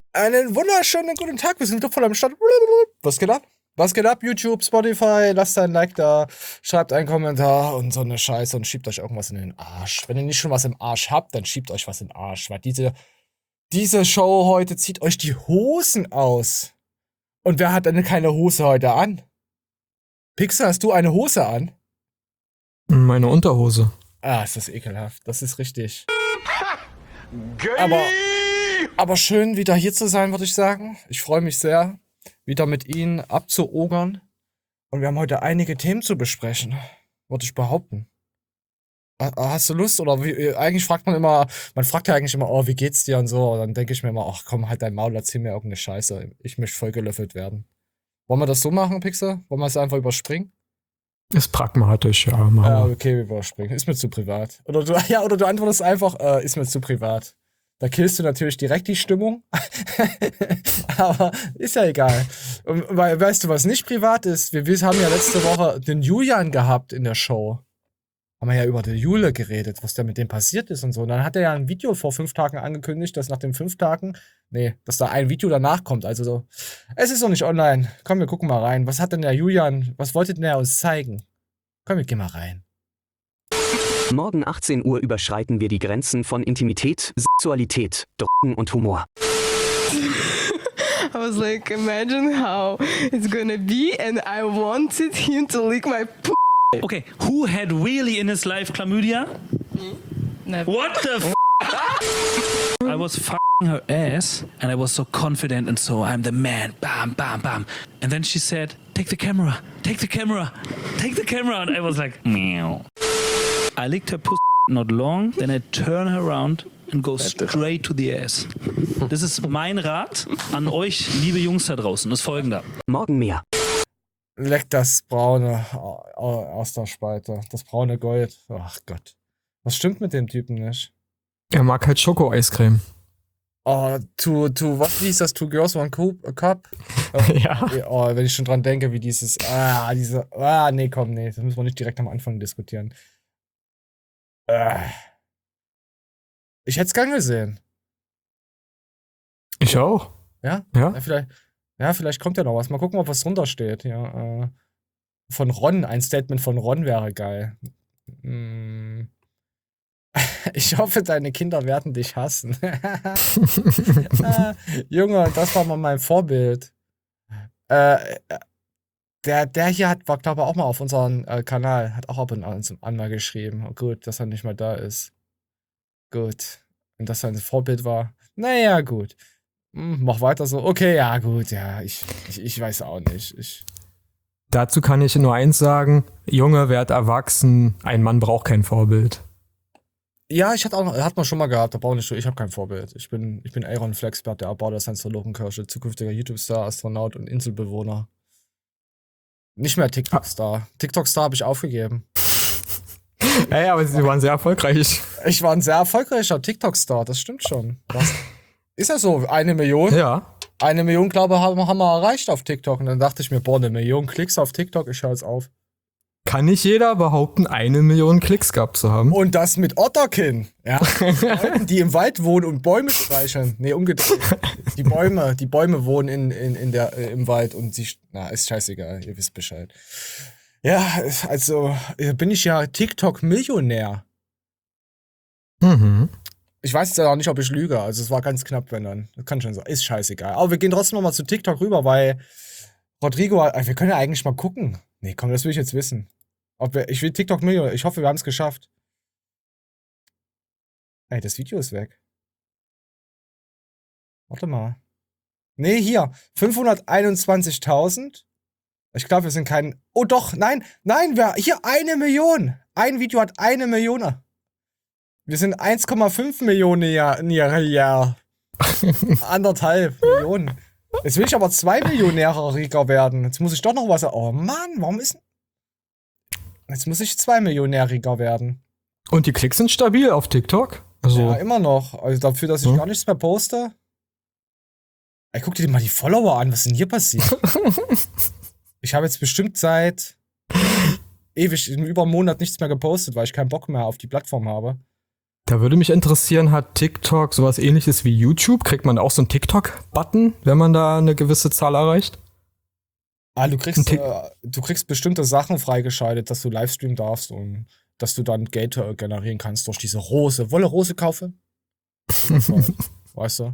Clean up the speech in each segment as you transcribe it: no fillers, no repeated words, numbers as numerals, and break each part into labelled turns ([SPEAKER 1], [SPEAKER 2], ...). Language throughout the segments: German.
[SPEAKER 1] Einen wunderschönen guten Tag, wir sind wieder voll am Start. Was geht ab? Was geht ab? YouTube, Spotify, lasst ein Like da, schreibt einen Kommentar und so eine Scheiße und schiebt euch irgendwas in den Arsch. Wenn ihr nicht schon was im Arsch habt, dann schiebt euch was in den Arsch, weil diese Show heute zieht euch die Hosen aus. Und wer hat denn keine Hose heute an? Pixar, hast du eine Hose an?
[SPEAKER 2] Meine Unterhose.
[SPEAKER 1] Ah, ist das ekelhaft, das ist richtig. Aber schön, wieder hier zu sein, würde ich sagen. Ich freue mich sehr, wieder mit Ihnen abzuogern. Und wir haben heute einige Themen zu besprechen, würde ich behaupten. Hast du Lust? Oder eigentlich fragt man fragt ja eigentlich immer, oh, wie geht's dir und so. Und dann denke ich mir immer, ach komm, halt dein Maul, erzähl mir irgendeine Scheiße. Ich möchte vollgelöffelt werden. Wollen wir das so machen, Pixel? Wollen wir es einfach überspringen?
[SPEAKER 2] Ist pragmatisch, ja.
[SPEAKER 1] Ja, okay, wir überspringen. Ist mir zu privat. Oder du antwortest einfach, ist mir zu privat. Da killst du natürlich direkt die Stimmung. Aber ist ja egal. Und, weißt du, was nicht privat ist? Wir haben ja letzte Woche den Julian gehabt in der Show. Haben wir ja über den Jule geredet, was da mit dem passiert ist und so. Und dann hat er ja ein Video vor 5 Tagen angekündigt, dass nach den 5 Tagen, dass da ein Video danach kommt. Also so, es ist noch nicht online. Komm, wir gucken mal rein. Was hat denn der Julian, was wollte denn er uns zeigen? Komm, wir gehen mal rein.
[SPEAKER 3] Morgen 18 Uhr überschreiten wir die Grenzen von Intimität, Sexualität, Drogen und Humor.
[SPEAKER 4] I was like, imagine how it's gonna be, and I wanted him to lick my p.
[SPEAKER 5] Okay, who had really in his life chlamydia?
[SPEAKER 4] Never.
[SPEAKER 5] What the f? I was f***ing her ass and I was so confident and so I'm the man, bam, bam, bam. And then she said, take the camera, take the camera, take the camera. And I was like, meow. I licked her pussy not long, then I turn her around and go straight to the ass. Das ist mein Rat an euch, liebe Jungs da draußen, ist folgender.
[SPEAKER 3] Morgen mehr.
[SPEAKER 1] Leck das braune aus der Spalte. Das braune Gold. Ach Gott. Was stimmt mit dem Typen nicht?
[SPEAKER 2] Er mag halt Schoko-Eiscreme.
[SPEAKER 1] Oh, was hieß das? Two Girls, One Cup?
[SPEAKER 2] Ja.
[SPEAKER 1] Oh, wenn ich schon dran denke, wie dieses, nee, komm, nee, das müssen wir nicht direkt am Anfang diskutieren. Ich hätte es gern gesehen.
[SPEAKER 2] Ich auch.
[SPEAKER 1] Ja?
[SPEAKER 2] Ja.
[SPEAKER 1] Vielleicht kommt ja noch was. Mal gucken, ob was drunter steht. Ja, von Ron, ein Statement von Ron wäre geil. Ich hoffe, deine Kinder werden dich hassen. Junge, das war mal mein Vorbild. Der hier war, glaube ich, auch mal auf unserem Kanal, hat auch ab und an mal geschrieben. Oh, gut, dass er nicht mal da ist. Gut. Und dass er ein Vorbild war. Naja, gut. Mach weiter so. Okay, ja, gut, ja. Ich weiß auch nicht.
[SPEAKER 2] Dazu kann ich nur eins sagen: Junge, werd erwachsen. Ein Mann braucht kein Vorbild.
[SPEAKER 1] Ja, hat man schon mal gehabt, aber auch nicht so. Ich habe kein Vorbild. Ich bin Aaron Flexbert, der Abbau der Science-Lokenkirsche, zukünftiger YouTube-Star, Astronaut und Inselbewohner. Nicht mehr TikTok-Star. TikTok-Star habe ich aufgegeben.
[SPEAKER 2] Ey, aber sie waren sehr erfolgreich.
[SPEAKER 1] Ich war ein sehr erfolgreicher TikTok-Star, das stimmt schon. Was? Ist ja so, 1 Million?
[SPEAKER 2] Ja.
[SPEAKER 1] 1 Million, glaube ich, haben wir erreicht auf TikTok. Und dann dachte ich mir, boah, 1 Million Klicks auf TikTok, ich höre jetzt auf.
[SPEAKER 2] Kann nicht jeder behaupten, 1 Million Klicks gehabt zu haben.
[SPEAKER 1] Und das mit Otterkin, ja. Leuten, die im Wald wohnen und Bäume streicheln. Nee, umgedreht. Die Bäume wohnen im Wald und ist scheißegal, ihr wisst Bescheid. Ja, also bin ich ja TikTok-Millionär.
[SPEAKER 2] Mhm.
[SPEAKER 1] Ich weiß jetzt ja auch nicht, ob ich lüge. Also es war ganz knapp, wenn dann. Das kann schon sein. Ist scheißegal. Aber wir gehen trotzdem noch mal zu TikTok rüber, weil Rodrigo, wir können ja eigentlich mal gucken. Nee, komm, das will ich jetzt wissen. Ich will TikTok Millionär. Ich hoffe, wir haben es geschafft. Ey, das Video ist weg. Warte mal. Nee, hier. 521.000. Ich glaube, wir sind kein. Oh doch, nein, hier 1 Million. Ein Video hat 1 Million. Wir sind 1,5 Millionen Jahr. 1,5 Millionen. Jetzt will ich aber 2 Millionäre werden. Jetzt muss ich doch noch was. Oh Mann, warum ist. Jetzt muss ich 2 Millionäriger werden.
[SPEAKER 2] Und die Klicks sind stabil auf TikTok. Also,
[SPEAKER 1] ja, immer noch. Also dafür, dass ich gar nichts mehr poste. Ey, guck dir mal die Follower an. Was ist denn hier passiert? Ich habe jetzt bestimmt seit ewig, über einen Monat nichts mehr gepostet, weil ich keinen Bock mehr auf die Plattform habe.
[SPEAKER 2] Da würde mich interessieren, hat TikTok sowas ähnliches wie YouTube? Kriegt man auch so einen TikTok-Button, wenn man da eine gewisse Zahl erreicht?
[SPEAKER 1] Du kriegst bestimmte Sachen freigeschaltet, dass du Livestreamen darfst und dass du dann Geld generieren kannst durch diese Rose. Wolle Rose kaufen? Weißt du?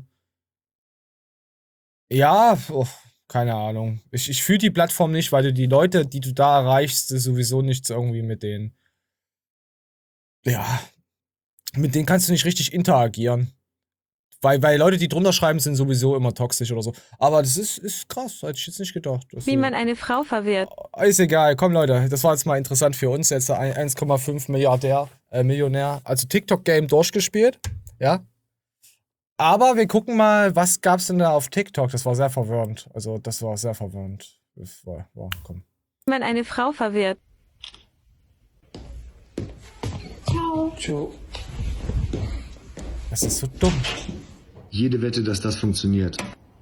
[SPEAKER 1] Ja, keine Ahnung. Ich fühle die Plattform nicht, weil du die Leute, die du da erreichst, sowieso nichts irgendwie mit denen. Ja. Mit denen kannst du nicht richtig interagieren. Weil Leute, die drunter schreiben, sind sowieso immer toxisch oder so. Aber das ist krass, hätte ich jetzt nicht gedacht.
[SPEAKER 6] Wie man eine Frau verwirrt.
[SPEAKER 1] Ist egal, komm Leute, das war jetzt mal interessant für uns. Jetzt 1,5 Millionär. Also TikTok-Game durchgespielt. Ja. Aber wir gucken mal, was gab's denn da auf TikTok? Das war sehr verwirrend. Also, das war sehr verwirrend. Komm.
[SPEAKER 6] Wie man eine Frau verwirrt.
[SPEAKER 7] Ciao.
[SPEAKER 1] Das ist so dumm.
[SPEAKER 7] Jede Wette, dass das funktioniert.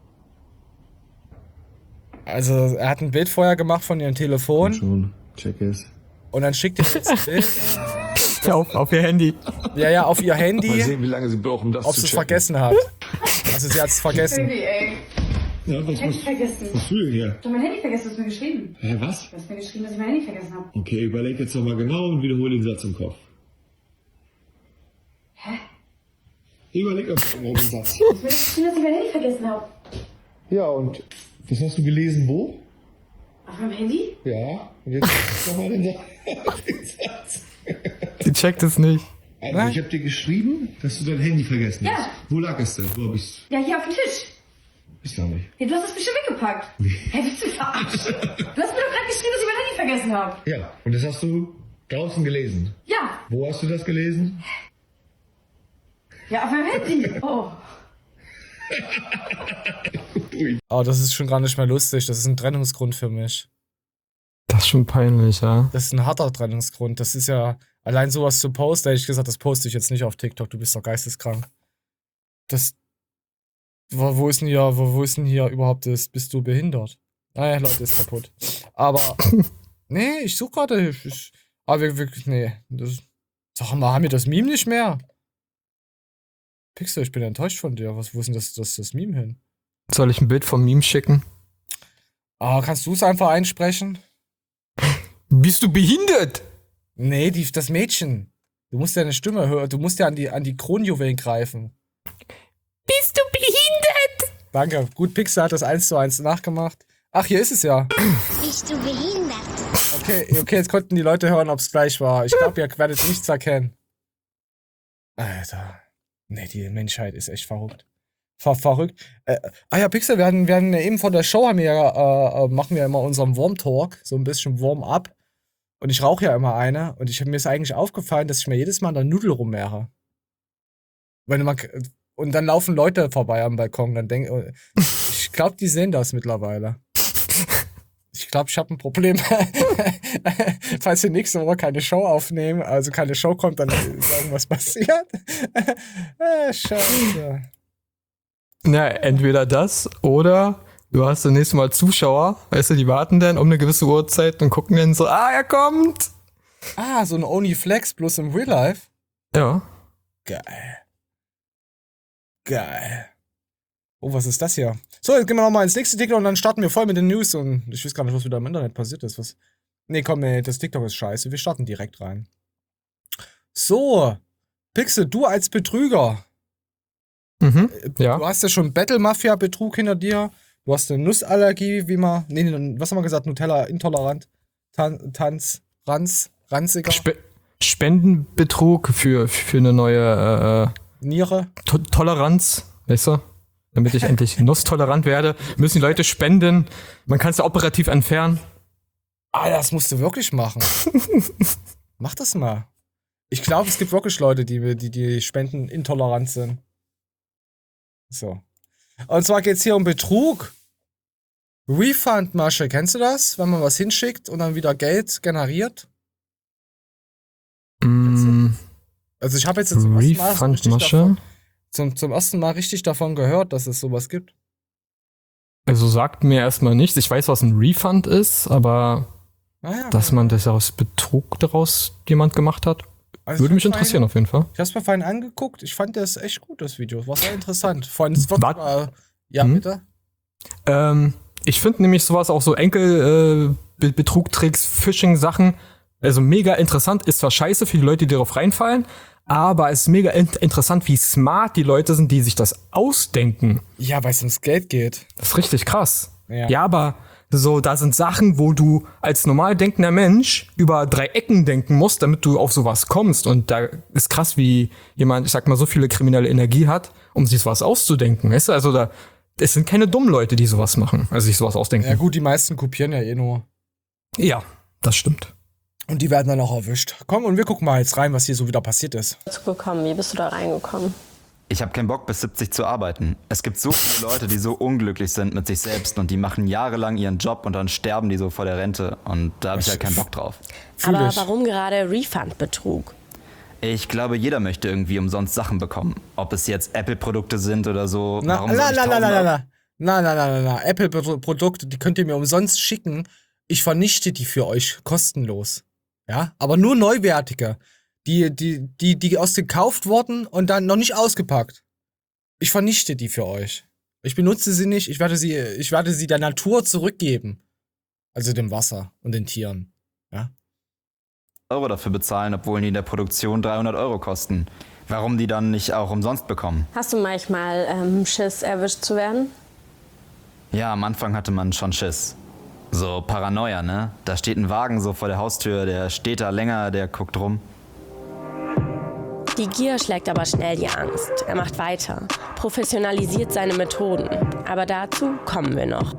[SPEAKER 1] Also, er hat ein Bild vorher gemacht von ihrem Telefon.
[SPEAKER 7] Schon, check es.
[SPEAKER 1] Und dann schickt er jetzt ein Bild.
[SPEAKER 2] Auf ihr Handy.
[SPEAKER 1] Ja, auf ihr Handy.
[SPEAKER 7] Mal sehen, wie lange sie brauchen, um das
[SPEAKER 1] Ob
[SPEAKER 7] zu
[SPEAKER 1] sie es
[SPEAKER 7] checken.
[SPEAKER 1] vergessen hat. Also, sie hat es vergessen.
[SPEAKER 7] Ja, was
[SPEAKER 8] Handy vergessen.
[SPEAKER 7] was du denn hier?
[SPEAKER 8] Du hast mein Handy vergessen, du hast mir geschrieben.
[SPEAKER 7] Hä, was?
[SPEAKER 8] Du hast mir geschrieben, dass ich mein Handy vergessen habe.
[SPEAKER 7] Okay, überleg jetzt nochmal genau und wiederhole den Satz im Kopf.
[SPEAKER 8] Hä?
[SPEAKER 7] Überleg nochmal den Satz.
[SPEAKER 8] Du hast mir geschrieben, dass ich mein Handy vergessen habe.
[SPEAKER 7] Ja, und das hast du gelesen wo?
[SPEAKER 8] Auf meinem Handy?
[SPEAKER 7] Ja, und jetzt nochmal den Satz.
[SPEAKER 2] Die checkt es nicht.
[SPEAKER 7] Also, ich habe dir geschrieben, dass du dein Handy vergessen hast.
[SPEAKER 8] Ja.
[SPEAKER 7] Wo lag es denn? Wo hab ich's?
[SPEAKER 8] Ja, hier auf dem Tisch.
[SPEAKER 7] Ich glaube nicht.
[SPEAKER 8] Ja, du hast es bestimmt weggepackt. Hä, willst du mich verarschen? Du hast mir doch gerade geschrieben, dass ich mein Handy vergessen habe.
[SPEAKER 7] Ja, und das hast du draußen gelesen.
[SPEAKER 8] Ja.
[SPEAKER 7] Wo hast du das gelesen?
[SPEAKER 8] Ja, auf meinem Handy. Oh.
[SPEAKER 1] Aber das ist schon gar nicht mehr lustig. Das ist ein Trennungsgrund für mich.
[SPEAKER 2] Das ist schon peinlich, ja.
[SPEAKER 1] Das ist ein harter Trennungsgrund. Das ist ja, allein sowas zu posten, hätte ich gesagt, das poste ich jetzt nicht auf TikTok. Du bist doch geisteskrank. Wo ist denn hier überhaupt das? Bist du behindert? Naja, Leute, ist kaputt. Aber, nee, ich suche gerade. Aber wirklich, nee. Sag mal, haben wir das Meme nicht mehr? Pixel, ich bin enttäuscht von dir. Wo ist denn das Meme hin?
[SPEAKER 2] Soll ich ein Bild vom Meme schicken?
[SPEAKER 1] Kannst du es einfach einsprechen?
[SPEAKER 2] Bist du behindert?
[SPEAKER 1] Nee, das Mädchen. Du musst ja eine Stimme hören. Du musst ja an die Kronjuwelen greifen.
[SPEAKER 6] Bist du behindert?
[SPEAKER 1] Danke. Gut, Pixel hat das 1:1 nachgemacht. Ach, hier ist es ja.
[SPEAKER 9] Bist du behindert?
[SPEAKER 1] Okay, jetzt konnten die Leute hören, ob es gleich war. Ich glaube, ihr werdet nichts erkennen. Alter. Nee, die Menschheit ist echt verrückt. Verrückt. Ja, Pixel, wir hatten ja eben vor der Show machen wir ja immer unseren Warm-Talk, so ein bisschen Warm-up. Und ich rauche ja immer eine. Und mir ist eigentlich aufgefallen, dass ich mir jedes Mal an der Nudel rummeere. Und dann laufen Leute vorbei am Balkon. Ich glaube, die sehen das mittlerweile. Ich glaube, ich habe ein Problem. Falls wir nächste Woche keine Show aufnehmen, also keine Show kommt, dann ist irgendwas passiert. Scheiße.
[SPEAKER 2] Na, entweder das oder du hast das nächste Mal Zuschauer, weißt du, die warten dann um eine gewisse Uhrzeit und gucken dann so, er kommt.
[SPEAKER 1] So ein Only-Flex bloß im Real Life?
[SPEAKER 2] Ja.
[SPEAKER 1] Geil. Oh, was ist das hier? So, jetzt gehen wir nochmal ins nächste TikTok und dann starten wir voll mit den News und ich weiß gar nicht, was wieder im Internet passiert ist. Nee, komm, das TikTok ist scheiße. Wir starten direkt rein. So, Pixel, du als Betrüger.
[SPEAKER 2] Ja.
[SPEAKER 1] Du hast ja schon Battle-Mafia-Betrug hinter dir. Du hast eine Nussallergie, was haben wir gesagt? Nutella-intolerant. Ranziger.
[SPEAKER 2] Spendenbetrug für eine neue
[SPEAKER 1] Niere.
[SPEAKER 2] Toleranz, weißt du? Damit ich endlich nusstolerant werde, müssen die Leute spenden. Man kann es ja operativ entfernen.
[SPEAKER 1] Das musst du wirklich machen. Mach das mal. Ich glaube, es gibt wirklich Leute, die spendenintolerant sind. So. Und zwar geht's hier um Betrug. Refund-Masche, kennst du das? Wenn man was hinschickt und dann wieder Geld generiert? Also ich habe jetzt zum ersten Mal richtig davon gehört, dass es sowas gibt.
[SPEAKER 2] Also sagt mir erstmal nichts. Ich weiß, was ein Refund ist, aber dass man das aus Betrug daraus jemand gemacht hat.
[SPEAKER 1] Also
[SPEAKER 2] Würde mich interessieren auf jeden Fall.
[SPEAKER 1] Ich hab's mir vorhin angeguckt. Ich fand das echt gut, das Video. War sehr interessant. Vor allem, es wird
[SPEAKER 2] Hm?
[SPEAKER 1] bitte?
[SPEAKER 2] Ich finde nämlich sowas auch so Betrug-Tricks, Phishing-Sachen, also mega interessant. Ist zwar scheiße für die Leute, die darauf reinfallen, aber es ist mega interessant, wie smart die Leute sind, die sich das ausdenken.
[SPEAKER 1] Ja, weil es ums Geld geht.
[SPEAKER 2] Das ist richtig krass.
[SPEAKER 1] Ja.
[SPEAKER 2] Ja, aber so, da sind Sachen, wo du als normal denkender Mensch über 3 Ecken denken musst, damit du auf sowas kommst. Und da ist krass, wie jemand, ich sag mal, so viele kriminelle Energie hat, um sich sowas auszudenken. Weißt du, also es sind keine dummen Leute, die sowas machen, also sich sowas ausdenken.
[SPEAKER 1] Ja gut, die meisten kopieren ja eh nur.
[SPEAKER 2] Ja, das stimmt.
[SPEAKER 1] Und die werden dann auch erwischt. Komm, und wir gucken mal jetzt rein, was hier so wieder passiert ist.
[SPEAKER 10] Gekommen. Wie bist du da reingekommen?
[SPEAKER 11] Ich habe keinen Bock, bis 70 zu arbeiten. Es gibt so viele Leute, die so unglücklich sind mit sich selbst und die machen jahrelang ihren Job und dann sterben die so vor der Rente. Und da habe ich halt keinen Bock drauf.
[SPEAKER 10] Aber warum gerade Refund-Betrug?
[SPEAKER 11] Ich glaube, jeder möchte irgendwie umsonst Sachen bekommen. Ob es jetzt Apple-Produkte sind oder so.
[SPEAKER 1] Na. Apple-Produkte, die könnt ihr mir umsonst schicken. Ich vernichte die für euch kostenlos. Ja, aber nur neuwertige. Die ausgekauft wurden und dann noch nicht ausgepackt. Ich vernichte die für euch. Ich benutze sie nicht, ich werde sie der Natur zurückgeben. Also dem Wasser und den Tieren. Ja.
[SPEAKER 11] Euro dafür bezahlen, obwohl die in der Produktion 300 Euro kosten. Warum die dann nicht auch umsonst bekommen?
[SPEAKER 10] Hast du manchmal Schiss, erwischt zu werden?
[SPEAKER 11] Ja, am Anfang hatte man schon Schiss. So Paranoia, ne? Da steht ein Wagen so vor der Haustür, der steht da länger, der guckt rum.
[SPEAKER 10] Die Gier schlägt aber schnell die Angst. Er macht weiter, professionalisiert seine Methoden. Aber dazu kommen wir noch.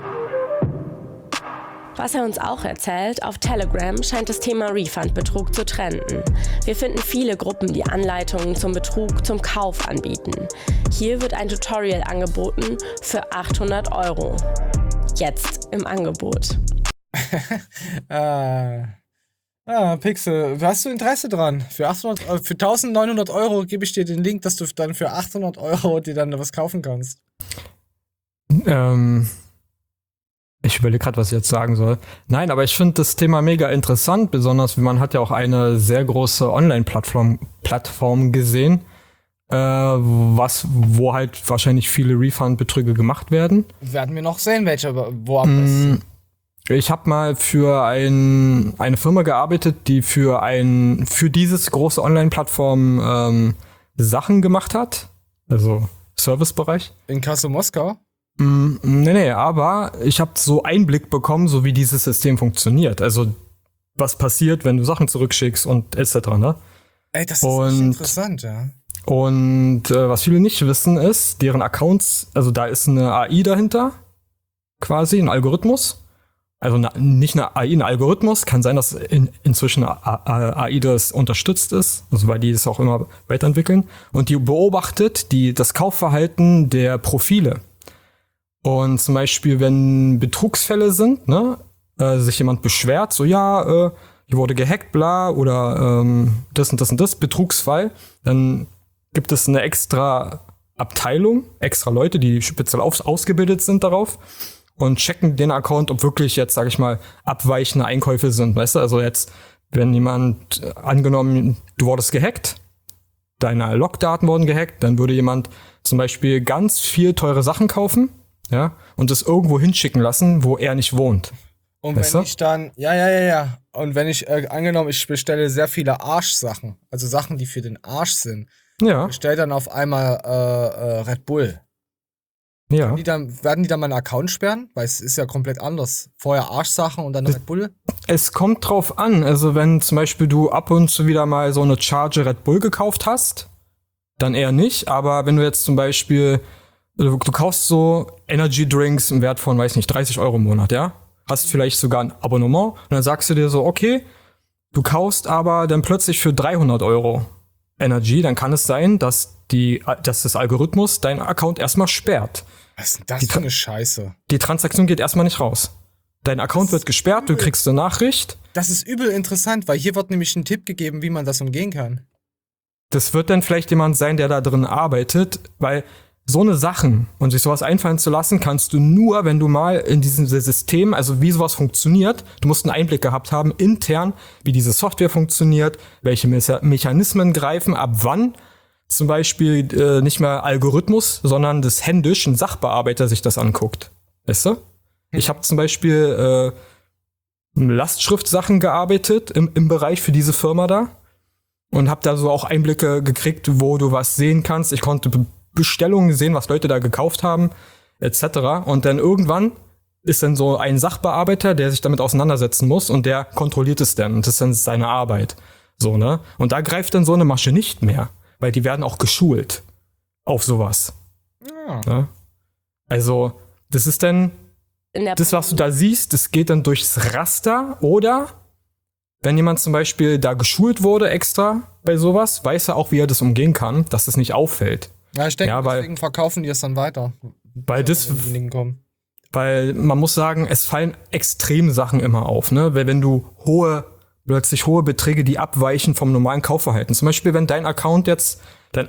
[SPEAKER 10] Was er uns auch erzählt, auf Telegram scheint das Thema Refund-Betrug zu trenden. Wir finden viele Gruppen, die Anleitungen zum Betrug zum Kauf anbieten. Hier wird ein Tutorial angeboten für 800 Euro. Jetzt im Angebot.
[SPEAKER 1] Pixel, hast du Interesse dran? Für 1900 Euro gebe ich dir den Link, dass du dann für 800 Euro dir dann was kaufen kannst.
[SPEAKER 2] Ich überlege gerade, was ich jetzt sagen soll. Nein, aber ich finde das Thema mega interessant, besonders man hat ja auch eine sehr große Online-Plattform gesehen, wo halt wahrscheinlich viele Refund-Betrüge gemacht werden.
[SPEAKER 1] Werden wir noch sehen, wo am besten.
[SPEAKER 2] Ich habe mal für eine Firma gearbeitet, die für dieses große Online-Plattform Sachen gemacht hat. Also Servicebereich.
[SPEAKER 1] In Kassel Moskau?
[SPEAKER 2] Nee, aber ich habe so Einblick bekommen, so wie dieses System funktioniert. Also was passiert, wenn du Sachen zurückschickst und etc. Ne?
[SPEAKER 1] Ey, das ist echt interessant, ja.
[SPEAKER 2] Und was viele nicht wissen ist, deren Accounts, also da ist eine AI dahinter, quasi ein Algorithmus. Also nicht eine AI, ein Algorithmus. Kann sein, dass inzwischen AI das unterstützt ist, also weil die es auch immer weiterentwickeln. Und die beobachtet das Kaufverhalten der Profile. Und zum Beispiel, wenn Betrugsfälle sind, ne, sich jemand beschwert, so hier wurde gehackt, bla, oder das und das und das, Betrugsfall, dann gibt es eine extra Abteilung, extra Leute, die speziell ausgebildet sind darauf und checken den Account, ob wirklich jetzt, sag ich mal, abweichende Einkäufe sind, weißt du? Also jetzt, wenn jemand, angenommen, du wurdest gehackt, deine Logdaten wurden gehackt, dann würde jemand zum Beispiel ganz viel teure Sachen kaufen, ja, und es irgendwo hinschicken lassen, wo er nicht wohnt.
[SPEAKER 1] Und wenn ich dann, ja. Und wenn ich, angenommen, ich bestelle sehr viele Arschsachen, also Sachen, die für den Arsch sind, bestelle dann auf einmal Red Bull.
[SPEAKER 2] Ja.
[SPEAKER 1] Werden die dann meinen Account sperren? Weil es ist ja komplett anders. Vorher Arschsachen und dann Red Bull?
[SPEAKER 2] Es kommt drauf an. Also wenn zum Beispiel du ab und zu wieder mal so eine Charge Red Bull gekauft hast, dann eher nicht. Aber wenn du jetzt zum Beispiel, du kaufst so Energy Drinks im Wert von, weiß nicht, 30 Euro im Monat, ja? Hast vielleicht sogar ein Abonnement und dann sagst du dir so, okay, du kaufst aber dann plötzlich für 300 Euro Energy, dann kann es sein, dass das Algorithmus deinen Account erstmal sperrt.
[SPEAKER 1] Was ist denn das für eine Scheiße?
[SPEAKER 2] Die Transaktion geht erstmal nicht raus. Dein Account wird gesperrt, du kriegst eine Nachricht.
[SPEAKER 1] Das ist übel interessant, weil hier wird nämlich ein Tipp gegeben, wie man das umgehen kann.
[SPEAKER 2] Das wird dann vielleicht jemand sein, der da drin arbeitet, weil so eine Sachen und sich sowas einfallen zu lassen, kannst du nur, wenn du mal in diesem System, also wie sowas funktioniert, du musst einen Einblick gehabt haben, intern, wie diese Software funktioniert, welche Mechanismen greifen, ab wann zum Beispiel nicht mehr Algorithmus, sondern das händisch ein Sachbearbeiter sich das anguckt. Weißt du? Ich habe zum Beispiel Lastschriftsachen gearbeitet im Bereich für diese Firma da und habe da so auch Einblicke gekriegt, wo du was sehen kannst. Ich konnte Bestellungen sehen, was Leute da gekauft haben, etc. Und dann irgendwann ist dann so ein Sachbearbeiter, der sich damit auseinandersetzen muss und der kontrolliert es dann. Und das ist dann seine Arbeit. So, ne? Und da greift dann so eine Masche nicht mehr, weil die werden auch geschult auf sowas.
[SPEAKER 1] Ja.
[SPEAKER 2] Ne? Also, das ist dann das, was du da siehst, das geht dann durchs Raster oder wenn jemand zum Beispiel da geschult wurde extra bei sowas, weiß er auch, wie er das umgehen kann, dass das nicht auffällt.
[SPEAKER 1] Ja, ich denke, deswegen verkaufen die es dann weiter.
[SPEAKER 2] Weil man muss sagen, es fallen extreme Sachen immer auf, ne? Wenn du plötzlich hohe Beträge, die abweichen vom normalen Kaufverhalten. Zum Beispiel, wenn dein Account jetzt, dein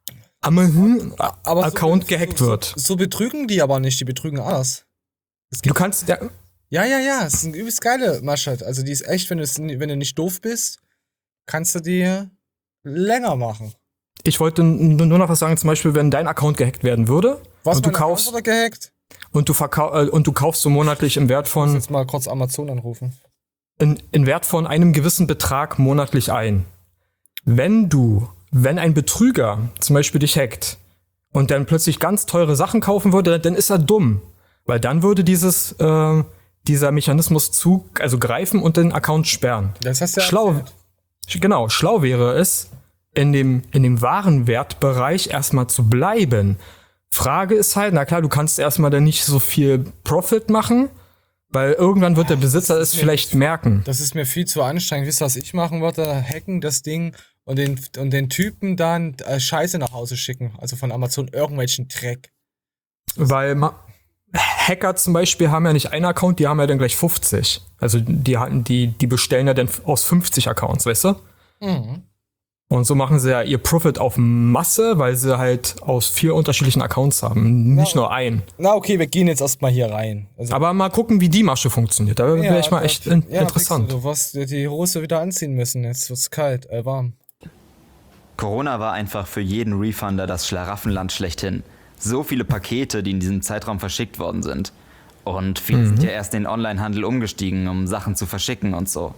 [SPEAKER 2] Account gehackt wird.
[SPEAKER 1] So betrügen die aber nicht, die betrügen alles.
[SPEAKER 2] Du kannst
[SPEAKER 1] Ja, es ist eine übelst geile Masche. Also die ist echt, wenn du nicht doof bist, kannst du die länger machen.
[SPEAKER 2] Ich wollte nur noch was sagen, zum Beispiel, wenn dein Account gehackt werden würde und du kaufst
[SPEAKER 1] oder gehackt?
[SPEAKER 2] Und du kaufst so monatlich im Wert von.
[SPEAKER 1] Ich muss jetzt mal kurz Amazon anrufen.
[SPEAKER 2] In Wert von einem gewissen Betrag monatlich ein. Wenn ein Betrüger zum Beispiel dich hackt und dann plötzlich ganz teure Sachen kaufen würde, dann ist er dumm. Weil dann würde dieser Mechanismus greifen und den Account sperren.
[SPEAKER 1] Das hast du ja
[SPEAKER 2] schlau wäre es, in dem Warenwertbereich erstmal zu bleiben. Frage ist halt, na klar, du kannst erstmal dann nicht so viel Profit machen, weil irgendwann wird der Besitzer es vielleicht merken.
[SPEAKER 1] Das ist mir viel zu anstrengend. Wisst ihr, was ich machen würde? Hacken das Ding und den Typen dann Scheiße nach Hause schicken. Also von Amazon irgendwelchen Dreck.
[SPEAKER 2] Weil Hacker zum Beispiel haben ja nicht einen Account, die haben ja dann gleich 50. Also die bestellen ja dann aus 50 Accounts, weißt du? Mhm. Und so machen sie ja ihr Profit auf Masse, weil sie halt aus 4 unterschiedlichen Accounts haben, nicht nur einen.
[SPEAKER 1] Na okay, wir gehen jetzt erstmal hier rein. Also
[SPEAKER 2] aber mal gucken, wie die Masche funktioniert. Da wäre ich mal echt interessant.
[SPEAKER 1] Du wirst die Hose wieder anziehen müssen, jetzt wird's kalt, warm.
[SPEAKER 11] Corona war einfach für jeden Refunder das Schlaraffenland schlechthin. So viele Pakete, die in diesem Zeitraum verschickt worden sind. Und viele sind ja erst in den Onlinehandel umgestiegen, um Sachen zu verschicken und so.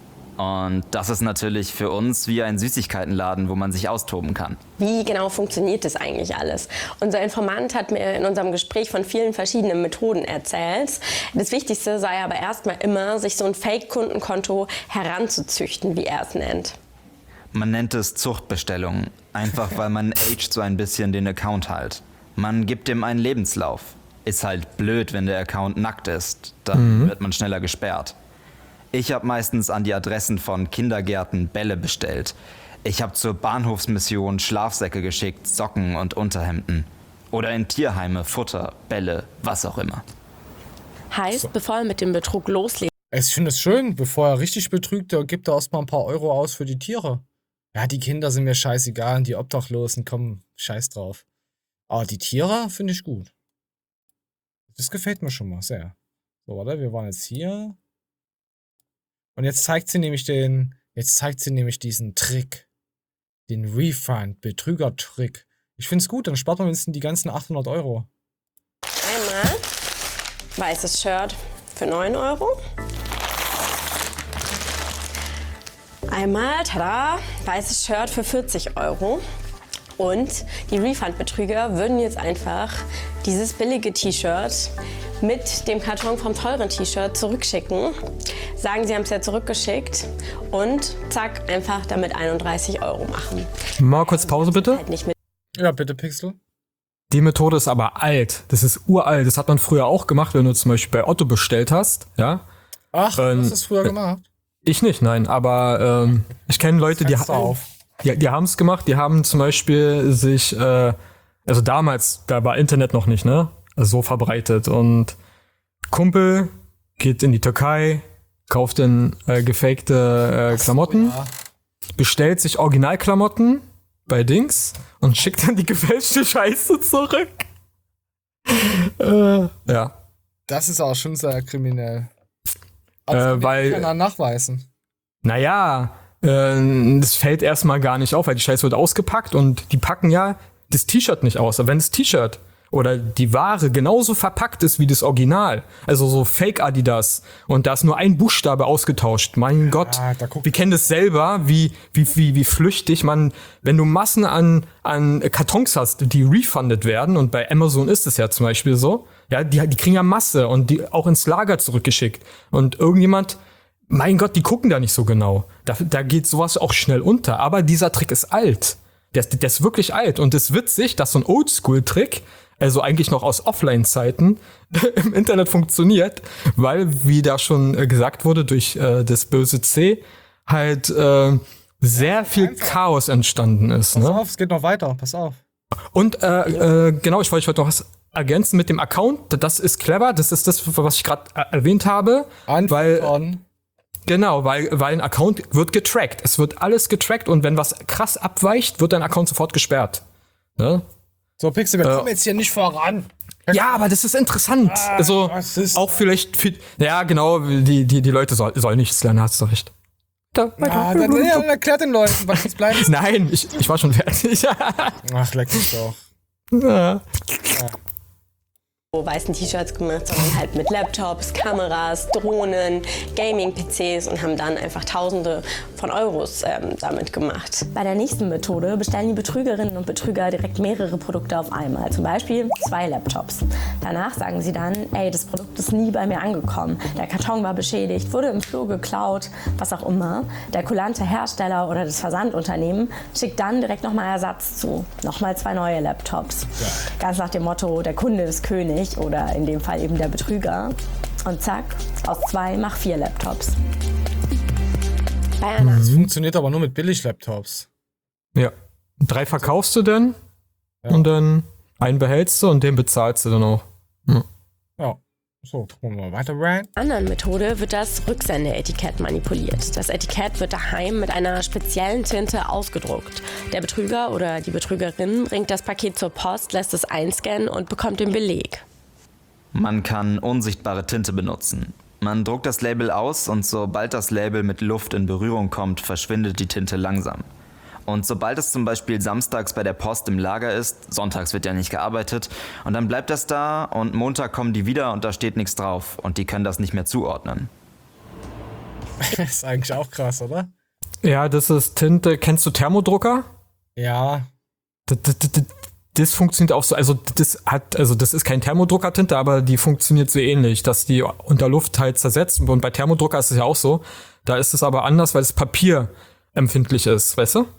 [SPEAKER 11] Und das ist natürlich für uns wie ein Süßigkeitenladen, wo man sich austoben kann.
[SPEAKER 10] Wie genau funktioniert das eigentlich alles? Unser Informant hat mir in unserem Gespräch von vielen verschiedenen Methoden erzählt. Das Wichtigste sei aber erstmal immer, sich so ein Fake-Kundenkonto heranzuzüchten, wie er es nennt.
[SPEAKER 11] Man nennt es Zuchtbestellung, einfach weil man aged so ein bisschen den Account halt. Man gibt ihm einen Lebenslauf. Ist halt blöd, wenn der Account nackt ist, dann wird man schneller gesperrt. Ich habe meistens an die Adressen von Kindergärten Bälle bestellt. Ich habe zur Bahnhofsmission Schlafsäcke geschickt, Socken und Unterhemden. Oder in Tierheime Futter, Bälle, was auch immer.
[SPEAKER 10] Heißt, bevor er mit dem Betrug loslegt.
[SPEAKER 1] Ich finde es schön, bevor er richtig betrügt, gibt er erstmal ein paar Euro aus für die Tiere. Ja, die Kinder sind mir scheißegal und die Obdachlosen, komm, scheiß drauf. Aber die Tiere finde ich gut. Das gefällt mir schon mal sehr. So, warte, wir waren jetzt hier. Und jetzt zeigt sie nämlich diesen Trick. Den Refund-Betrüger-Trick. Ich finde es gut, dann spart man wenigstens die ganzen 800 Euro.
[SPEAKER 10] Einmal weißes Shirt für 9 Euro. Einmal, tada, weißes Shirt für 40 Euro. Und die Refund-Betrüger würden jetzt einfach dieses billige T-Shirt mit dem Karton vom teuren T-Shirt zurückschicken. Sagen, sie haben es ja zurückgeschickt und zack, einfach damit 31 Euro machen.
[SPEAKER 2] Mal kurz Pause bitte.
[SPEAKER 1] Ja, bitte, Pixel.
[SPEAKER 2] Die Methode ist aber alt. Das ist uralt. Das hat man früher auch gemacht, wenn du zum Beispiel bei Otto bestellt hast. Ja?
[SPEAKER 1] Ach, du hast das früher gemacht?
[SPEAKER 2] Ich nicht, nein. Aber ich kenne Leute, die haben es gemacht. Die haben zum Beispiel sich, also damals, da war Internet noch nicht, ne? So verbreitet. Und Kumpel geht in die Türkei, kauft dann gefakte Klamotten, bestellt sich Originalklamotten bei Dings und schickt dann die gefälschte Scheiße zurück. Ja.
[SPEAKER 1] Das ist auch schon sehr kriminell. Aber
[SPEAKER 2] weil
[SPEAKER 1] kann man nachweisen.
[SPEAKER 2] Naja, das fällt erstmal gar nicht auf, weil die Scheiße wird ausgepackt und die packen ja das T-Shirt nicht aus. Aber wenn das T-Shirt oder die Ware genauso verpackt ist wie das Original, also so Fake Adidas, und da ist nur ein Buchstabe ausgetauscht, mein Gott, wir kennen das selber, wie flüchtig man, wenn du Massen an Kartons hast, die refunded werden, und bei Amazon ist es ja zum Beispiel so, ja, die kriegen ja Masse und die auch ins Lager zurückgeschickt. Und irgendjemand, mein Gott, die gucken da nicht so genau. Da geht sowas auch schnell unter. Aber dieser Trick ist alt. Der ist wirklich alt. Und es ist witzig, dass so ein Oldschool-Trick, also eigentlich noch aus Offline-Zeiten, im Internet funktioniert, weil, wie da schon gesagt wurde, durch das böse C halt sehr viel Chaos entstanden ist.
[SPEAKER 1] Pass auf, es geht noch weiter. Pass auf.
[SPEAKER 2] Und genau, ich wollte noch was ergänzen mit dem Account. Das ist clever. Das ist das, was ich gerade erwähnt habe. Genau, weil ein Account wird getrackt. Es wird alles getrackt und wenn was krass abweicht, wird dein Account sofort gesperrt. Ne?
[SPEAKER 1] So, Pixel, wir kommen jetzt hier nicht voran.
[SPEAKER 2] Ja, aber das ist interessant. Also, auch vielleicht für, ja, genau, die Leute sollen nichts lernen, hast du recht.
[SPEAKER 1] Dann erklärt den Leuten, was jetzt bleibt.
[SPEAKER 2] Nein, ich war schon fertig.
[SPEAKER 1] Ach, leck mich doch.
[SPEAKER 2] Ja.
[SPEAKER 10] Weißen T-Shirts gemacht, sondern halt mit Laptops, Kameras, Drohnen, Gaming-PCs und haben dann einfach Tausende von Euros damit gemacht. Bei der nächsten Methode bestellen die Betrügerinnen und Betrüger direkt mehrere Produkte auf einmal, zum Beispiel 2 Laptops. Danach sagen sie dann, ey, das Produkt ist nie bei mir angekommen, der Karton war beschädigt, wurde im Flur geklaut, was auch immer. Der kulante Hersteller oder das Versandunternehmen schickt dann direkt nochmal Ersatz zu, nochmal 2 neue Laptops. Ja. Ganz nach dem Motto, der Kunde ist König. Oder in dem Fall eben der Betrüger. Und zack, aus 2 mach 4 Laptops.
[SPEAKER 1] Das funktioniert aber nur mit Billig-Laptops.
[SPEAKER 2] Ja. 3 verkaufst du dann und dann einen behältst du und den bezahlst du dann auch.
[SPEAKER 1] Ja. So, gucken wir mal weiter rein.
[SPEAKER 10] In einer anderen Methode wird das Rücksendeetikett manipuliert. Das Etikett wird daheim mit einer speziellen Tinte ausgedruckt. Der Betrüger oder die Betrügerin bringt das Paket zur Post, lässt es einscannen und bekommt den Beleg.
[SPEAKER 11] Man kann unsichtbare Tinte benutzen. Man druckt das Label aus und sobald das Label mit Luft in Berührung kommt, verschwindet die Tinte langsam. Und sobald es zum Beispiel samstags bei der Post im Lager ist, sonntags wird ja nicht gearbeitet, und dann bleibt das da und Montag kommen die wieder und da steht nichts drauf und die können das nicht mehr zuordnen.
[SPEAKER 1] Das ist eigentlich auch krass, oder?
[SPEAKER 2] Ja, das ist Tinte. Kennst du Thermodrucker?
[SPEAKER 1] Ja.
[SPEAKER 2] Das funktioniert auch so, also das ist kein Thermodruckertinte, aber die funktioniert so ähnlich, dass die unter Luft halt zersetzt. Und bei Thermodrucker ist es ja auch so. Da ist es aber anders, weil das Papier empfindlich ist, weißt du?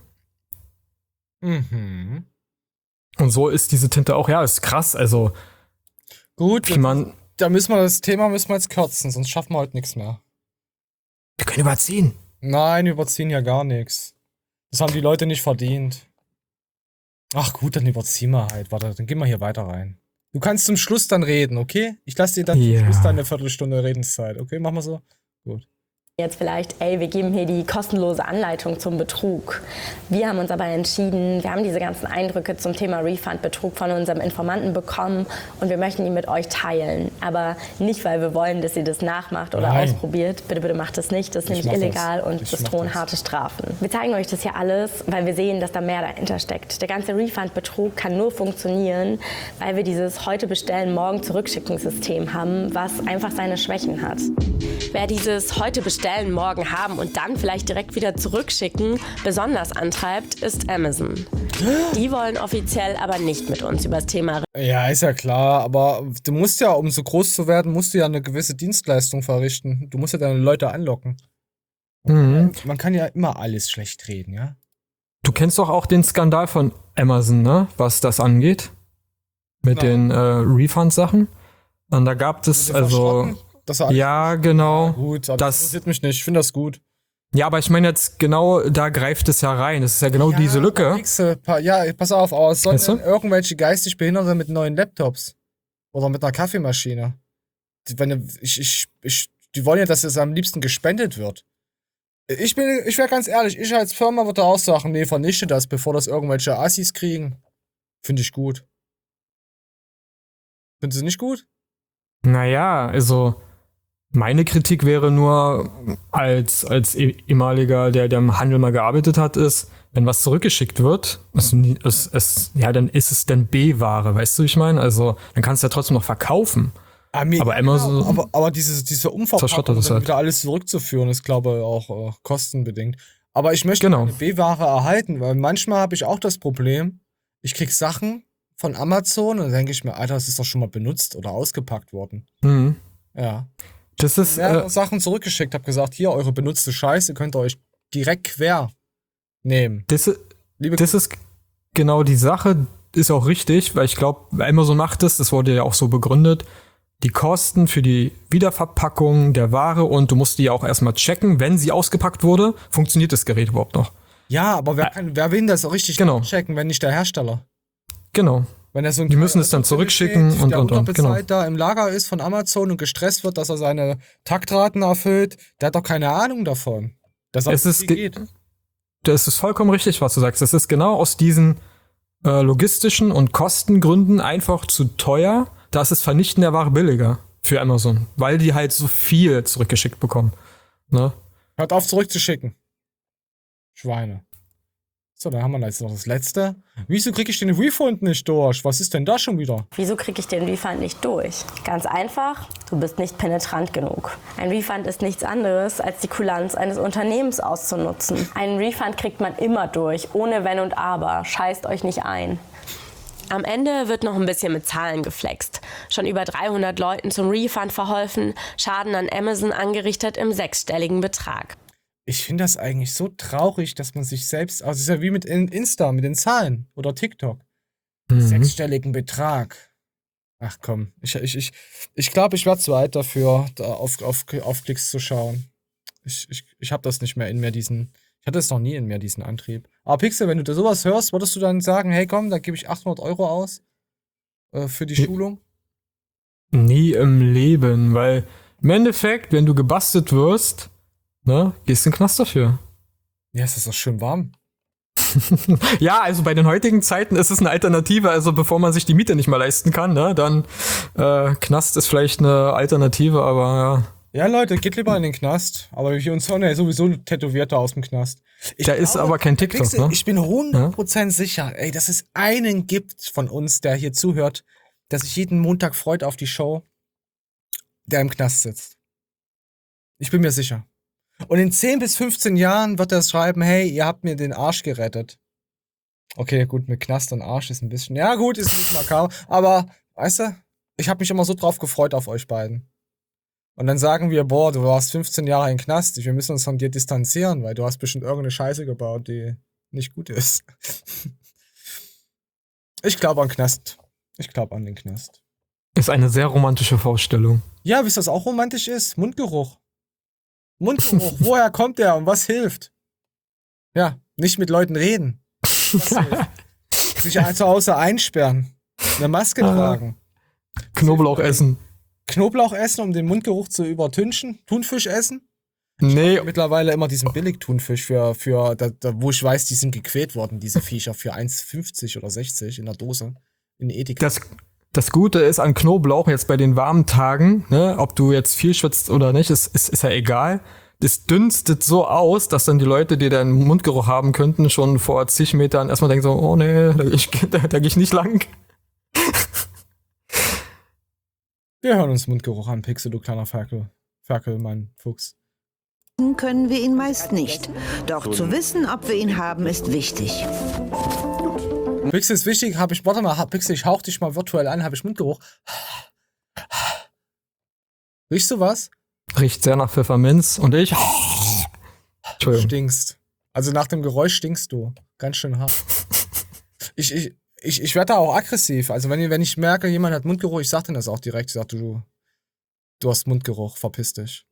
[SPEAKER 1] Mhm.
[SPEAKER 2] Und so ist diese Tinte auch, ja, ist krass, also.
[SPEAKER 1] Gut, da müssen wir das Thema jetzt kürzen, sonst schaffen wir heute nichts mehr.
[SPEAKER 2] Wir können überziehen.
[SPEAKER 1] Nein, überziehen ja gar nichts. Das haben die Leute nicht verdient. Ach gut, dann überziehen wir halt. Warte, dann gehen wir hier weiter rein. Du kannst zum Schluss dann reden, okay? Ich lasse dir dann zum Schluss dann eine Viertelstunde Redenszeit, okay? Machen wir so? Gut.
[SPEAKER 10] Jetzt vielleicht, ey, wir geben hier die kostenlose Anleitung zum Betrug. Wir haben uns aber entschieden, wir haben diese ganzen Eindrücke zum Thema Refund-Betrug von unserem Informanten bekommen und wir möchten die mit euch teilen. Aber nicht, weil wir wollen, dass ihr das nachmacht oder ausprobiert. Bitte, bitte macht das nicht. Das ist nämlich illegal und das drohen harte Strafen. Wir zeigen euch das hier alles, weil wir sehen, dass da mehr dahinter steckt. Der ganze Refund-Betrug kann nur funktionieren, weil wir dieses heute bestellen, morgen zurückschicken System haben, was einfach seine Schwächen hat. Wer dieses heute bestellen, morgen haben und dann vielleicht direkt wieder zurückschicken besonders antreibt, ist Amazon. Die wollen offiziell aber nicht mit uns über das Thema reden.
[SPEAKER 1] Ja, ist ja klar, aber du musst ja, um so groß zu werden, musst du ja eine gewisse Dienstleistung verrichten. Du musst ja deine Leute anlocken. Man kann ja immer alles schlecht reden, ja?
[SPEAKER 2] Du kennst doch auch den Skandal von Amazon, ne? Was das angeht. Mit den Refund-Sachen. Und da gab es ja, genau.
[SPEAKER 1] Ja, gut, aber das interessiert mich nicht. Ich finde das gut.
[SPEAKER 2] Ja, aber ich meine jetzt genau, da greift es ja rein. Das ist ja genau diese Lücke.
[SPEAKER 1] Ja, pass auf, aber es sollen irgendwelche geistig Behinderte mit neuen Laptops oder mit einer Kaffeemaschine. Die wollen ja, dass es am liebsten gespendet wird. Ich wäre ganz ehrlich, ich als Firma würde auch sagen, nee, vernichte das, bevor das irgendwelche Assis kriegen. Finde ich gut. Findest du nicht gut?
[SPEAKER 2] Naja, also meine Kritik wäre nur, als ehemaliger, der im Handel mal gearbeitet hat, ist, wenn was zurückgeschickt wird, dann ist es dann B-Ware, weißt du, wie ich meine? Also, dann kannst du ja trotzdem noch verkaufen. Aber Amazon.
[SPEAKER 1] Aber diese Umverpackung,
[SPEAKER 2] das halt.
[SPEAKER 1] wieder alles zurückzuführen, ist, glaube ich, auch kostenbedingt. Aber ich möchte eine B-Ware erhalten, weil manchmal habe ich auch das Problem, ich krieg Sachen von Amazon und dann denke ich mir, Alter, das ist doch schon mal benutzt oder ausgepackt worden.
[SPEAKER 2] Mhm.
[SPEAKER 1] Ja.
[SPEAKER 2] Das ist
[SPEAKER 1] Sachen zurückgeschickt, habe gesagt, hier, eure benutzte Scheiße könnt ihr euch direkt quer nehmen.
[SPEAKER 2] Das ist genau die Sache, ist auch richtig, weil ich glaube, Amazon macht das wurde ja auch so begründet, die Kosten für die Wiederverpackung der Ware und du musst die ja auch erstmal checken, wenn sie ausgepackt wurde, funktioniert das Gerät überhaupt noch.
[SPEAKER 1] Ja, aber wer will das auch richtig checken, wenn nicht der Hersteller?
[SPEAKER 2] Genau.
[SPEAKER 1] Wenn er so
[SPEAKER 2] die müssen es dann zurückschicken
[SPEAKER 1] steht,
[SPEAKER 2] und.
[SPEAKER 1] Genau. Da im Lager ist von Amazon und gestresst wird, dass er seine Taktraten erfüllt, der hat doch keine Ahnung davon. Dass es geht.
[SPEAKER 2] Das ist vollkommen richtig, was du sagst. Das ist genau aus diesen logistischen und Kostengründen einfach zu teuer. Da ist das Vernichten der Ware billiger für Amazon, weil die halt so viel zurückgeschickt bekommen. Ne?
[SPEAKER 1] Hört auf zurückzuschicken. Schweine. So, dann haben wir jetzt noch das letzte. Wieso kriege ich den Refund nicht durch? Was ist denn da schon wieder?
[SPEAKER 10] Wieso kriege ich den Refund nicht durch? Ganz einfach, du bist nicht penetrant genug. Ein Refund ist nichts anderes, als die Kulanz eines Unternehmens auszunutzen. Einen Refund kriegt man immer durch, ohne Wenn und Aber. Scheißt euch nicht ein. Am Ende wird noch ein bisschen mit Zahlen geflext. Schon über 300 Leuten zum Refund verholfen, Schaden an Amazon angerichtet im 6-stelligen Betrag.
[SPEAKER 1] Ich finde das eigentlich so traurig, dass man sich selbst, also es ist ja wie mit Insta, mit den Zahlen oder TikTok. 6-stelligen Betrag. Ach komm, ich glaube, ich werde zu alt dafür, da auf Klicks zu schauen. Ich habe das nicht mehr in mir, ich hatte es noch nie in mir, diesen Antrieb. Aber Pixel, wenn du da sowas hörst, würdest du dann sagen, hey komm, da gebe ich 800 € aus für die Schulung?
[SPEAKER 2] Nie im Leben, weil im Endeffekt, wenn du gebastelt wirst, ne, gehst du in den Knast dafür.
[SPEAKER 1] Ja, es ist doch schön warm.
[SPEAKER 2] Ja, also bei den heutigen Zeiten ist es eine Alternative, also bevor man sich die Miete nicht mal leisten kann, ne, dann Knast ist vielleicht eine Alternative, aber ja.
[SPEAKER 1] Ja, Leute, geht lieber in den Knast. Aber wir uns hören ja sowieso Tätowierter aus dem Knast.
[SPEAKER 2] Ist aber kein TikTok, ne?
[SPEAKER 1] Ich bin 100% sicher, ey, dass es einen gibt von uns, der hier zuhört, der sich jeden Montag freut auf die Show, der im Knast sitzt. Ich bin mir sicher. Und in 10 bis 15 Jahren wird er schreiben, hey, ihr habt mir den Arsch gerettet. Okay, gut, mit Knast und Arsch ist ein bisschen, ja gut, ist nicht makaber, aber, weißt du, ich habe mich immer so drauf gefreut auf euch beiden. Und dann sagen wir, boah, du warst 15 Jahre im Knast, wir müssen uns von dir distanzieren, weil du hast bestimmt irgendeine Scheiße gebaut, die nicht gut ist. Ich glaube an Knast. Ich glaube an den Knast.
[SPEAKER 2] Ist eine sehr romantische Vorstellung.
[SPEAKER 1] Ja, wisst ihr, was auch romantisch ist? Mundgeruch. Mundgeruch, woher kommt der und was hilft? Ja, nicht mit Leuten reden. Sich zu Hause einsperren. Eine Maske tragen.
[SPEAKER 2] Knoblauch essen.
[SPEAKER 1] Knoblauch essen, um den Mundgeruch zu übertünchen? Thunfisch essen?
[SPEAKER 2] Nee.
[SPEAKER 1] Mittlerweile immer diesen Billig-Thunfisch wo ich weiß, die sind gequält worden, diese Viecher, für 1,50 oder 60 in der Dose. In Edeka.
[SPEAKER 2] Das Gute ist an Knoblauch jetzt bei den warmen Tagen, ne, ob du jetzt viel schwitzt oder nicht, ist ja egal. Das dünstet so aus, dass dann die Leute, die deinen Mundgeruch haben könnten, schon vor zig Metern erstmal denken so, oh nee, da geh ich nicht lang.
[SPEAKER 1] Wir hören uns Mundgeruch an, Pixel, du kleiner Ferkel, mein Fuchs.
[SPEAKER 12] Können wir ihn meist nicht. Doch zu wissen, ob wir ihn haben, ist wichtig.
[SPEAKER 1] Pixel ist wichtig, warte mal, Pixel, ich hauch dich mal virtuell an, habe ich Mundgeruch. Riechst du was?
[SPEAKER 2] Riecht sehr nach Pfefferminz und ich.
[SPEAKER 1] Du stinkst. Also nach dem Geräusch stinkst du. Ganz schön hart. Ich werde da auch aggressiv. Also wenn ich merke, jemand hat Mundgeruch, ich sag denen das auch direkt. Ich sag, du hast Mundgeruch, verpiss dich.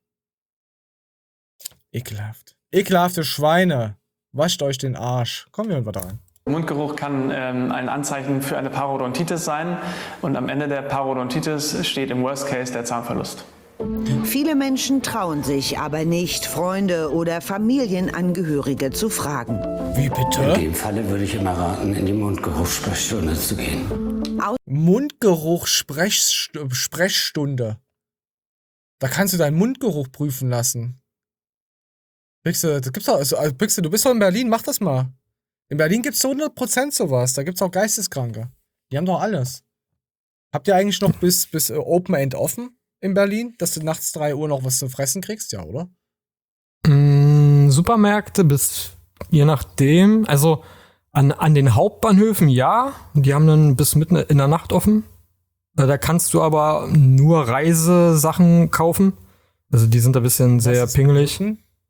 [SPEAKER 1] Ekelhaft. Ekelhafte Schweine. Wascht euch den Arsch. Kommen wir weiter rein.
[SPEAKER 13] Mundgeruch kann ein Anzeichen für eine Parodontitis sein und am Ende der Parodontitis steht im Worst Case der Zahnverlust.
[SPEAKER 12] Viele Menschen trauen sich aber nicht, Freunde oder Familienangehörige zu fragen.
[SPEAKER 1] Wie bitte?
[SPEAKER 14] In dem Falle würde ich immer raten, in die Mundgeruchssprechstunde zu gehen.
[SPEAKER 1] Mundgeruch-Sprechstunde. Da kannst du deinen Mundgeruch prüfen lassen. Pixel, das gibt's doch, also Pixel, du bist doch in Berlin, mach das mal. In Berlin gibt's 100% sowas. Da gibt's auch Geisteskranke. Die haben doch alles. Habt ihr eigentlich noch bis Open End offen in Berlin, dass du nachts 3 Uhr noch was zu fressen kriegst? Ja, oder?
[SPEAKER 2] Supermärkte bis, je nachdem, also an den Hauptbahnhöfen ja, die haben dann bis mitten in der Nacht offen. Da kannst du aber nur Reisesachen kaufen. Also die sind ein bisschen sehr pingelig.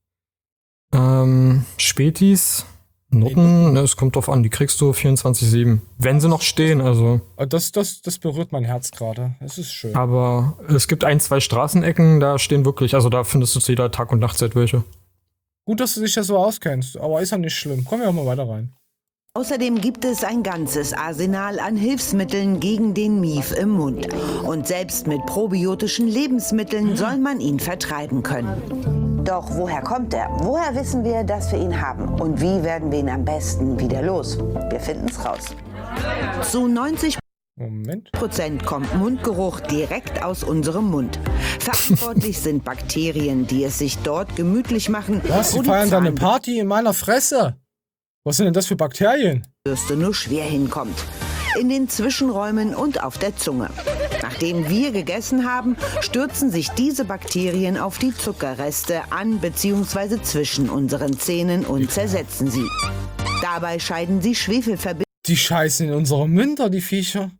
[SPEAKER 2] Spätis, Nutten, es kommt drauf an, die kriegst du 24/7. Wenn sie noch stehen, also.
[SPEAKER 1] Das berührt mein Herz gerade. Das ist schön.
[SPEAKER 2] Aber es gibt 1, 2 Straßenecken, da stehen wirklich, also da findest du zu jeder Tag- und Nachtzeit welche.
[SPEAKER 1] Gut, dass du dich ja so auskennst, aber ist ja nicht schlimm. Kommen wir auch mal weiter rein.
[SPEAKER 12] Außerdem gibt es ein ganzes Arsenal an Hilfsmitteln gegen den Mief im Mund. Und selbst mit probiotischen Lebensmitteln soll man ihn vertreiben können. Doch woher kommt er? Woher wissen wir, dass wir ihn haben? Und wie werden wir ihn am besten wieder los? Wir finden's raus. Zu 90% kommt Mundgeruch direkt aus unserem Mund. Verantwortlich sind Bakterien, die es sich dort gemütlich machen.
[SPEAKER 1] Was? Sie feiern da eine Party in meiner Fresse? Was sind denn das für Bakterien?
[SPEAKER 12] Bürste nur schwer hinkommt. In den Zwischenräumen und auf der Zunge. Nachdem wir gegessen haben, stürzen sich diese Bakterien auf die Zuckerreste an bzw. zwischen unseren Zähnen und zersetzen sie. Dabei scheiden sie Schwefelverbindungen.
[SPEAKER 1] Die scheißen in unsere Münder, die Viecher.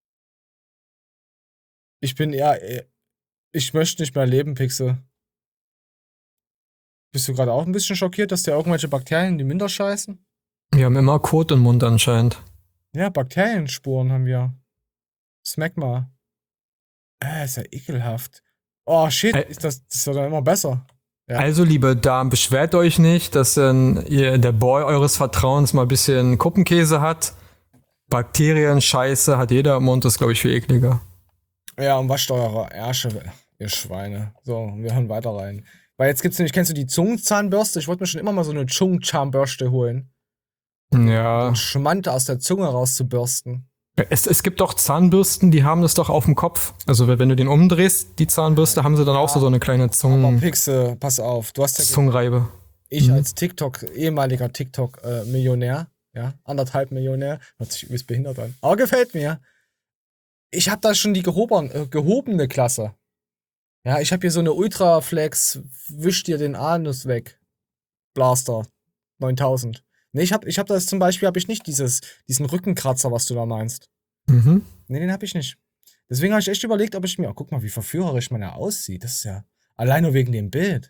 [SPEAKER 1] Ich möchte nicht mehr leben, Pixel. Bist du gerade auch ein bisschen schockiert, dass dir irgendwelche Bakterien in die Münder scheißen?
[SPEAKER 2] Wir haben immer Kot im Mund anscheinend.
[SPEAKER 1] Ja, Bakterienspuren haben wir. Smack mal. Ist ja ekelhaft. Oh, shit, das wird dann immer besser. Ja.
[SPEAKER 2] Also, liebe Damen, beschwert euch nicht, dass der Boy eures Vertrauens mal ein bisschen Kuppenkäse hat. Bakterien, Scheiße hat jeder im Mund, das ist, glaube ich, viel ekliger.
[SPEAKER 1] Ja, und wascht eure Ärsche, ihr Schweine. So, wir hören weiter rein. Weil jetzt gibt's nämlich, kennst du die Zungenzahnbürste? Ich wollte mir schon immer mal so eine Zungenzahnbürste holen.
[SPEAKER 2] Ja.
[SPEAKER 1] Und Schmand aus der Zunge rauszubürsten.
[SPEAKER 2] Es gibt doch Zahnbürsten, die haben das doch auf dem Kopf. Also wenn du den umdrehst, die Zahnbürste, haben sie dann auch so eine kleine
[SPEAKER 1] Aber Pixel, pass auf, du hast ja
[SPEAKER 2] Zungenreibe.
[SPEAKER 1] Ich als ehemaliger TikTok-Millionär, ja, 1,5 Millionär, hört sich übelst behindert an. Aber gefällt mir. Ich habe da schon die gehobene Klasse. Ja, ich habe hier so eine Ultraflex, wisch dir den Anus weg. Blaster 9000. Nee, ich hab das zum Beispiel, habe ich nicht diesen Rückenkratzer, was du da meinst.
[SPEAKER 2] Mhm.
[SPEAKER 1] Nee, den habe ich nicht. Deswegen habe ich echt überlegt, ob ich mir, guck mal, wie verführerisch man ja aussieht. Das ist ja allein nur wegen dem Bild.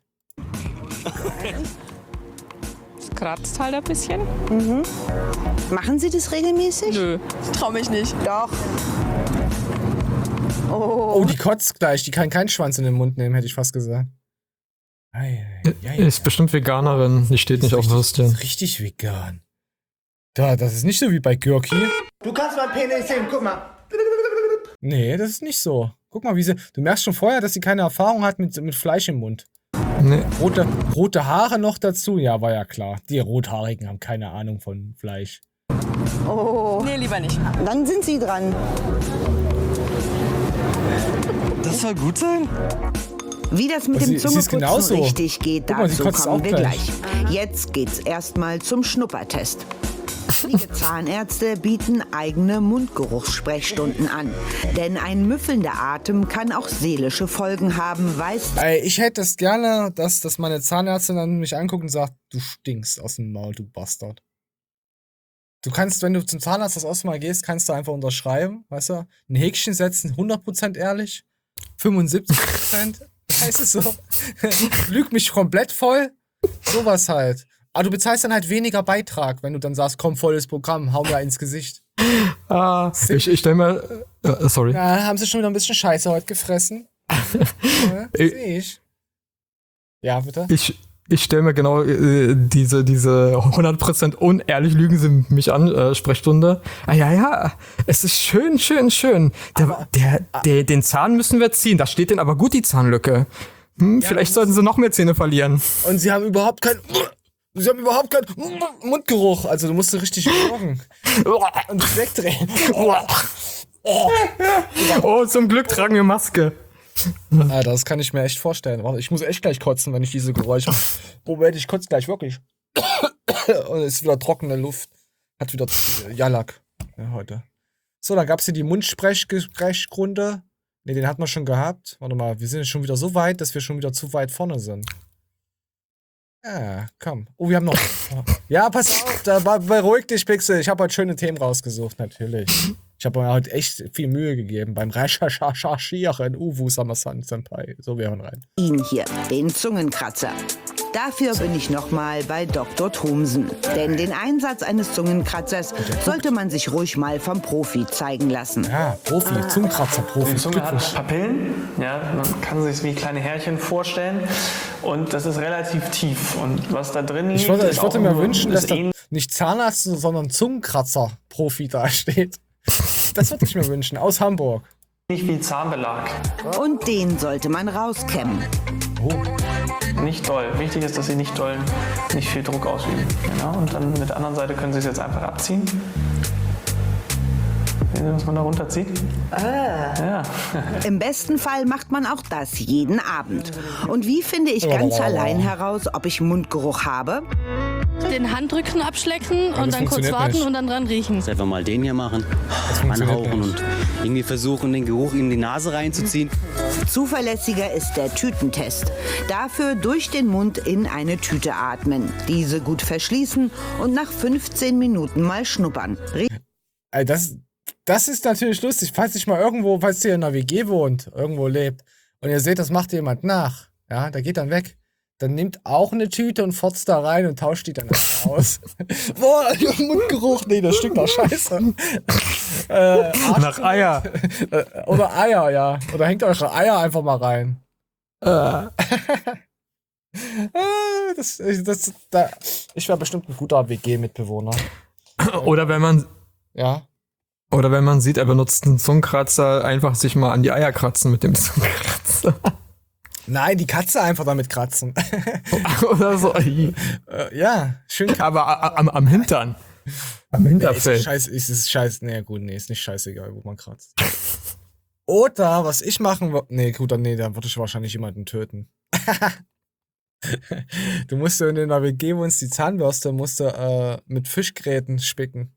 [SPEAKER 4] Es kratzt halt ein bisschen.
[SPEAKER 12] Mhm. Machen Sie das regelmäßig?
[SPEAKER 4] Nö, ich trau mich nicht.
[SPEAKER 12] Doch.
[SPEAKER 1] Oh, die kotzt gleich. Die kann keinen Schwanz in den Mund nehmen, hätte ich fast gesagt.
[SPEAKER 2] Ist bestimmt Veganerin. Die steht nicht auf Würstchen.
[SPEAKER 1] Richtig vegan. Das ist nicht so wie bei Gürki.
[SPEAKER 7] Du kannst mein Penis sehen, guck mal.
[SPEAKER 1] Nee, das ist nicht so. Guck mal, wie sie. Du merkst schon vorher, dass sie keine Erfahrung hat mit Fleisch im Mund.
[SPEAKER 2] Nee.
[SPEAKER 1] Rote Haare noch dazu? Ja, war ja klar. Die Rothaarigen haben keine Ahnung von Fleisch.
[SPEAKER 12] Oh.
[SPEAKER 4] Nee, lieber nicht.
[SPEAKER 12] Dann sind Sie dran.
[SPEAKER 15] Das soll gut sein?
[SPEAKER 12] Wie das mit dem Zungeputzen
[SPEAKER 1] genauso.
[SPEAKER 12] richtig geht,
[SPEAKER 1] Guck mal, sie
[SPEAKER 12] dazu
[SPEAKER 1] kotzt
[SPEAKER 12] kommen
[SPEAKER 1] auch
[SPEAKER 12] wir
[SPEAKER 1] gleich.
[SPEAKER 12] gleich. Jetzt geht's erstmal zum Schnuppertest. Einige Zahnärzte bieten eigene Mundgeruchssprechstunden an. Denn ein müffelnder Atem kann auch seelische Folgen haben, weißt du?
[SPEAKER 1] Ich hätte es gerne, dass meine Zahnärztin dann mich anguckt und sagt, du stinkst aus dem Maul, du Bastard. Du kannst, wenn du zum Zahnarzt das erste Mal gehst, kannst du einfach unterschreiben, weißt du? Ein Häkchen setzen, 100% ehrlich, 75%, weißt du so? Lüg mich komplett voll, sowas halt. Aber du bezahlst dann halt weniger Beitrag, wenn du dann sagst, komm, volles Programm, hau mir ins Gesicht.
[SPEAKER 2] Ich stell mir, sorry.
[SPEAKER 1] Ja, haben sie schon wieder ein bisschen Scheiße heute gefressen. Ja, seh ich. Ja, bitte?
[SPEAKER 2] Ich stelle mir genau diese 100% unehrlich lügen sie mich an, Sprechstunde. Ja, es ist schön. Den Zahn müssen wir ziehen. Da steht denn aber gut die Zahnlücke. Vielleicht sollten sie noch mehr Zähne verlieren.
[SPEAKER 1] Und sie haben überhaupt keinen Mundgeruch. Also du musst so richtig schlucken und dich wegdrehen.
[SPEAKER 2] Oh, zum Glück tragen wir Maske.
[SPEAKER 1] Alter, das kann ich mir echt vorstellen. Warte, ich muss echt gleich kotzen, wenn ich diese Geräusche. Moment, ich kotze gleich wirklich. Und es ist wieder trockene Luft. Hat wieder Jalak heute. So, dann gab's hier die Mundsprechgrunde. Ne, den hatten wir schon gehabt. Warte mal, wir sind schon wieder so weit, dass wir schon wieder zu weit vorne sind. Ja, komm. Oh, wir haben noch. Ja, pass auf, beruhig dich, Pixel. Ich habe heute schöne Themen rausgesucht, natürlich. Ich habe mir heute echt viel Mühe gegeben beim Recherchieren. Sama-san Senpai. So, wir hören rein.
[SPEAKER 12] Ihn hier, den Zungenkratzer. Dafür bin ich nochmal bei Dr. Thomsen. Denn den Einsatz eines Zungenkratzers sollte man sich ruhig mal vom Profi zeigen lassen.
[SPEAKER 1] Ja, Profi, Zungenkratzer-Profi.
[SPEAKER 13] Die Zunge hat Papillen, ja, man kann sich wie kleine Härchen vorstellen. Und das ist relativ tief. Und was da drin liegt,
[SPEAKER 1] ich würde mir wünschen, dass da nicht Zahnarzt, sondern Zungenkratzer-Profi da steht. Das würde ich mir wünschen, aus Hamburg.
[SPEAKER 13] Nicht wie Zahnbelag.
[SPEAKER 12] Und den sollte man rauskämmen.
[SPEAKER 1] Oh.
[SPEAKER 13] Nicht doll. Wichtig ist, dass Sie nicht viel Druck ausüben. Genau. Und dann mit der anderen Seite können Sie es jetzt einfach abziehen. Sehen Sie, was man da runterzieht? Ja.
[SPEAKER 12] Im besten Fall macht man auch das jeden Abend. Und wie finde ich ganz allein heraus, ob ich Mundgeruch habe?
[SPEAKER 16] Den Handrücken abschlecken und dann kurz warten und dann dran riechen.
[SPEAKER 14] Einfach mal den hier machen, anhauchen und irgendwie versuchen, den Geruch in die Nase reinzuziehen.
[SPEAKER 12] Zuverlässiger ist der Tütentest. Dafür durch den Mund in eine Tüte atmen, diese gut verschließen und nach 15 Minuten mal schnuppern.
[SPEAKER 1] Das ist natürlich lustig, falls ihr in einer WG wohnt, irgendwo lebt und ihr seht, das macht jemand nach, ja, der geht dann weg. Dann nimmt auch eine Tüte und fotzt da rein und tauscht die dann aus. Boah, Mundgeruch, nee, das stinkt nach Scheiße.
[SPEAKER 2] Nach Eier.
[SPEAKER 1] Oder Eier, ja. Oder hängt eure Eier einfach mal rein. Ich wäre bestimmt ein guter WG-Mitbewohner.
[SPEAKER 2] Oder wenn man...
[SPEAKER 1] Ja.
[SPEAKER 2] Oder wenn man sieht, er benutzt einen Zungenkratzer, einfach sich mal an die Eier kratzen mit dem Zungenkratzer.
[SPEAKER 1] Nein, die Katze einfach damit kratzen.
[SPEAKER 2] Oder so.
[SPEAKER 1] Ja, schön.
[SPEAKER 2] Aber am Hintern. Am Hinterfeld.
[SPEAKER 1] Ist scheiße. Nee, gut, nee, ist nicht scheißegal, wo man kratzt. Oder, was ich machen würde. Nee, gut, dann würde ich wahrscheinlich jemanden töten. Du musst, wenn du in der WG wohnst, die Zahnbürste musst du mit Fischgräten spicken.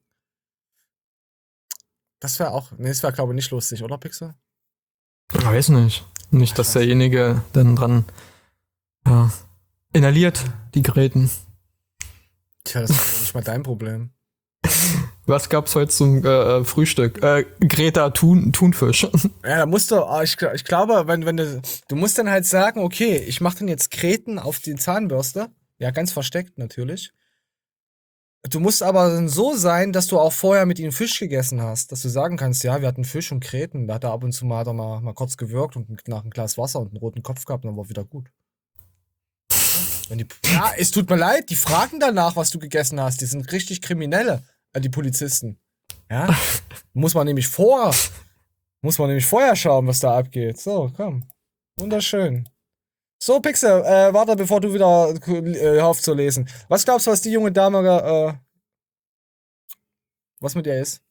[SPEAKER 1] Das wäre glaube ich nicht lustig, oder, Pixel?
[SPEAKER 2] Ich weiß nicht. Nicht, dass derjenige dann dran inhaliert, die Gräten.
[SPEAKER 1] Tja, das ist ja nicht mal dein Problem.
[SPEAKER 2] Was gab's heute zum Frühstück? Greta Thunfisch.
[SPEAKER 1] Ja, da musst du, ich glaube, wenn du musst dann halt sagen, okay, ich mache dann jetzt Gräten auf die Zahnbürste. Ja, ganz versteckt natürlich. Du musst aber dann so sein, dass du auch vorher mit ihnen Fisch gegessen hast. Dass du sagen kannst, ja, wir hatten Fisch und Gräten. Da hat er ab und zu mal kurz gewürgt und nach einem Glas Wasser und einen roten Kopf gehabt und dann war wieder gut. Ja, es tut mir leid, die fragen danach, was du gegessen hast. Die sind richtig Kriminelle, die Polizisten. Ja, muss man nämlich vorher schauen, was da abgeht. So, komm. Wunderschön. So, Pixel, warte, bevor du wieder hörst zu lesen. Was glaubst du, was die junge Dame, was mit ihr ist?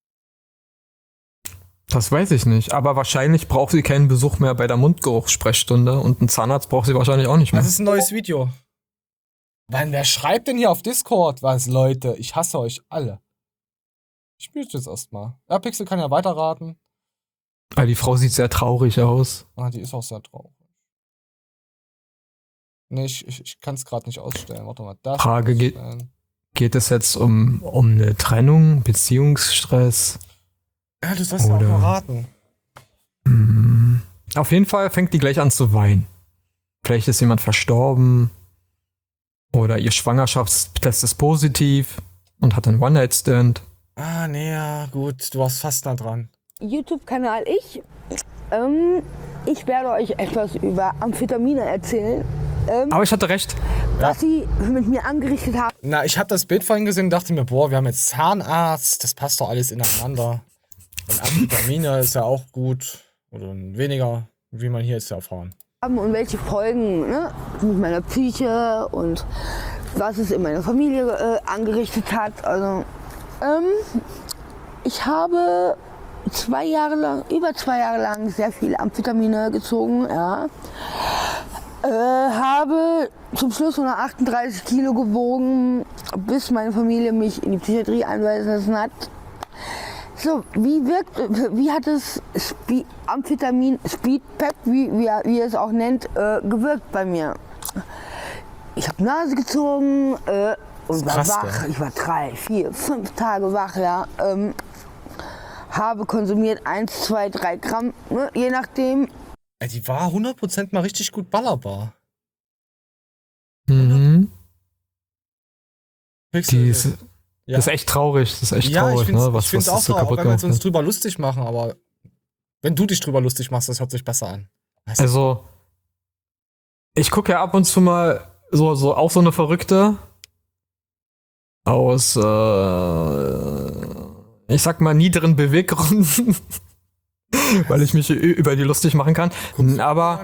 [SPEAKER 2] Das weiß ich nicht, aber wahrscheinlich braucht sie keinen Besuch mehr bei der Mundgeruchssprechstunde und einen Zahnarzt braucht sie wahrscheinlich auch nicht mehr.
[SPEAKER 1] Das ist ein neues Video. Mann, wer schreibt denn hier auf Discord was, Leute? Ich hasse euch alle. Ich mute jetzt erstmal. Ja, Pixel kann ja weiterraten.
[SPEAKER 2] Die Frau sieht sehr traurig aus.
[SPEAKER 1] Ah, die ist auch sehr traurig. Nee, ich kann es gerade nicht ausstellen. Warte mal.
[SPEAKER 2] Frage, geht es jetzt um eine Trennung, Beziehungsstress?
[SPEAKER 1] Ja, das sollst du auch mal raten.
[SPEAKER 2] Auf jeden Fall fängt die gleich an zu weinen. Vielleicht ist jemand verstorben. Oder ihr Schwangerschaftstest ist positiv und hat einen One-Night-Stand.
[SPEAKER 1] Ah, nee, ja, gut. Du warst fast nah dran.
[SPEAKER 17] YouTube-Kanal ich werde euch etwas über Amphetamine erzählen.
[SPEAKER 2] Aber ich hatte recht.
[SPEAKER 17] Was sie mit mir angerichtet haben.
[SPEAKER 1] Na, ich habe das Bild vorhin gesehen und dachte mir, boah, wir haben jetzt Zahnarzt, das passt doch alles ineinander. Und Amphetamine ist ja auch gut. Oder weniger, wie man hier jetzt erfahren.
[SPEAKER 17] Und welche Folgen, ne, mit meiner Psyche und was es in meiner Familie angerichtet hat. Also, ich habe über 2 Jahre lang sehr viele Amphetamine gezogen, ja. Habe zum Schluss 138 Kilo gewogen, bis meine Familie mich in die Psychiatrie einweisen lassen hat. So, wie hat es Amphetamin, Speedpep, wie ihr es auch nennt, gewirkt bei mir? Ich habe Nase gezogen und war
[SPEAKER 1] krass,
[SPEAKER 17] wach.
[SPEAKER 1] ja.
[SPEAKER 17] Ich war 3, 4, 5 Tage wach, ja. Habe konsumiert 1, 2, 3 Gramm, ne, je nachdem.
[SPEAKER 1] Ey, die war 100% mal richtig gut ballerbar.
[SPEAKER 2] Mhm.
[SPEAKER 1] Pixel,
[SPEAKER 2] Das ist echt traurig. Das ist echt
[SPEAKER 1] ja,
[SPEAKER 2] traurig,
[SPEAKER 1] ich find's,
[SPEAKER 2] ne? Was
[SPEAKER 1] ich find's
[SPEAKER 2] das
[SPEAKER 1] auch
[SPEAKER 2] so
[SPEAKER 1] so, auch
[SPEAKER 2] kaputt
[SPEAKER 1] wenn wir
[SPEAKER 2] gemacht
[SPEAKER 1] uns
[SPEAKER 2] hat.
[SPEAKER 1] drüber lustig machen, aber wenn du dich drüber lustig machst, das hört sich besser an. Weißt du?
[SPEAKER 2] Also, ich gucke ja ab und zu mal auch so eine Verrückte aus, ich sag mal, niederen Beweggründen, weil ich mich über die lustig machen kann. Aber,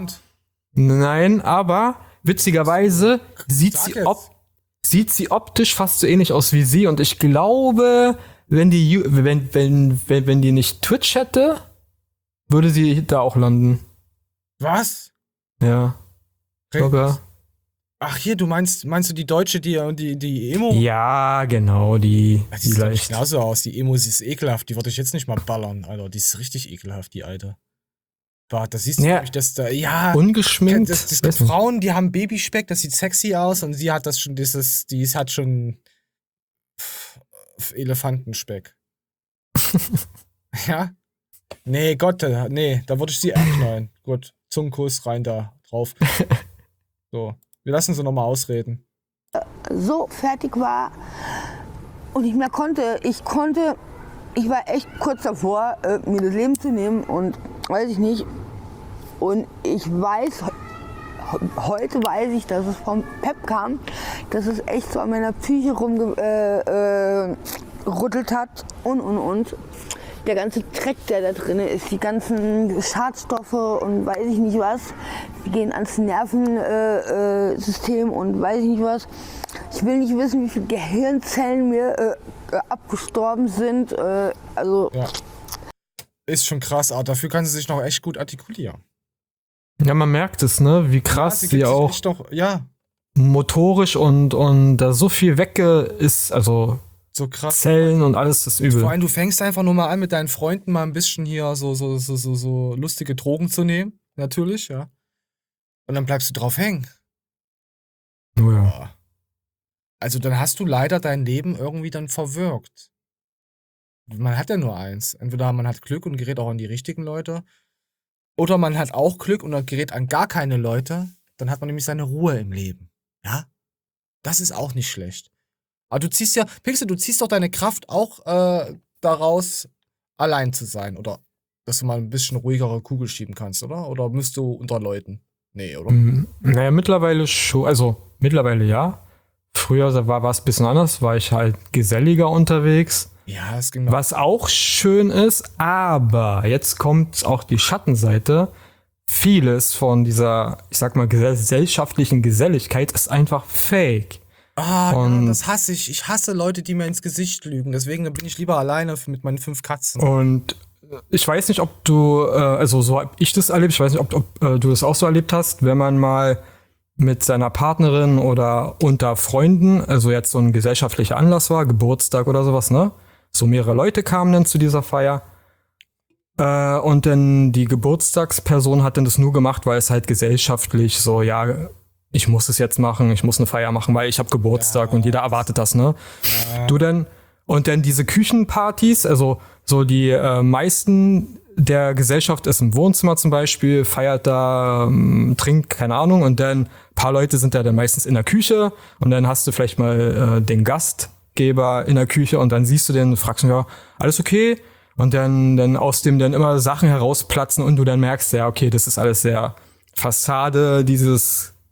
[SPEAKER 2] witzigerweise sieht sie optisch fast so ähnlich aus wie sie und ich glaube, wenn die nicht Twitch hätte, würde sie da auch landen.
[SPEAKER 1] Was?
[SPEAKER 2] Ja. Ich glaube, ja.
[SPEAKER 1] Ach hier, meinst du die Deutsche, die Emo?
[SPEAKER 2] Ja, genau, die
[SPEAKER 1] sieht
[SPEAKER 2] leicht.
[SPEAKER 1] genauso aus. Die Emo, sie ist ekelhaft. Die würde ich jetzt nicht mal ballern, Alter. Die ist richtig ekelhaft, die Alte. Da siehst du nämlich, dass da, ja.
[SPEAKER 2] Ungeschminkt.
[SPEAKER 1] Es gibt Frauen, die haben Babyspeck, das sieht sexy aus und sie hat das schon, hat schon Elefantenspeck. Ja? Nee, Gott, nee, da würde ich sie abknallen. Gut, Zungenkuss rein da drauf. So, wir lassen sie nochmal ausreden.
[SPEAKER 17] So fertig war und nicht mehr konnte. Ich war echt kurz davor, mir das Leben zu nehmen und weiß ich nicht. Und ich weiß, heute weiß ich, dass es vom Pep kam, dass es echt so an meiner Psyche rumgerüttelt hat und. Der ganze Dreck, der da drin ist, die ganzen Schadstoffe und weiß ich nicht was, die gehen ans Nervensystem und weiß ich nicht was. Ich will nicht wissen, wie viele Gehirnzellen mir abgestorben sind. Also
[SPEAKER 1] ja. Ist schon krass, aber dafür kann sie sich noch echt gut artikulieren.
[SPEAKER 2] Ja, man merkt es, ne? Wie krass sie auch motorisch und da so viel ist, also
[SPEAKER 1] so krass.
[SPEAKER 2] Zellen und alles ist übel.
[SPEAKER 1] Vor allem, du fängst einfach nur mal an, mit deinen Freunden mal ein bisschen hier so lustige Drogen zu nehmen. Natürlich, ja. Und dann bleibst du drauf hängen.
[SPEAKER 2] Oh ja.
[SPEAKER 1] Also dann hast du leider dein Leben irgendwie dann verwirkt. Man hat ja nur eins. Entweder man hat Glück und gerät auch an die richtigen Leute. Oder man hat auch Glück und dann gerät an gar keine Leute. Dann hat man nämlich seine Ruhe im Leben. Ja? Das ist auch nicht schlecht. Aber du ziehst doch deine Kraft auch daraus, allein zu sein, oder? Dass du mal ein bisschen ruhigere Kugel schieben kannst, oder? Oder müsst du unter Leuten? Nee, oder?
[SPEAKER 2] Naja, mittlerweile schon, also mittlerweile ja. Früher war es ein bisschen anders, war ich halt geselliger unterwegs.
[SPEAKER 1] Ja, es ging.
[SPEAKER 2] Was auch schön ist, aber jetzt kommt auch die Schattenseite. Vieles von dieser, ich sag mal, gesellschaftlichen Geselligkeit ist einfach fake.
[SPEAKER 1] Ja, das hasse ich. Ich hasse Leute, die mir ins Gesicht lügen. Deswegen bin ich lieber alleine mit meinen 5 Katzen.
[SPEAKER 2] Und ich weiß nicht, ob du, also so hab ich das erlebt, ich weiß nicht, ob du das auch so erlebt hast, wenn man mal mit seiner Partnerin oder unter Freunden, also jetzt so ein gesellschaftlicher Anlass war, Geburtstag oder sowas, ne? So mehrere Leute kamen dann zu dieser Feier. Und dann die Geburtstagsperson hat dann das nur gemacht, weil es halt gesellschaftlich so, ja, ich muss es jetzt machen, ich muss eine Feier machen, weil ich habe Geburtstag und jeder erwartet das, ne? Ja. Und dann diese Küchenpartys, also so die meisten der Gesellschaft ist im Wohnzimmer zum Beispiel, feiert da, trinkt, keine Ahnung, und dann ein paar Leute sind da dann meistens in der Küche und dann hast du vielleicht mal den Gastgeber in der Küche und dann siehst du den, fragst du, ja, alles okay? Und dann aus dem dann immer Sachen herausplatzen und du dann merkst, ja, okay, das ist alles sehr Fassade, dieses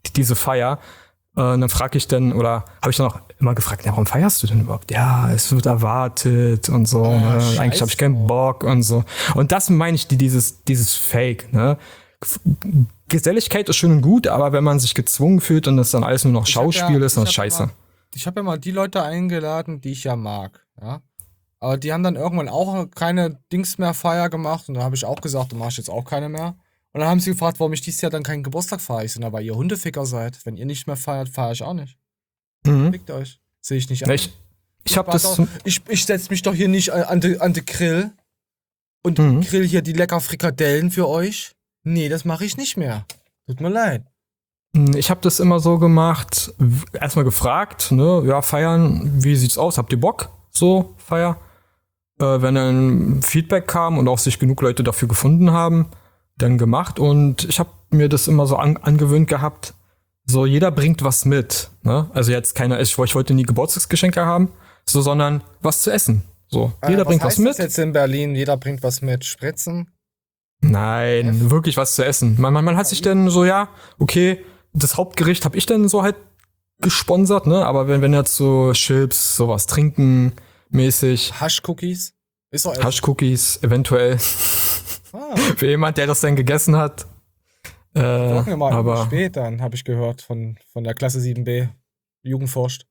[SPEAKER 2] diese Feier. Dann frage ich dann, oder habe ich dann auch immer gefragt, ja, warum feierst du denn überhaupt? Ja, es wird erwartet und so. Ne? Eigentlich habe ich keinen Bock und so. Und das meine ich, dieses Fake. Ne? Geselligkeit ist schön und gut, aber wenn man sich gezwungen fühlt und das dann alles nur noch Schauspiel ist, dann ist scheiße.
[SPEAKER 1] Ich habe ja mal die Leute eingeladen, die ich ja mag. Ja? Aber die haben dann irgendwann auch keine Dings mehr Feier gemacht. Und da habe ich auch gesagt, du machst jetzt auch keine mehr. Und dann haben sie gefragt, warum ich dieses Jahr dann keinen Geburtstag feiere. Ich so, na, weil ihr Hundeficker seid. Wenn ihr nicht mehr feiert, feiere ich auch nicht. Fickt euch. Sehe ich nicht an.
[SPEAKER 2] Ich habe das.
[SPEAKER 1] Ich setze mich doch hier nicht an die Grill und grill hier die lecker Frikadellen für euch. Nee, das mache ich nicht mehr. Tut mir leid.
[SPEAKER 2] Ich habe das immer so gemacht, erstmal gefragt, ne, ja, feiern, wie sieht's aus? Habt ihr Bock? So, Feier. Wenn dann Feedback kam und auch sich genug Leute dafür gefunden haben, dann gemacht. Und ich habe mir das immer so angewöhnt gehabt, so jeder bringt was mit. Ne? Also jetzt ich wollte nie Geburtstagsgeschenke haben, so, sondern was zu essen. So, jeder bringt was mit. Was heißt das
[SPEAKER 1] jetzt in Berlin? Jeder bringt was mit. Spritzen?
[SPEAKER 2] Nein, wirklich was zu essen. Man hat sich dann so, ja, okay, das Hauptgericht habe ich dann so halt gesponsert, ne? Aber wenn jetzt so Chips, sowas trinken mäßig.
[SPEAKER 1] Haschcookies? Ist doch
[SPEAKER 2] Haschcookies, eventuell. Für jemand, der das dann gegessen hat.
[SPEAKER 1] Sag mir mal aber spät dann, habe ich gehört, von der Klasse 7b. Jugendforscht.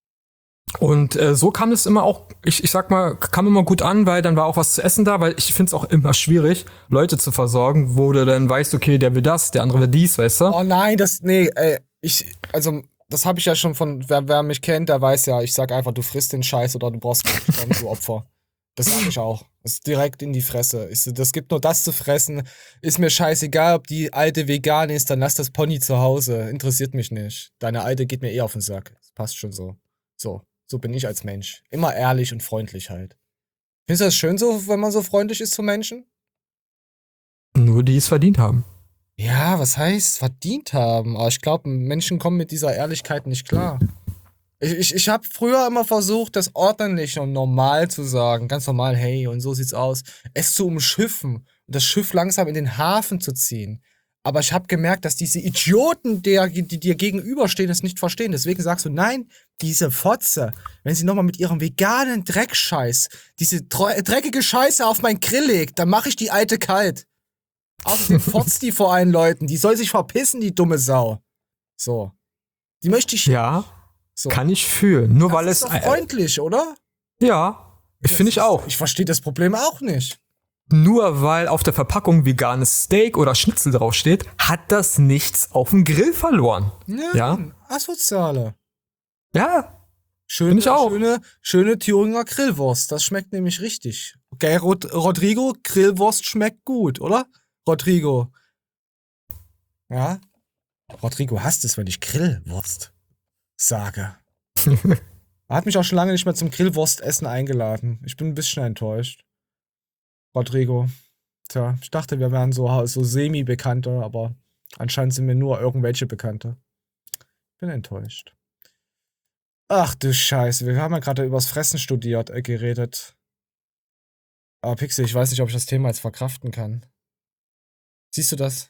[SPEAKER 2] Und so kam es immer auch, ich sag mal, kam immer gut an, weil dann war auch was zu essen da, weil ich finde es auch immer schwierig, Leute zu versorgen, wo du dann weißt, okay, der will das, der andere will dies, weißt du?
[SPEAKER 1] Oh nein, das habe ich ja schon wer mich kennt, der weiß ja, ich sag einfach, du frisst den Scheiß oder du brauchst keinen, du Opfer. Das sag ich auch. Das ist direkt in die Fresse. Das gibt nur das zu fressen. Ist mir scheißegal, ob die alte vegan ist, dann lass das Pony zu Hause. Interessiert mich nicht. Deine alte geht mir auf den Sack. Das passt schon so. So bin ich als Mensch. Immer ehrlich und freundlich halt. Findest du das schön so, wenn man so freundlich ist zu Menschen?
[SPEAKER 2] Nur die es verdient haben.
[SPEAKER 1] Ja, was heißt verdient haben? Aber ich glaube, Menschen kommen mit dieser Ehrlichkeit nicht klar. Ich habe früher immer versucht, das ordentlich und normal zu sagen. Ganz normal, hey, und so sieht's aus. Es zu umschiffen und das Schiff langsam in den Hafen zu ziehen. Aber ich habe gemerkt, dass diese Idioten, die dir gegenüberstehen, es nicht verstehen. Deswegen sagst du, nein, diese Fotze, wenn sie nochmal mit ihrem veganen Dreckscheiß diese dreckige Scheiße auf meinen Grill legt, dann mache ich die alte kalt. Außerdem fotzt die vor allen Leuten. Die soll sich verpissen, die dumme Sau. So. Die möchte ich...
[SPEAKER 2] Ja, so. Kann ich fühlen. Nur weil es...
[SPEAKER 1] Das ist doch freundlich, oder?
[SPEAKER 2] Ja, finde ich auch.
[SPEAKER 1] Ich verstehe das Problem auch nicht.
[SPEAKER 2] Nur weil auf der Verpackung veganes Steak oder Schnitzel draufsteht, hat das nichts auf dem Grill verloren. Ja?
[SPEAKER 1] Asoziale.
[SPEAKER 2] Ja. Finde ich auch.
[SPEAKER 1] Schöne Thüringer Grillwurst. Das schmeckt nämlich richtig. Okay, Rodrigo, Grillwurst schmeckt gut, oder? Rodrigo. Ja? Rodrigo hasst es, wenn ich Grillwurst sage. Er hat mich auch schon lange nicht mehr zum Grillwurstessen eingeladen. Ich bin ein bisschen enttäuscht. Rodrigo. Tja, ich dachte, wir wären so semi-Bekannte, aber anscheinend sind wir nur irgendwelche Bekannte. Bin enttäuscht. Ach du Scheiße, wir haben ja gerade übers Fressen geredet. Aber Pixel, ich weiß nicht, ob ich das Thema jetzt verkraften kann. Siehst du das?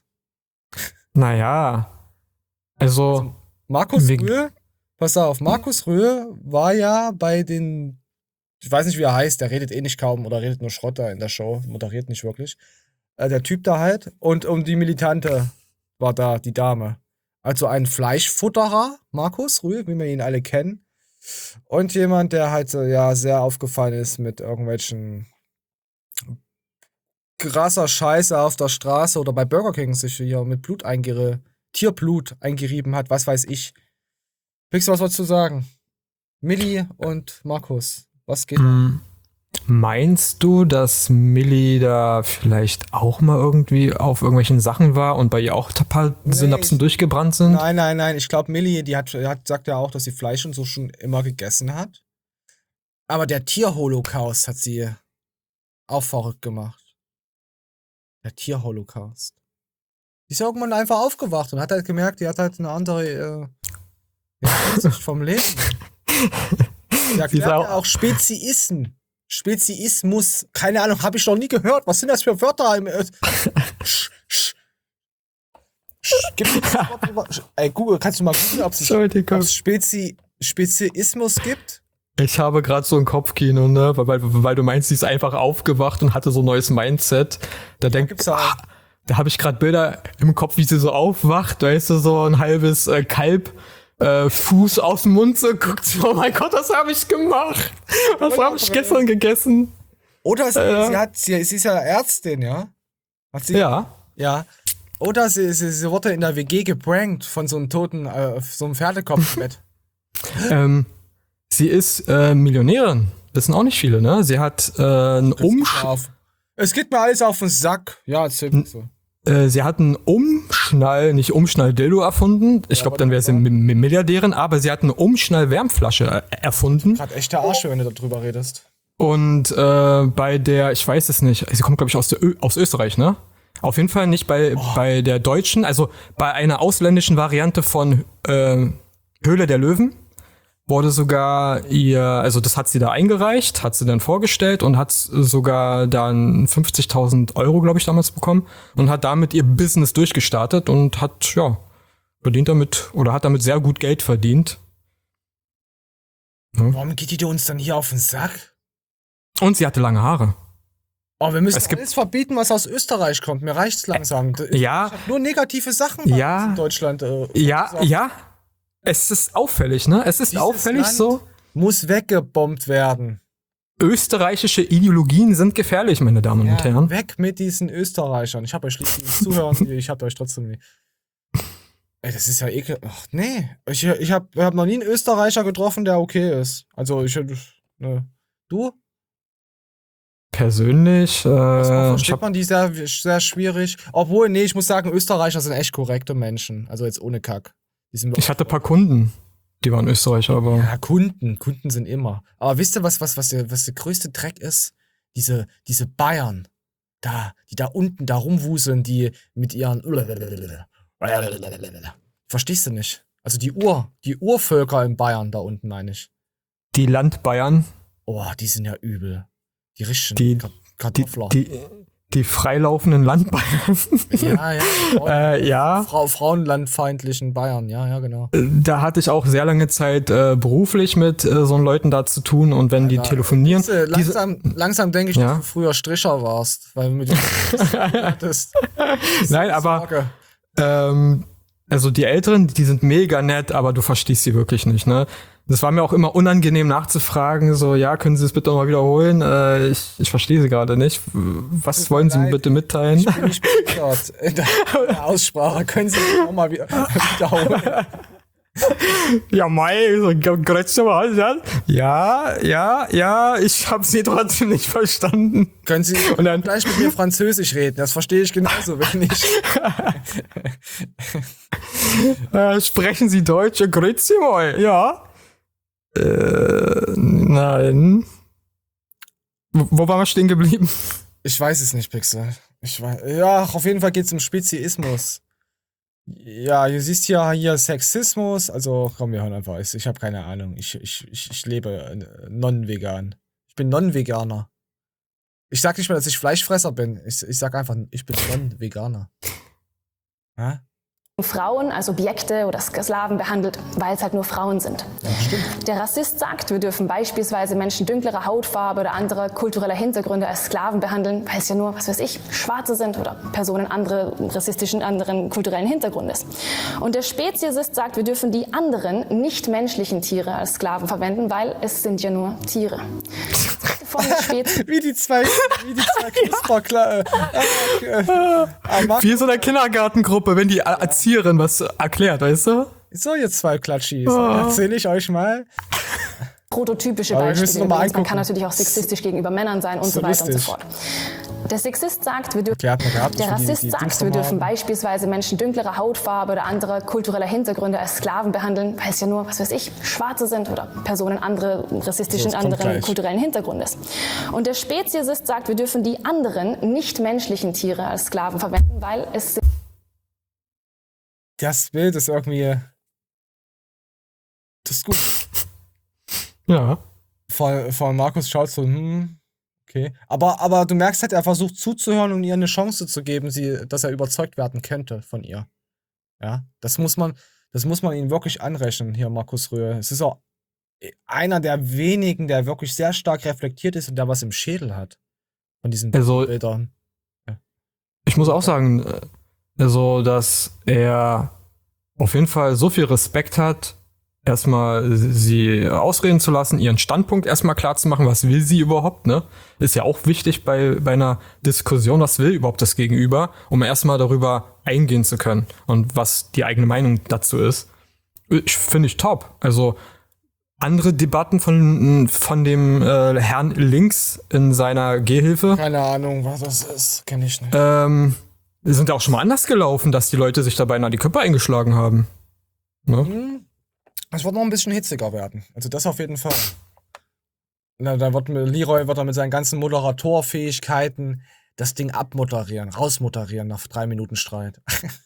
[SPEAKER 2] Naja. Also
[SPEAKER 1] Markus Rühe, pass auf, Markus Rühe war ja bei den, ich weiß nicht, wie er heißt, der redet eh nicht kaum oder redet nur Schrotter in der Show, moderiert nicht wirklich. Der Typ da halt. Und um die Militante war da, die Dame. Also ein Fleischfutterer, Markus Rühe, wie wir ihn alle kennen. Und jemand, der halt so, ja, sehr aufgefallen ist mit irgendwelchen krasser Scheiße auf der Straße oder bei Burger King sich hier mit Tierblut eingerieben hat, was weiß ich. Pixel, was wolltest du sagen? Milli und Markus, was geht da?
[SPEAKER 2] Meinst du, dass Milli da vielleicht auch mal irgendwie auf irgendwelchen Sachen war und bei ihr auch ein paar Synapsen durchgebrannt sind?
[SPEAKER 1] Nein. Ich glaube, Milli, die sagt ja auch, dass sie Fleisch und so schon immer gegessen hat. Aber der Tierholocaust hat sie auch verrückt gemacht. Der Tierholocaust. Die ist irgendwann einfach aufgewacht und hat halt gemerkt, die hat halt eine andere Ansicht vom Leben. Die erklärt ja auch Speziismus. Keine Ahnung, habe ich noch nie gehört. Was sind das für Wörter? Gibt es das Wort über, ey, Google, kannst du mal gucken, ob es Speziismus gibt?
[SPEAKER 2] Ich habe gerade so ein Kopfkino, ne? Weil du meinst, sie ist einfach aufgewacht und hatte so ein neues Mindset. Da da habe ich gerade Bilder im Kopf, wie sie so aufwacht, weißt du, so ein halbes Kalb, Fuß aus dem Mund so guckt, oh mein Gott, was habe ich gemacht? Was habe ich gestern gegessen?
[SPEAKER 1] Oder sie ist ja Ärztin, ja? Hat sie?
[SPEAKER 2] Ja.
[SPEAKER 1] Ja. Oder sie wurde in der WG geprankt von so einem toten, so einem Pferdekopf im Bett.
[SPEAKER 2] Sie ist Millionärin. Das sind auch nicht viele, ne? Sie hat einen
[SPEAKER 1] Es geht mir alles auf den Sack. Ja, erzähl mir so.
[SPEAKER 2] Sie hat einen nicht Umschnall-Dildo erfunden. Ich glaube, dann wäre sie Milliardärin, aber sie hat eine Umschnall-Wärmflasche erfunden.
[SPEAKER 1] Gerade echter Arsch, wenn du darüber redest.
[SPEAKER 2] Und bei der, ich weiß es nicht, sie kommt, glaube ich, aus Österreich, ne? Auf jeden Fall nicht bei der deutschen, also bei einer ausländischen Variante von Höhle der Löwen wurde sogar also das hat sie da eingereicht, hat sie dann vorgestellt und hat sogar dann 50.000 €, glaube ich, damals bekommen und hat damit ihr Business durchgestartet und hat damit sehr gut Geld verdient.
[SPEAKER 1] Ja. Warum geht die uns dann hier auf den Sack?
[SPEAKER 2] Und sie hatte lange Haare.
[SPEAKER 1] Oh, wir müssen alles verbieten, was aus Österreich kommt. Mir reicht's langsam. Ich hab nur negative Sachen in Deutschland.
[SPEAKER 2] Ja. Es ist auffällig, ne? Es ist
[SPEAKER 1] Dieses
[SPEAKER 2] auffällig
[SPEAKER 1] Land
[SPEAKER 2] so.
[SPEAKER 1] Muss weggebombt werden.
[SPEAKER 2] Österreichische Ideologien sind gefährlich, meine Damen und Herren.
[SPEAKER 1] Weg mit diesen Österreichern. Ich habe euch schließlich zuhören, ich hab euch trotzdem nicht. Ey, das ist ja ekel. Ach, nee. Ich hab noch nie einen Österreicher getroffen, der okay ist. Also, du?
[SPEAKER 2] Persönlich,
[SPEAKER 1] versteht man die sehr, sehr schwierig. Obwohl, nee, ich muss sagen, Österreicher sind echt korrekte Menschen. Also jetzt ohne Kack.
[SPEAKER 2] Ich hatte ein paar Kunden, die waren Österreicher, aber...
[SPEAKER 1] Ja, Kunden sind immer. Aber wisst ihr, was der größte Dreck ist? Diese Bayern, die da unten da rumwuseln, die mit ihren... Verstehst du nicht? Also die Urvölker in Bayern da unten, meine ich.
[SPEAKER 2] Die Landbayern.
[SPEAKER 1] Oh, die sind ja übel. Die richtigen Kartoffler.
[SPEAKER 2] Die freilaufenden Landbayern.
[SPEAKER 1] Ja. Frauenlandfeindlichen Bayern, ja, genau.
[SPEAKER 2] Da hatte ich auch sehr lange Zeit beruflich mit so Leuten da zu tun und wenn die telefonieren.
[SPEAKER 1] Langsam denke ich, dass du früher Stricher warst, weil du mit dem hattest.
[SPEAKER 2] Nein, aber also die Älteren, die sind mega nett, aber du verstehst sie wirklich nicht, ne? Das war mir auch immer unangenehm nachzufragen, so, ja, können Sie es bitte nochmal wiederholen? Ich verstehe Sie gerade nicht. Was wollen Sie mir bitte mitteilen?
[SPEAKER 1] Ich bin nicht behindert in der Aussprache. Können Sie es nochmal wiederholen?
[SPEAKER 2] Ja, ja, ich habe Sie trotzdem nicht verstanden.
[SPEAKER 1] Können Sie gleich mit mir Französisch reden? Das verstehe ich genauso wenig.
[SPEAKER 2] Sprechen Sie Deutsch? Grüezi mal, ja. Nein. Wo waren wir stehen geblieben?
[SPEAKER 1] Ich weiß es nicht, Pixel. Ja, auf jeden Fall geht es um Speziismus. Ja, du siehst hier Sexismus. Also, komm, wir hören einfach. Ich habe keine Ahnung. Ich lebe non-vegan. Ich bin non-Veganer. Ich sag nicht mal, dass ich Fleischfresser bin. Ich sag einfach, ich bin non-Veganer. Ja?
[SPEAKER 18] Frauen als Objekte oder Sklaven behandelt, weil es halt nur Frauen sind.
[SPEAKER 1] Ja, stimmt.
[SPEAKER 18] Der Rassist sagt, wir dürfen beispielsweise Menschen dünklerer Hautfarbe oder anderer kultureller Hintergründe als Sklaven behandeln, weil es ja nur, was weiß ich, Schwarze sind oder Personen anderen kulturellen Hintergrundes. Und der Speziesist sagt, wir dürfen die anderen nicht-menschlichen Tiere als Sklaven verwenden, weil es sind ja nur Tiere.
[SPEAKER 1] Wie die zwei Knusperklar.
[SPEAKER 2] Wie in so einer Kindergartengruppe, wenn die Erzieherin was erklärt, weißt du?
[SPEAKER 1] So, ihr zwei Klatschis. Erzähl ich euch mal.
[SPEAKER 18] Prototypische Beispiele. Man kann natürlich auch sexistisch gegenüber Männern sein und so weiter und so fort. Der Sexist sagt, wir dürfen beispielsweise Menschen dünklerer Hautfarbe oder anderer kultureller Hintergründe als Sklaven behandeln, weil es ja nur, was weiß ich, Schwarze sind oder Personen anderen kulturellen Hintergrundes. Und der Speziesist sagt, wir dürfen die anderen nicht-menschlichen Tiere als Sklaven verwenden, weil es...
[SPEAKER 1] Das Bild ist irgendwie... Das ist gut.
[SPEAKER 2] Ja.
[SPEAKER 1] Von Markus schaut so, okay. Aber du merkst halt, er versucht zuzuhören und ihr eine Chance zu geben, dass er überzeugt werden könnte von ihr. Ja, das muss man ihnen wirklich anrechnen, hier Markus Röhe. Es ist auch einer der wenigen, der wirklich sehr stark reflektiert ist und der was im Schädel hat. Von diesen Bildern. Ja.
[SPEAKER 2] Ich muss auch sagen, dass er auf jeden Fall so viel Respekt hat, erstmal sie ausreden zu lassen, ihren Standpunkt erstmal klar zu machen, was will sie überhaupt, ne? Ist ja auch wichtig bei einer Diskussion, was will überhaupt das Gegenüber, um erstmal darüber eingehen zu können und was die eigene Meinung dazu ist. Finde ich top. Also andere Debatten von dem Herrn links in seiner Gehhilfe.
[SPEAKER 1] Keine Ahnung, was das ist. Kenn ich nicht.
[SPEAKER 2] Sind ja auch schon mal anders gelaufen, dass die Leute sich dabei nach die Köpfe eingeschlagen haben. Ne?
[SPEAKER 1] Es wird noch ein bisschen hitziger werden. Also das auf jeden Fall. Da wird Leroy mit seinen ganzen Moderatorfähigkeiten das Ding rausmoderieren nach 3 Minuten Streit.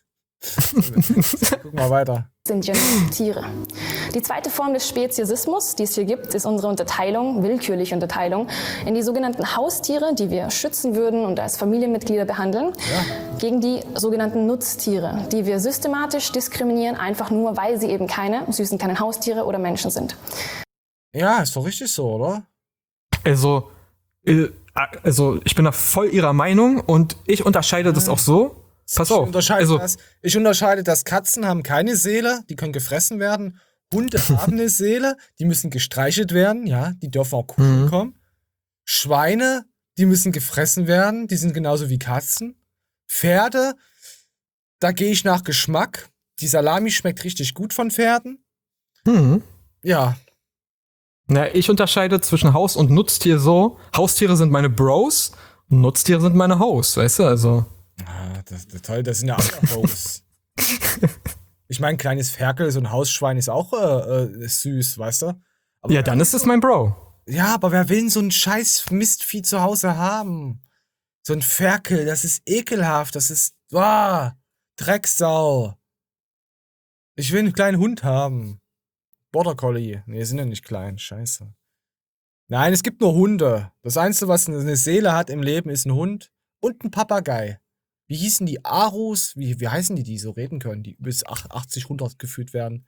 [SPEAKER 1] Guck mal weiter.
[SPEAKER 18] Sind ja nur Tiere. Die zweite Form des Speziesismus, die es hier gibt, ist unsere Unterteilung, willkürliche Unterteilung, in die sogenannten Haustiere, die wir schützen würden und als Familienmitglieder behandeln, gegen die sogenannten Nutztiere, die wir systematisch diskriminieren, einfach nur, weil sie eben keine süßen kleinen Haustiere oder Menschen sind.
[SPEAKER 1] Ja, ist doch richtig so, oder?
[SPEAKER 2] Also ich bin da voll ihrer Meinung und ich unterscheide das auch so. Pass auf.
[SPEAKER 1] Ich unterscheide das. Katzen haben keine Seele, die können gefressen werden. Hunde haben eine Seele, die müssen gestreichelt werden, ja, die dürfen auch Kuchen bekommen. Schweine, die müssen gefressen werden, die sind genauso wie Katzen. Pferde, da gehe ich nach Geschmack. Die Salami schmeckt richtig gut von Pferden. Ja.
[SPEAKER 2] Na, ich unterscheide zwischen Haus- und Nutztier so. Haustiere sind meine Bros, Nutztiere sind meine Hoes, weißt du, also.
[SPEAKER 1] Das toll, das sind ja auch Hoes. Ich meine, ein kleines Ferkel, so ein Hausschwein ist auch süß, weißt du? Aber
[SPEAKER 2] ja, dann ist es mein Bro.
[SPEAKER 1] Ja, aber wer will denn so ein scheiß Mistvieh zu Hause haben? So ein Ferkel, das ist ekelhaft, das ist, Drecksau. Ich will einen kleinen Hund haben. Border Collie. Nee, sind ja nicht klein, scheiße. Nein, es gibt nur Hunde. Das Einzige, was eine Seele hat im Leben, ist ein Hund und ein Papagei. Wie hießen die? Arus? Wie heißen die so reden können, die bis 80, 100 geführt werden?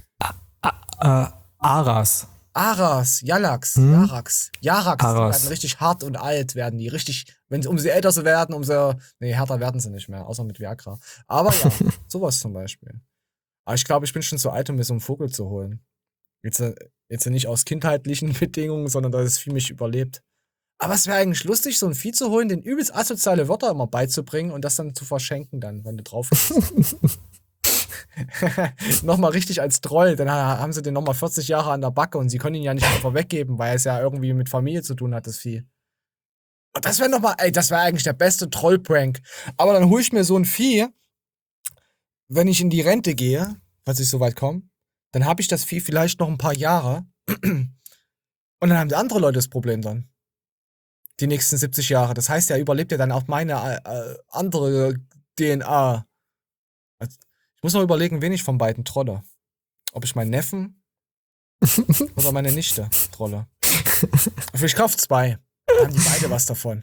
[SPEAKER 2] Aras.
[SPEAKER 1] Jarax. Die werden richtig hart und alt, werden die. Richtig, umso älter sie werden, härter werden sie nicht mehr, außer mit Viagra. Aber ja, sowas zum Beispiel. Aber ich glaube, ich bin schon zu alt, um mir so einen Vogel zu holen. Jetzt nicht aus kindheitlichen Bedingungen, sondern dass das Vieh mich überlebt. Aber es wäre eigentlich lustig, so ein Vieh zu holen, den übelst asoziale Wörter immer beizubringen und das dann zu verschenken dann, wenn du drauf gehst. Nochmal richtig als Troll, dann haben sie den nochmal 40 Jahre an der Backe und sie können ihn ja nicht einfach weggeben, weil es ja irgendwie mit Familie zu tun hat, das Vieh. Und das wäre das wäre eigentlich der beste Troll-Prank. Aber dann hole ich mir so ein Vieh, wenn ich in die Rente gehe, falls ich so weit komme, dann habe ich das Vieh vielleicht noch ein paar Jahre und dann haben die andere Leute das Problem dann. Die nächsten 70 Jahre. Das heißt, er überlebt ja dann auch meine andere DNA. Ich muss noch überlegen, wen ich von beiden trolle. Ob ich meinen Neffen oder meine Nichte trolle. Ich kaufe 2. Dann haben die beide was davon.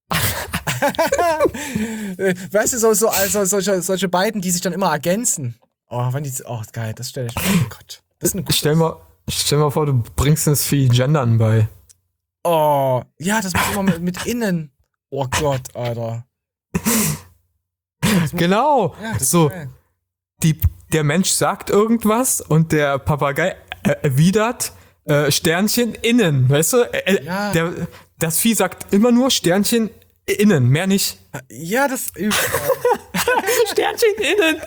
[SPEAKER 1] Weißt du, solche beiden, die sich dann immer ergänzen. Oh, geil, das stelle ich mir. Oh Gott. Das ist eine gute
[SPEAKER 2] stell mal vor, du bringst das Vieh Gendern bei.
[SPEAKER 1] Oh, ja, das muss immer mit innen. Oh Gott, Alter.
[SPEAKER 2] Genau. Ja, so, der Mensch sagt irgendwas und der Papagei erwidert Sternchen innen, weißt du? Das Vieh sagt immer nur Sternchen innen, mehr nicht.
[SPEAKER 1] Ja, das übt.
[SPEAKER 2] Sternchen innen.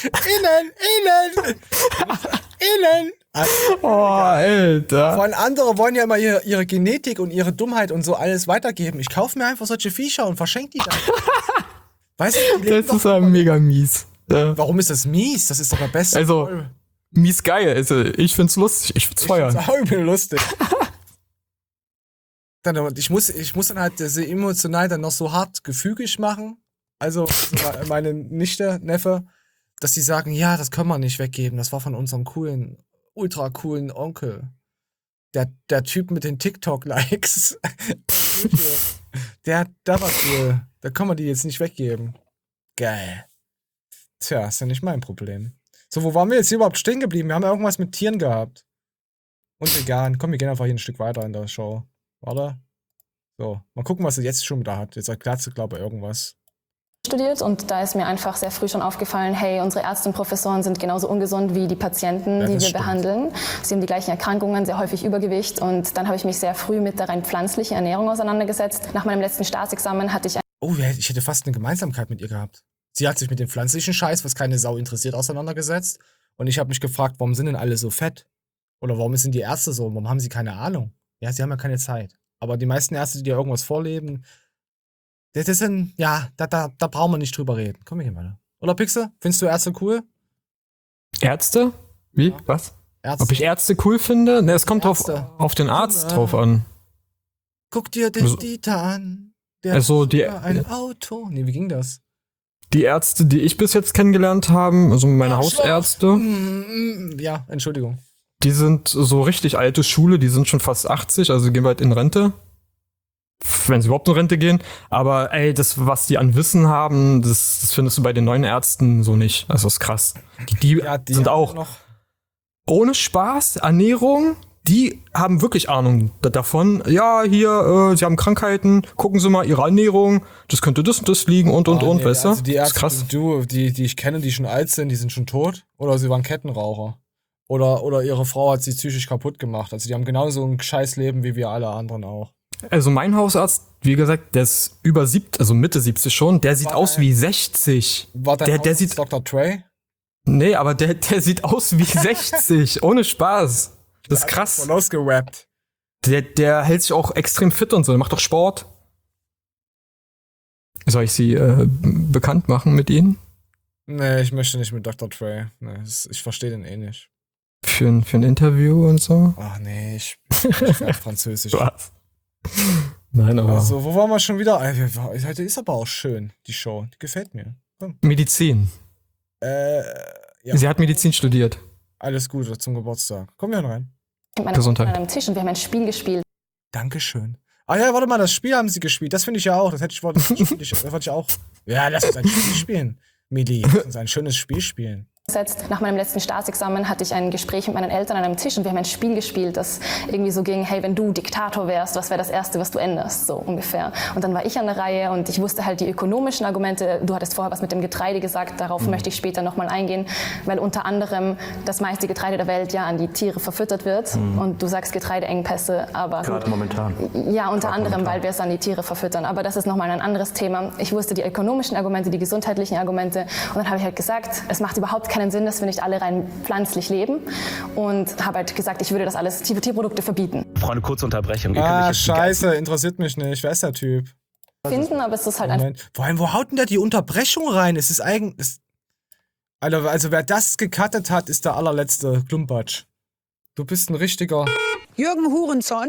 [SPEAKER 1] Innen.
[SPEAKER 2] Oh, Alter.
[SPEAKER 1] Vor allem andere wollen ja immer ihre Genetik und ihre Dummheit und so alles weitergeben. Ich kaufe mir einfach solche Viecher und verschenke die dann. Weißt du,
[SPEAKER 2] das ist ja mega mies. Ja.
[SPEAKER 1] Warum ist das mies? Das ist doch der beste.
[SPEAKER 2] Also, mies geil. Also, ich find's lustig. Ich find's feiern.
[SPEAKER 1] Ich find's auch lustig. Ich muss dann halt diese emotional dann noch so hart gefügig machen. Also meine Nichte, Neffe, dass die sagen, ja, das können wir nicht weggeben. Das war von unserem ultra coolen Onkel. Der Typ mit den TikTok-Likes. der war cool. Da können wir die jetzt nicht weggeben. Geil. Tja, ist ja nicht mein Problem. So, wo waren wir jetzt hier überhaupt stehen geblieben? Wir haben ja irgendwas mit Tieren gehabt. Und vegan. Komm, wir gehen einfach hier ein Stück weiter in der Show. Warte. So, mal gucken, was sie jetzt schon wieder hat. Jetzt erklärt sie, glaube ich, irgendwas.
[SPEAKER 18] Studiert und da ist mir einfach sehr früh schon aufgefallen, hey, unsere Ärzte und Professoren sind genauso ungesund wie die Patienten, die wir behandeln. Sie haben die gleichen Erkrankungen, sehr häufig Übergewicht und dann habe ich mich sehr früh mit der rein pflanzlichen Ernährung auseinandergesetzt. Nach meinem letzten Staatsexamen hatte ich
[SPEAKER 1] ich hätte fast eine Gemeinsamkeit mit ihr gehabt. Sie hat sich mit dem pflanzlichen Scheiß, was keine Sau interessiert, auseinandergesetzt und ich habe mich gefragt, warum sind denn alle so fett? Oder warum sind die Ärzte so? Warum haben sie keine Ahnung? Ja, sie haben ja keine Zeit. Aber die meisten Ärzte, die dir irgendwas vorleben, das sind, ja, da brauchen wir nicht drüber reden. Komm, wir gehen weiter. Oder Pixel, findest du Ärzte cool?
[SPEAKER 2] Ärzte? Wie? Ja. Was?
[SPEAKER 1] Ärzte.
[SPEAKER 2] Ob ich Ärzte cool finde? Ne, es kommt auf den Arzt drauf an.
[SPEAKER 1] Guck dir den Dieter an. Der
[SPEAKER 2] also
[SPEAKER 1] ein Auto. Nee, wie ging das?
[SPEAKER 2] Die Ärzte, die ich bis jetzt kennengelernt habe, also meine Hausärzte.
[SPEAKER 1] Ja, Entschuldigung.
[SPEAKER 2] Die sind so richtig alte Schule, die sind schon fast 80, also gehen bald in Rente. Wenn sie überhaupt in Rente gehen. Aber ey, das, was die an Wissen haben, das findest du bei den neuen Ärzten so nicht. Also das ist krass. Die sind auch noch ohne Spaß, Ernährung, die haben wirklich Ahnung davon. Ja, hier, sie haben Krankheiten, gucken Sie mal Ihre Ernährung, das könnte das und das liegen und,
[SPEAKER 1] nee,
[SPEAKER 2] weißt du?
[SPEAKER 1] Also die Ärzte,
[SPEAKER 2] das ist krass.
[SPEAKER 1] Die ich kenne, die schon alt sind, die sind schon tot. Oder sie waren Kettenraucher. Oder ihre Frau hat sie psychisch kaputt gemacht. Also die haben genauso ein Scheißleben wie wir alle anderen auch.
[SPEAKER 2] Also mein Hausarzt, wie gesagt, der ist über 70, also Mitte 70 schon, der sieht aus wie 60.
[SPEAKER 1] War dein
[SPEAKER 2] der sieht
[SPEAKER 1] Dr. Dre?
[SPEAKER 2] Nee, aber der sieht aus wie 60, ohne Spaß. Das ist krass.
[SPEAKER 1] Voll ausgerappt.
[SPEAKER 2] Der hält sich auch extrem fit und so, der macht doch Sport. Soll ich sie bekannt machen mit Ihnen?
[SPEAKER 1] Nee, ich möchte nicht mit Dr. Dre. Nee, ich verstehe den eh nicht.
[SPEAKER 2] Für ein Interview und so?
[SPEAKER 1] Ach nee, ich bin Französisch.
[SPEAKER 2] Was? Nein, aber...
[SPEAKER 1] Also, wo waren wir schon wieder? Heute ist aber auch schön, die Show. Die gefällt mir. Komm.
[SPEAKER 2] Medizin.
[SPEAKER 1] Ja.
[SPEAKER 2] Sie hat Medizin studiert.
[SPEAKER 1] Alles Gute zum Geburtstag. Komm hier rein.
[SPEAKER 2] Gesundheit.
[SPEAKER 18] An einem Tisch und wir haben ein Spiel gespielt.
[SPEAKER 1] Dankeschön. Ah ja, warte mal, das Spiel haben sie gespielt. Das finde ich ja auch. Das wollte ich auch. Ja, lass uns ein Spiel spielen. Mili, lass uns ein schönes Spiel spielen.
[SPEAKER 18] Nach meinem letzten Staatsexamen hatte ich ein Gespräch mit meinen Eltern an einem Tisch und wir haben ein Spiel gespielt, das irgendwie so ging, hey, wenn du Diktator wärst, was wäre das Erste, was du änderst, so ungefähr. Und dann war ich an der Reihe und ich wusste halt die ökonomischen Argumente. Du hattest vorher was mit dem Getreide gesagt, darauf möchte ich später nochmal eingehen, weil unter anderem das meiste Getreide der Welt ja an die Tiere verfüttert wird und du sagst Getreideengpässe, aber...
[SPEAKER 19] Gerade momentan.
[SPEAKER 18] Ja, unter anderem, weil wir es an die Tiere verfüttern, aber das ist nochmal ein anderes Thema. Ich wusste die ökonomischen Argumente, die gesundheitlichen Argumente und dann habe ich halt gesagt, es macht überhaupt keinen Sinn, dass wir nicht alle rein pflanzlich leben und habe halt gesagt, ich würde das alles, Tierprodukte verbieten.
[SPEAKER 19] Freunde, kurze Unterbrechung.
[SPEAKER 1] Scheiße, interessiert mich nicht. Wer ist der Typ?
[SPEAKER 18] Finden, aber es ist halt einfach...
[SPEAKER 1] Vor allem, wo haut denn der die Unterbrechung rein? Es ist eigentlich... Also wer das gecuttet hat, ist der allerletzte Klumpatsch. Du bist ein richtiger...
[SPEAKER 12] Jürgen Hurenson?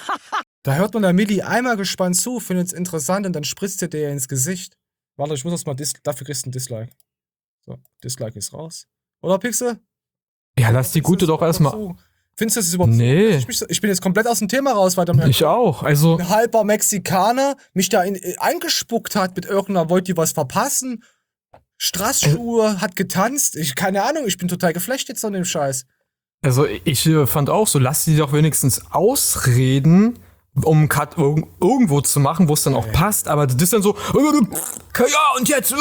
[SPEAKER 1] Da hört man der Milli einmal gespannt zu, findet es interessant und dann spritzt er dir ins Gesicht. Warte, ich muss das mal... Dafür kriegst du ein Dislike. So, Dislike ist raus. Oder, Pixel?
[SPEAKER 2] Ja, lass die Gute doch erstmal.
[SPEAKER 1] Findest du das überhaupt
[SPEAKER 2] nee.
[SPEAKER 1] So? Ich bin jetzt komplett aus dem Thema raus, weil
[SPEAKER 2] ich auch. Also
[SPEAKER 1] ein halber Mexikaner mich da eingespuckt hat mit irgendeiner, wollte die was verpassen. Straßschuhe, hat getanzt. Keine Ahnung, ich bin total geflasht jetzt von dem Scheiß.
[SPEAKER 2] Also ich fand auch so, lass die doch wenigstens ausreden, um einen Cut irgendwo zu machen, wo es dann auch passt, aber das ist dann so, ja und jetzt,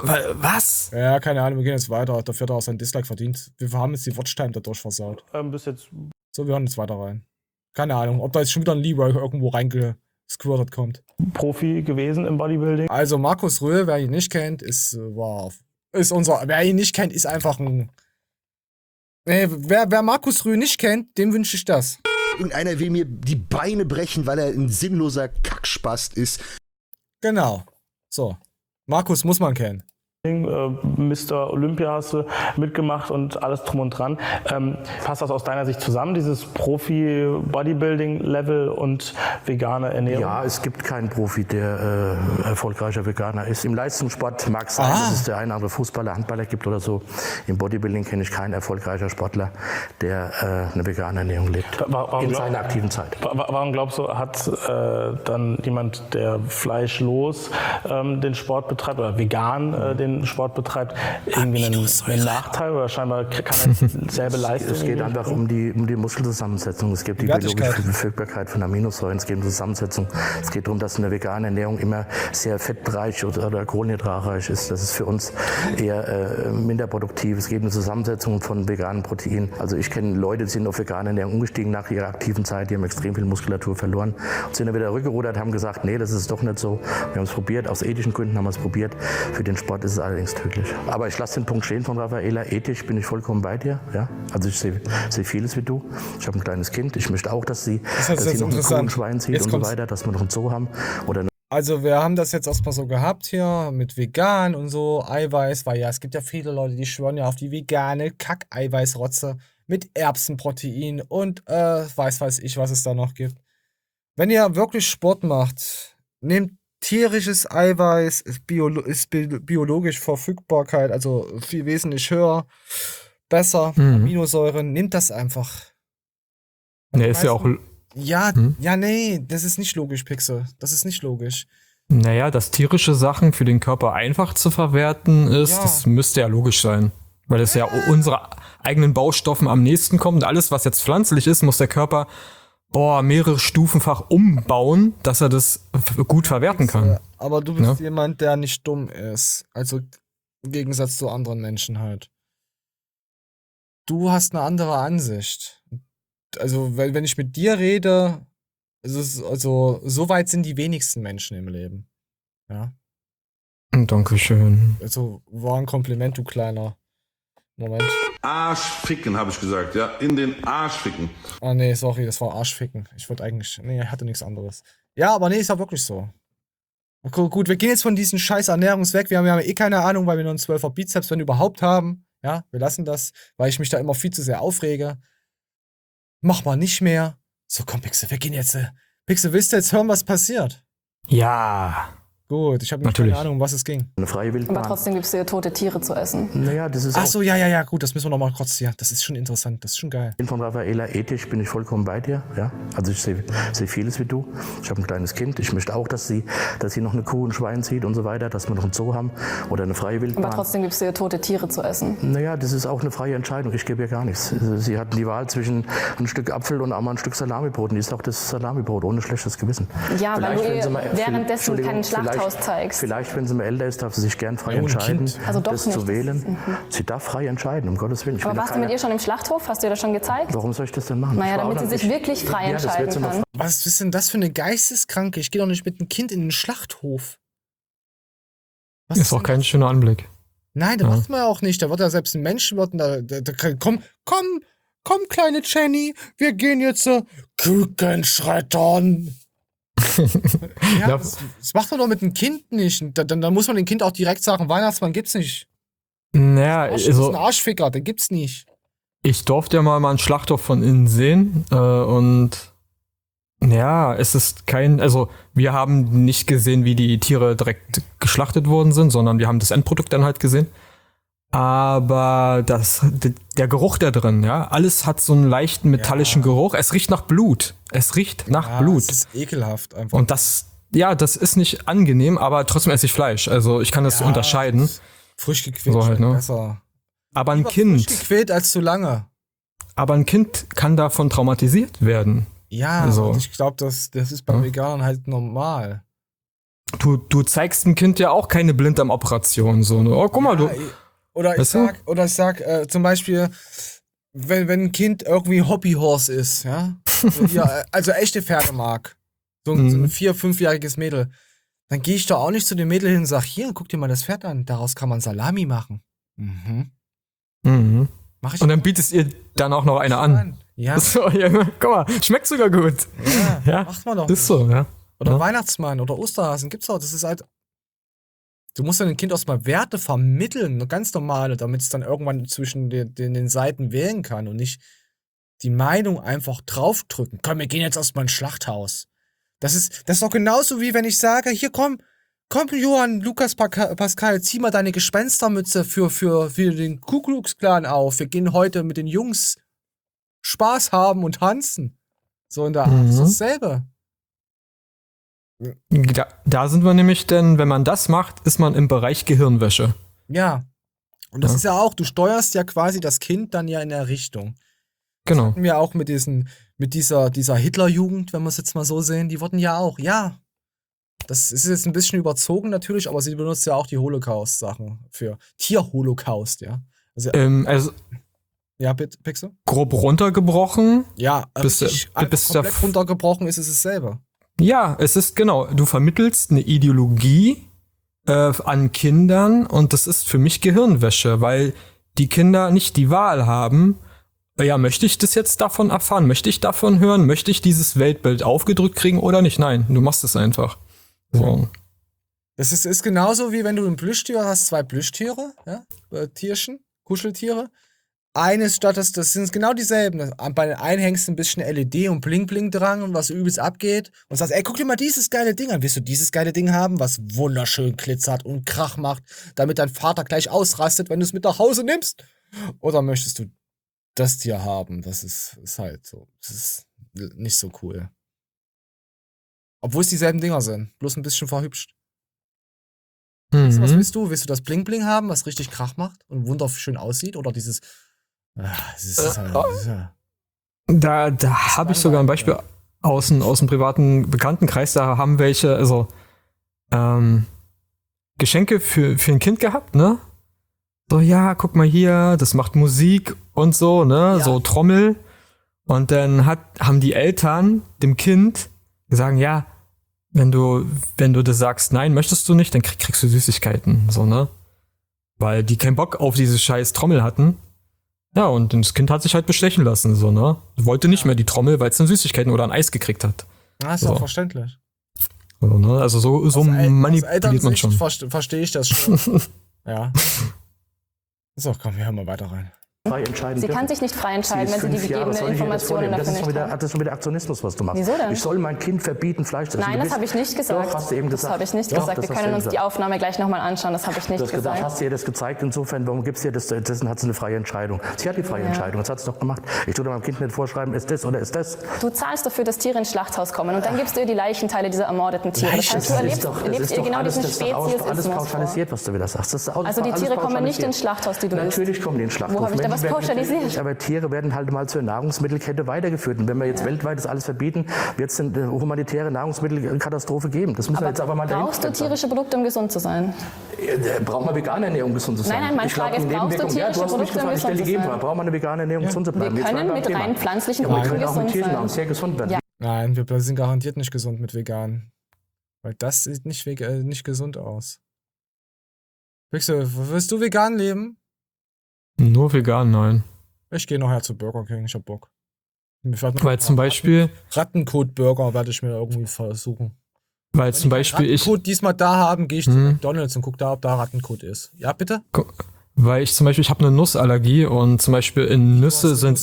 [SPEAKER 2] was?
[SPEAKER 1] Ja, keine Ahnung, wir gehen jetzt weiter, dafür hat er auch seinen Dislike verdient. Wir haben jetzt die Watchtime dadurch versaut.
[SPEAKER 13] Bis jetzt.
[SPEAKER 1] So, wir hören jetzt weiter rein. Keine Ahnung, ob da jetzt schon wieder ein Leroy irgendwo reingesquirtet kommt.
[SPEAKER 13] Profi gewesen im Bodybuilding.
[SPEAKER 1] Also Markus Röhl, wer ihn nicht kennt, wer ihn nicht kennt, ist einfach ein... Wer Markus Röhl nicht kennt, dem wünsche ich das.
[SPEAKER 7] Irgendeiner will mir die Beine brechen, weil er ein sinnloser Kackspast ist.
[SPEAKER 1] Genau. So. Markus muss man kennen.
[SPEAKER 13] Mr. Olympia hast du mitgemacht und alles drum und dran. Passt das aus deiner Sicht zusammen, dieses Profi-Bodybuilding-Level und vegane Ernährung?
[SPEAKER 19] Ja, es gibt keinen Profi, der erfolgreicher Veganer ist. Im Leistungssport mag es sein, dass es der eine oder andere Fußballer, Handballer gibt oder so. Im Bodybuilding kenne ich keinen erfolgreicher Sportler, der eine vegane Ernährung lebt. In seiner aktiven Zeit.
[SPEAKER 13] Warum glaubst du, hat dann jemand, der fleischlos den Sport betreibt oder vegan den
[SPEAKER 19] veganen Sport betreibt, irgendwie einen Nachteil oder scheinbar kann er dieselbe Leistung? Es geht einfach um die Muskelzusammensetzung. Es geht um die biologische Verfügbarkeit von Aminosäuren. Es geht um die Zusammensetzung. Es geht darum, dass eine vegane Ernährung immer sehr fettreich oder kohlenhydratreich ist. Das ist für uns eher minder produktiv. Es geht um die Zusammensetzung von veganen Proteinen. Also ich kenne Leute, die sind auf vegane Ernährung umgestiegen nach ihrer aktiven Zeit. Die haben extrem viel Muskulatur verloren und sind dann wieder rückgerudert, haben gesagt, nee, das ist doch nicht so. Wir haben es probiert, aus ethischen Gründen haben wir es probiert. Für den Sport ist es allerdings tödlich. Aber ich lasse den Punkt stehen von Raffaela. Ethisch bin ich vollkommen bei dir. Ja? Also ich sehe vieles wie du. Ich habe ein kleines Kind. Ich möchte auch, dass sie noch ein Kuh und Schwein zieht und so weiter, dass wir noch einen Zoo haben.
[SPEAKER 1] Also wir haben das jetzt erstmal so gehabt hier mit vegan und so, Eiweiß, weil ja, es gibt ja viele Leute, die schwören ja auf die vegane Kack-Eiweißrotze mit Erbsenprotein und weiß ich, was es da noch gibt. Wenn ihr wirklich Sport macht, nehmt tierisches Eiweiß, ist biologisch Verfügbarkeit, also viel wesentlich höher, besser, Aminosäuren, nehmt das einfach.
[SPEAKER 2] Ne, ist ja auch...
[SPEAKER 1] Ja, nee, das ist nicht logisch, Pixel. Das ist nicht logisch.
[SPEAKER 2] Naja, dass tierische Sachen für den Körper einfach zu verwerten ist, das müsste ja logisch sein. Weil es ja unsere eigenen Baustoffen am nächsten kommt. Alles, was jetzt pflanzlich ist, muss der Körper mehrere Stufenfach umbauen, dass er das gut verwerten kann.
[SPEAKER 1] Aber du bist jemand, der nicht dumm ist. Also im Gegensatz zu anderen Menschen halt. Du hast eine andere Ansicht. Also, wenn ich mit dir rede, also so weit sind die wenigsten Menschen im Leben. Ja.
[SPEAKER 2] Dankeschön.
[SPEAKER 1] Also, war ein Kompliment, du kleiner. Moment.
[SPEAKER 20] Arschficken, habe ich gesagt, ja. In den Arsch ficken.
[SPEAKER 1] Ah, nee, sorry, das war Arschficken. Ich wollte eigentlich. Nee, ich hatte nichts anderes. Ja, aber nee, ist ja wirklich so. Okay, gut, wir gehen jetzt von diesen scheiß Ernährungs weg. Wir haben ja eh keine Ahnung, weil wir nur einen 12er Bizeps, wenn überhaupt haben. Ja, wir lassen das, weil ich mich da immer viel zu sehr aufrege. Mach mal nicht mehr. So, komm, Pixel, wir gehen jetzt. Pixel, willst du jetzt hören, was passiert?
[SPEAKER 2] Ja.
[SPEAKER 1] Gut, ich habe keine Ahnung, um was es ging.
[SPEAKER 19] Eine freie Wildbahn.
[SPEAKER 18] Aber trotzdem gibst du dir tote Tiere zu essen.
[SPEAKER 19] Naja, das ist
[SPEAKER 1] Ach so, ja, gut, das müssen wir nochmal kurz hier. Das ist schon interessant, das ist schon geil.
[SPEAKER 19] Von Raffaela, ethisch bin ich vollkommen bei dir. Ja? Also ich sehe vieles wie du. Ich habe ein kleines Kind. Ich möchte auch, dass sie noch eine Kuh und ein Schwein zieht und so weiter, dass wir noch einen Zoo haben oder eine freie Wildbahn.
[SPEAKER 18] Aber trotzdem gibst du dir tote Tiere zu essen.
[SPEAKER 19] Naja, das ist auch eine freie Entscheidung. Ich gebe ihr gar nichts. Sie hatten die Wahl zwischen ein Stück Apfel und auch mal ein Stück Salamibrot. Und die ist auch das Salamibrot, ohne schlechtes Gewissen.
[SPEAKER 18] Ja, vielleicht, weil du ihr währenddessen kein Schlachthaus zeigst.
[SPEAKER 19] Vielleicht, wenn sie mal älter ist, darf sie sich gern frei entscheiden,
[SPEAKER 18] also doch
[SPEAKER 19] das
[SPEAKER 18] nicht.
[SPEAKER 19] zu wählen. Sie darf frei entscheiden, um Gottes Willen.
[SPEAKER 18] Aber warst du mit ihr schon im Schlachthof? Hast du ihr das schon gezeigt?
[SPEAKER 19] Warum soll ich das denn machen?
[SPEAKER 18] Naja, damit sie sich wirklich frei entscheiden kann.
[SPEAKER 1] Was ist denn das für eine Geisteskranke? Ich gehe doch nicht mit einem Kind in den Schlachthof.
[SPEAKER 2] Was ist auch kein schöner Anblick.
[SPEAKER 1] Nein, das macht man ja auch nicht. Da wird ja selbst ein Mensch, komm, kleine Jenny, wir gehen jetzt Küken schreddern. Ja, das macht man doch mit dem Kind nicht. Dann muss man dem Kind auch direkt sagen, Weihnachtsmann gibt's nicht.
[SPEAKER 2] Naja,
[SPEAKER 1] das ist ein Arschficker, den gibt's nicht.
[SPEAKER 2] Ich durfte ja mal einen Schlachthof von innen sehen und ja, es ist also wir haben nicht gesehen, wie die Tiere direkt geschlachtet worden sind, sondern wir haben das Endprodukt dann halt gesehen. Aber der Geruch da drin, ja, alles hat so einen leichten metallischen Geruch. Es riecht nach Blut. Es riecht nach Blut.
[SPEAKER 1] Das ist ekelhaft einfach.
[SPEAKER 2] Und das ist nicht angenehm, aber trotzdem esse ich Fleisch. Also ich kann das unterscheiden.
[SPEAKER 1] Frisch gequält
[SPEAKER 2] so halt, ne?
[SPEAKER 1] Besser.
[SPEAKER 2] Aber ein Kind.
[SPEAKER 1] Frisch gequält als zu lange.
[SPEAKER 2] Aber ein Kind kann davon traumatisiert werden.
[SPEAKER 1] Ja, also, und ich glaube, das ist bei Veganern halt normal.
[SPEAKER 2] Du zeigst dem Kind ja auch keine Blinddarmoperation. So, ne? Oh, guck mal, du.
[SPEAKER 1] Oder ich sag zum Beispiel, wenn ein Kind irgendwie Hobbyhorse ist, ja, also echte Pferde mag, so ein 4-, 5-jähriges Mädel, dann gehe ich doch auch nicht zu dem Mädel hin und sag, hier, guck dir mal das Pferd an, daraus kann man Salami machen. Mach ich.
[SPEAKER 2] Und dann bietest ihr dann auch noch eine an.
[SPEAKER 1] Ja.
[SPEAKER 2] So, ja. Guck mal, schmeckt sogar gut.
[SPEAKER 1] Ja, macht man doch.
[SPEAKER 2] Ist so, ja.
[SPEAKER 1] Oder Weihnachtsmann oder Osterhasen gibt's auch, das ist halt. Du musst deinem Kind erstmal Werte vermitteln, ganz normale, damit es dann irgendwann zwischen den Seiten wählen kann und nicht die Meinung einfach draufdrücken. Komm, wir gehen jetzt erstmal ins Schlachthaus. Das ist doch genauso wie wenn ich sage, hier komm Johann, Lukas, Pascal, zieh mal deine Gespenstermütze für den Ku Klux Klan auf. Wir gehen heute mit den Jungs Spaß haben und tanzen. So in der Art. Das ist dasselbe.
[SPEAKER 2] Da sind wir nämlich, denn wenn man das macht, ist man im Bereich Gehirnwäsche.
[SPEAKER 1] Ja. Und das ist ja auch, du steuerst ja quasi das Kind dann ja in der Richtung.
[SPEAKER 2] Genau.
[SPEAKER 1] Das hatten wir auch mit dieser Hitlerjugend, wenn wir es jetzt mal so sehen, die wurden ja auch, das ist jetzt ein bisschen überzogen natürlich, aber sie benutzt ja auch die Holocaust-Sachen für Tierholocaust, ja.
[SPEAKER 2] Also
[SPEAKER 1] ja, bitte, Pixel?
[SPEAKER 2] Grob runtergebrochen.
[SPEAKER 1] Ja, komplett runtergebrochen ist es dasselbe.
[SPEAKER 2] Ja, es ist genau, du vermittelst eine Ideologie an Kindern und das ist für mich Gehirnwäsche, weil die Kinder nicht die Wahl haben, möchte ich das jetzt davon erfahren, möchte ich davon hören, möchte ich dieses Weltbild aufgedrückt kriegen oder nicht? Nein, du machst es einfach. So.
[SPEAKER 1] Das ist genauso wie wenn du ein Plüschtier hast, 2 Plüschtiere, ja, Tierchen, Kuscheltiere. Eines statt das sind genau dieselben. Bei den einen hängst du ein bisschen LED und Bling-Bling dran und was übelst abgeht und sagst, ey, guck dir mal dieses geile Ding an. Willst du dieses geile Ding haben, was wunderschön glitzert und Krach macht, damit dein Vater gleich ausrastet, wenn du es mit nach Hause nimmst? Oder möchtest du das Tier haben? Das ist halt so. Das ist nicht so cool. Obwohl es dieselben Dinger sind, bloß ein bisschen verhübscht. Was willst du? Willst du das Bling-Bling haben, was richtig Krach macht und wunderschön aussieht? Oder dieses
[SPEAKER 2] Da habe ich sogar ein Beispiel aus dem privaten Bekanntenkreis. Da haben welche, Geschenke für ein Kind gehabt, ne? So, ja, guck mal hier, das macht Musik und so, ne? Ja. So Trommel. Und dann haben die Eltern dem Kind gesagt, ja, wenn du das sagst, nein, möchtest du nicht, dann kriegst du Süßigkeiten, so, ne? Weil die keinen Bock auf diese scheiß Trommel hatten. Ja, und das Kind hat sich halt bestechen lassen, so, ne? Wollte nicht mehr die Trommel, weil es dann Süßigkeiten oder ein Eis gekriegt hat.
[SPEAKER 1] Ja, ist auch verständlich.
[SPEAKER 2] So, ne? Also so manipuliert man schon.
[SPEAKER 1] Verstehe ich das schon. Ja. So, komm, wir hören mal weiter rein.
[SPEAKER 19] Frei entscheiden
[SPEAKER 18] Sie kann sich nicht frei entscheiden, wenn sie die gegebenen Informationen dafür nicht hat.
[SPEAKER 19] Das ist schon wieder Aktionismus, was du machst.
[SPEAKER 18] Wieso denn?
[SPEAKER 19] Ich soll mein Kind verbieten, Fleisch zu essen.
[SPEAKER 18] Nein, das habe ich nicht gesagt.
[SPEAKER 19] Doch, hast du eben gesagt.
[SPEAKER 18] Das habe ich nicht gesagt. Wir können uns die Aufnahme gleich nochmal anschauen. Das habe ich nicht gesagt.
[SPEAKER 19] Hast du ihr das gezeigt? Insofern, warum gibst du ihr das? Dessen hat sie eine freie Entscheidung. Sie hat die freie Entscheidung. Das hat sie doch gemacht. Ich tue meinem Kind nicht vorschreiben, ist das oder ist das.
[SPEAKER 18] Du zahlst dafür, dass Tiere ins Schlachthaus kommen und dann gibst du ihr die Leichenteile dieser ermordeten Tiere. Das heißt, du erlebst ihr genau diesen Speziesismus.
[SPEAKER 19] Alles pauschalisiert, was du wieder sagst.
[SPEAKER 18] Also die Tiere kommen nicht ins Schlachthaus, die du isst.
[SPEAKER 19] Natürlich kommen die ins Schlachthaus.
[SPEAKER 18] Wo habe ich da was pauschalisiert?
[SPEAKER 19] Aber Tiere werden halt mal zur Nahrungsmittelkette weitergeführt. Und wenn wir jetzt weltweit das alles verbieten, wird es eine humanitäre Nahrungsmittelkatastrophe geben. Das müssen wir jetzt aber mal dahin.
[SPEAKER 18] Brauchst du tierische Produkte, um gesund zu sein?
[SPEAKER 19] Braucht man vegane Ernährung, um gesund zu sein?
[SPEAKER 18] Nein, meine Frage ist, brauchst du tierische Produkte, um gesund zu sein?
[SPEAKER 19] Braucht man eine vegane Ernährung, um gesund zu bleiben?
[SPEAKER 18] Wir können mit rein pflanzlichen Produkten gesund sein.
[SPEAKER 19] Sehr gesund werden.
[SPEAKER 1] Ja. Nein, wir sind garantiert nicht gesund mit vegan. Weil das sieht nicht gesund aus. Willst du vegan leben?
[SPEAKER 2] Nur vegan, nein.
[SPEAKER 1] Ich gehe nachher zu Burger King, ich hab Bock.
[SPEAKER 2] Weil zum Beispiel
[SPEAKER 1] Rattenkot-Burger werde ich mir irgendwie versuchen.
[SPEAKER 2] Weil zum Beispiel
[SPEAKER 1] Rattenkot diesmal da haben, gehe ich zu McDonald's und gucke da, ob da Rattenkot ist. Ja, bitte?
[SPEAKER 2] Weil ich habe eine Nussallergie und zum Beispiel in Nüsse sind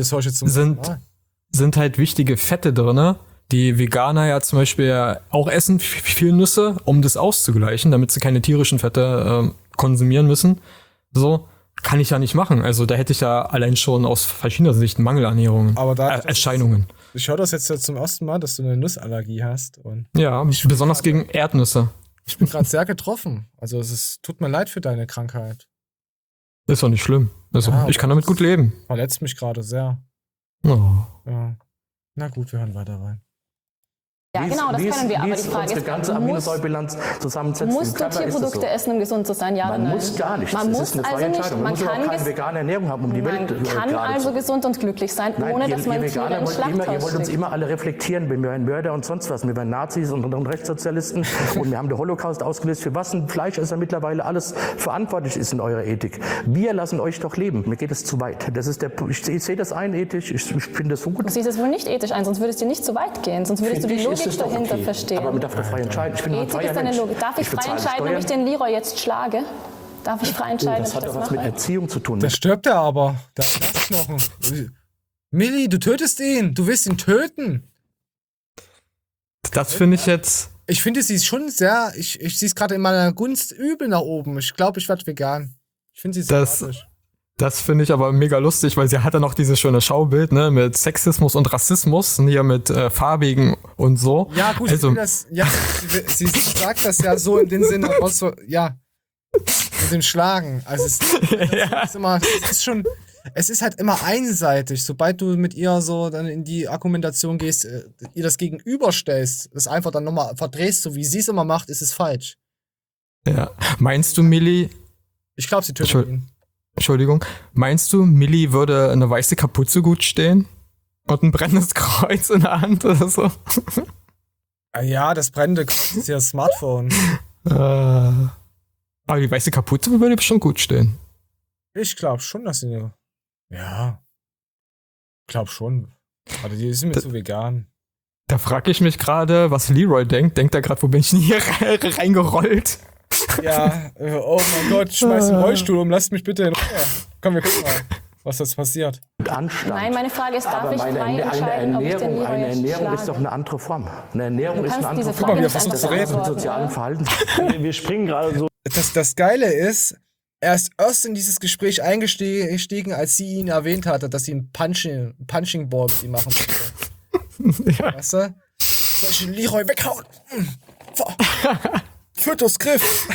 [SPEAKER 2] halt wichtige Fette drin, die Veganer ja zum Beispiel auch essen, viel Nüsse, um das auszugleichen, damit sie keine tierischen Fette konsumieren müssen. So. Kann ich ja nicht machen. Also da hätte ich ja allein schon aus verschiedener Sicht Mangelernährung, Erscheinungen.
[SPEAKER 1] Ich höre das jetzt zum ersten Mal, dass du eine Nussallergie hast. Und
[SPEAKER 2] ja, besonders gegen Erdnüsse.
[SPEAKER 1] Ich bin gerade sehr getroffen. Also tut mir leid für deine Krankheit.
[SPEAKER 2] Ist doch nicht schlimm. Also ich kann damit gut leben.
[SPEAKER 1] Verletzt mich gerade sehr.
[SPEAKER 2] Oh.
[SPEAKER 1] Ja. Na gut, wir hören weiter rein.
[SPEAKER 18] Ja, genau, das können wir. Aber die Frage ist,
[SPEAKER 19] ganze Aminosäurebilanz zusammensetzen.
[SPEAKER 18] Musst du Tierprodukte essen, um gesund zu sein? Ja oder nein?
[SPEAKER 19] Man muss gar nicht.
[SPEAKER 18] Man muss
[SPEAKER 19] eine freie Entscheidung. Man muss auch keine vegane Ernährung haben, um die Welt
[SPEAKER 18] Man kann also gesund und glücklich sein, ohne dass man Tiere ins Schlachthaus
[SPEAKER 19] Ihr wollt uns immer alle reflektieren. Wir waren Mörder und sonst was. Wir waren Nazis und Rechtssozialisten. Und wir haben den Holocaust ausgelöst. Für was ein Fleischesser mittlerweile alles verantwortlich ist in eurer Ethik. Wir lassen euch doch leben. Mir geht es zu weit. Ich sehe das ein ethisch. Ich finde das so gut.
[SPEAKER 18] Du siehst es wohl nicht ethisch ein, sonst würdest du nicht so weit gehen. Sonst würdest du die Logik dahinter verstehen.
[SPEAKER 19] Aber man darf doch frei entscheiden. Ich bin
[SPEAKER 18] Ethik ist eine Logik. Darf ich frei entscheiden, ob ich den Leroy jetzt schlage? Darf ich frei entscheiden,
[SPEAKER 19] das hat doch was mit Erziehung zu tun.
[SPEAKER 1] Da stirbt er aber. Der hat Knochen. Milli, du tötest ihn. Du willst ihn töten.
[SPEAKER 2] Das finde ich jetzt...
[SPEAKER 1] Ich finde, sie ist schon sehr... Ich sehe es gerade in meiner Gunst übel nach oben. Ich glaube, ich werde vegan. Ich finde sie sympathisch.
[SPEAKER 2] Das finde ich aber mega lustig, weil sie hat ja noch dieses schöne Schaubild, ne, mit Sexismus und Rassismus, hier mit Farbigen und so.
[SPEAKER 1] Ja, gut, also, sie sagt das ja so in dem Sinne, ja. mit dem Schlagen. Also es ist halt immer einseitig. Sobald du mit ihr so dann in die Argumentation gehst, ihr das gegenüberstellst, das einfach dann nochmal verdrehst, so wie sie es immer macht, ist es falsch.
[SPEAKER 2] Ja. Meinst du, Millie...
[SPEAKER 1] Ich glaube, sie tötet ihn.
[SPEAKER 2] Entschuldigung. Meinst du, Millie würde eine weiße Kapuze gut stehen? Und ein brennendes Kreuz in der Hand oder so?
[SPEAKER 1] Ja, das brennende Kreuz ist ja das Smartphone.
[SPEAKER 2] Aber die weiße Kapuze würde bestimmt gut stehen.
[SPEAKER 1] Ich glaube schon, dass sie... Ja. Ich glaube schon. Aber die ist mir zu vegan.
[SPEAKER 2] Da frage ich mich gerade, was Leroy denkt. Denkt er gerade, wo bin ich denn hier reingerollt?
[SPEAKER 1] Ja, oh mein Gott, schmeiß den Rollstuhl um, lasst mich bitte in Ruhe. Komm, wir gucken mal, was jetzt passiert.
[SPEAKER 18] Nein, meine Frage ist, darf ich frei entscheiden, ob ich den Leroy
[SPEAKER 19] Eine Ernährung
[SPEAKER 18] schlage?
[SPEAKER 19] ist doch eine andere Form. Eine Ernährung ist eine andere
[SPEAKER 1] Guck mal, wie er versucht zu reden.
[SPEAKER 19] Mit sozialen Verhalten.
[SPEAKER 13] Wir springen gerade so.
[SPEAKER 1] Das Geile ist, er ist erst in dieses Gespräch eingestiegen, als sie ihn erwähnt hatte, dass sie ein Punching Ball mit ihm machen wollte. Ja. Weißt du? Soll ich den Leroy weghauen? Fötusgriff.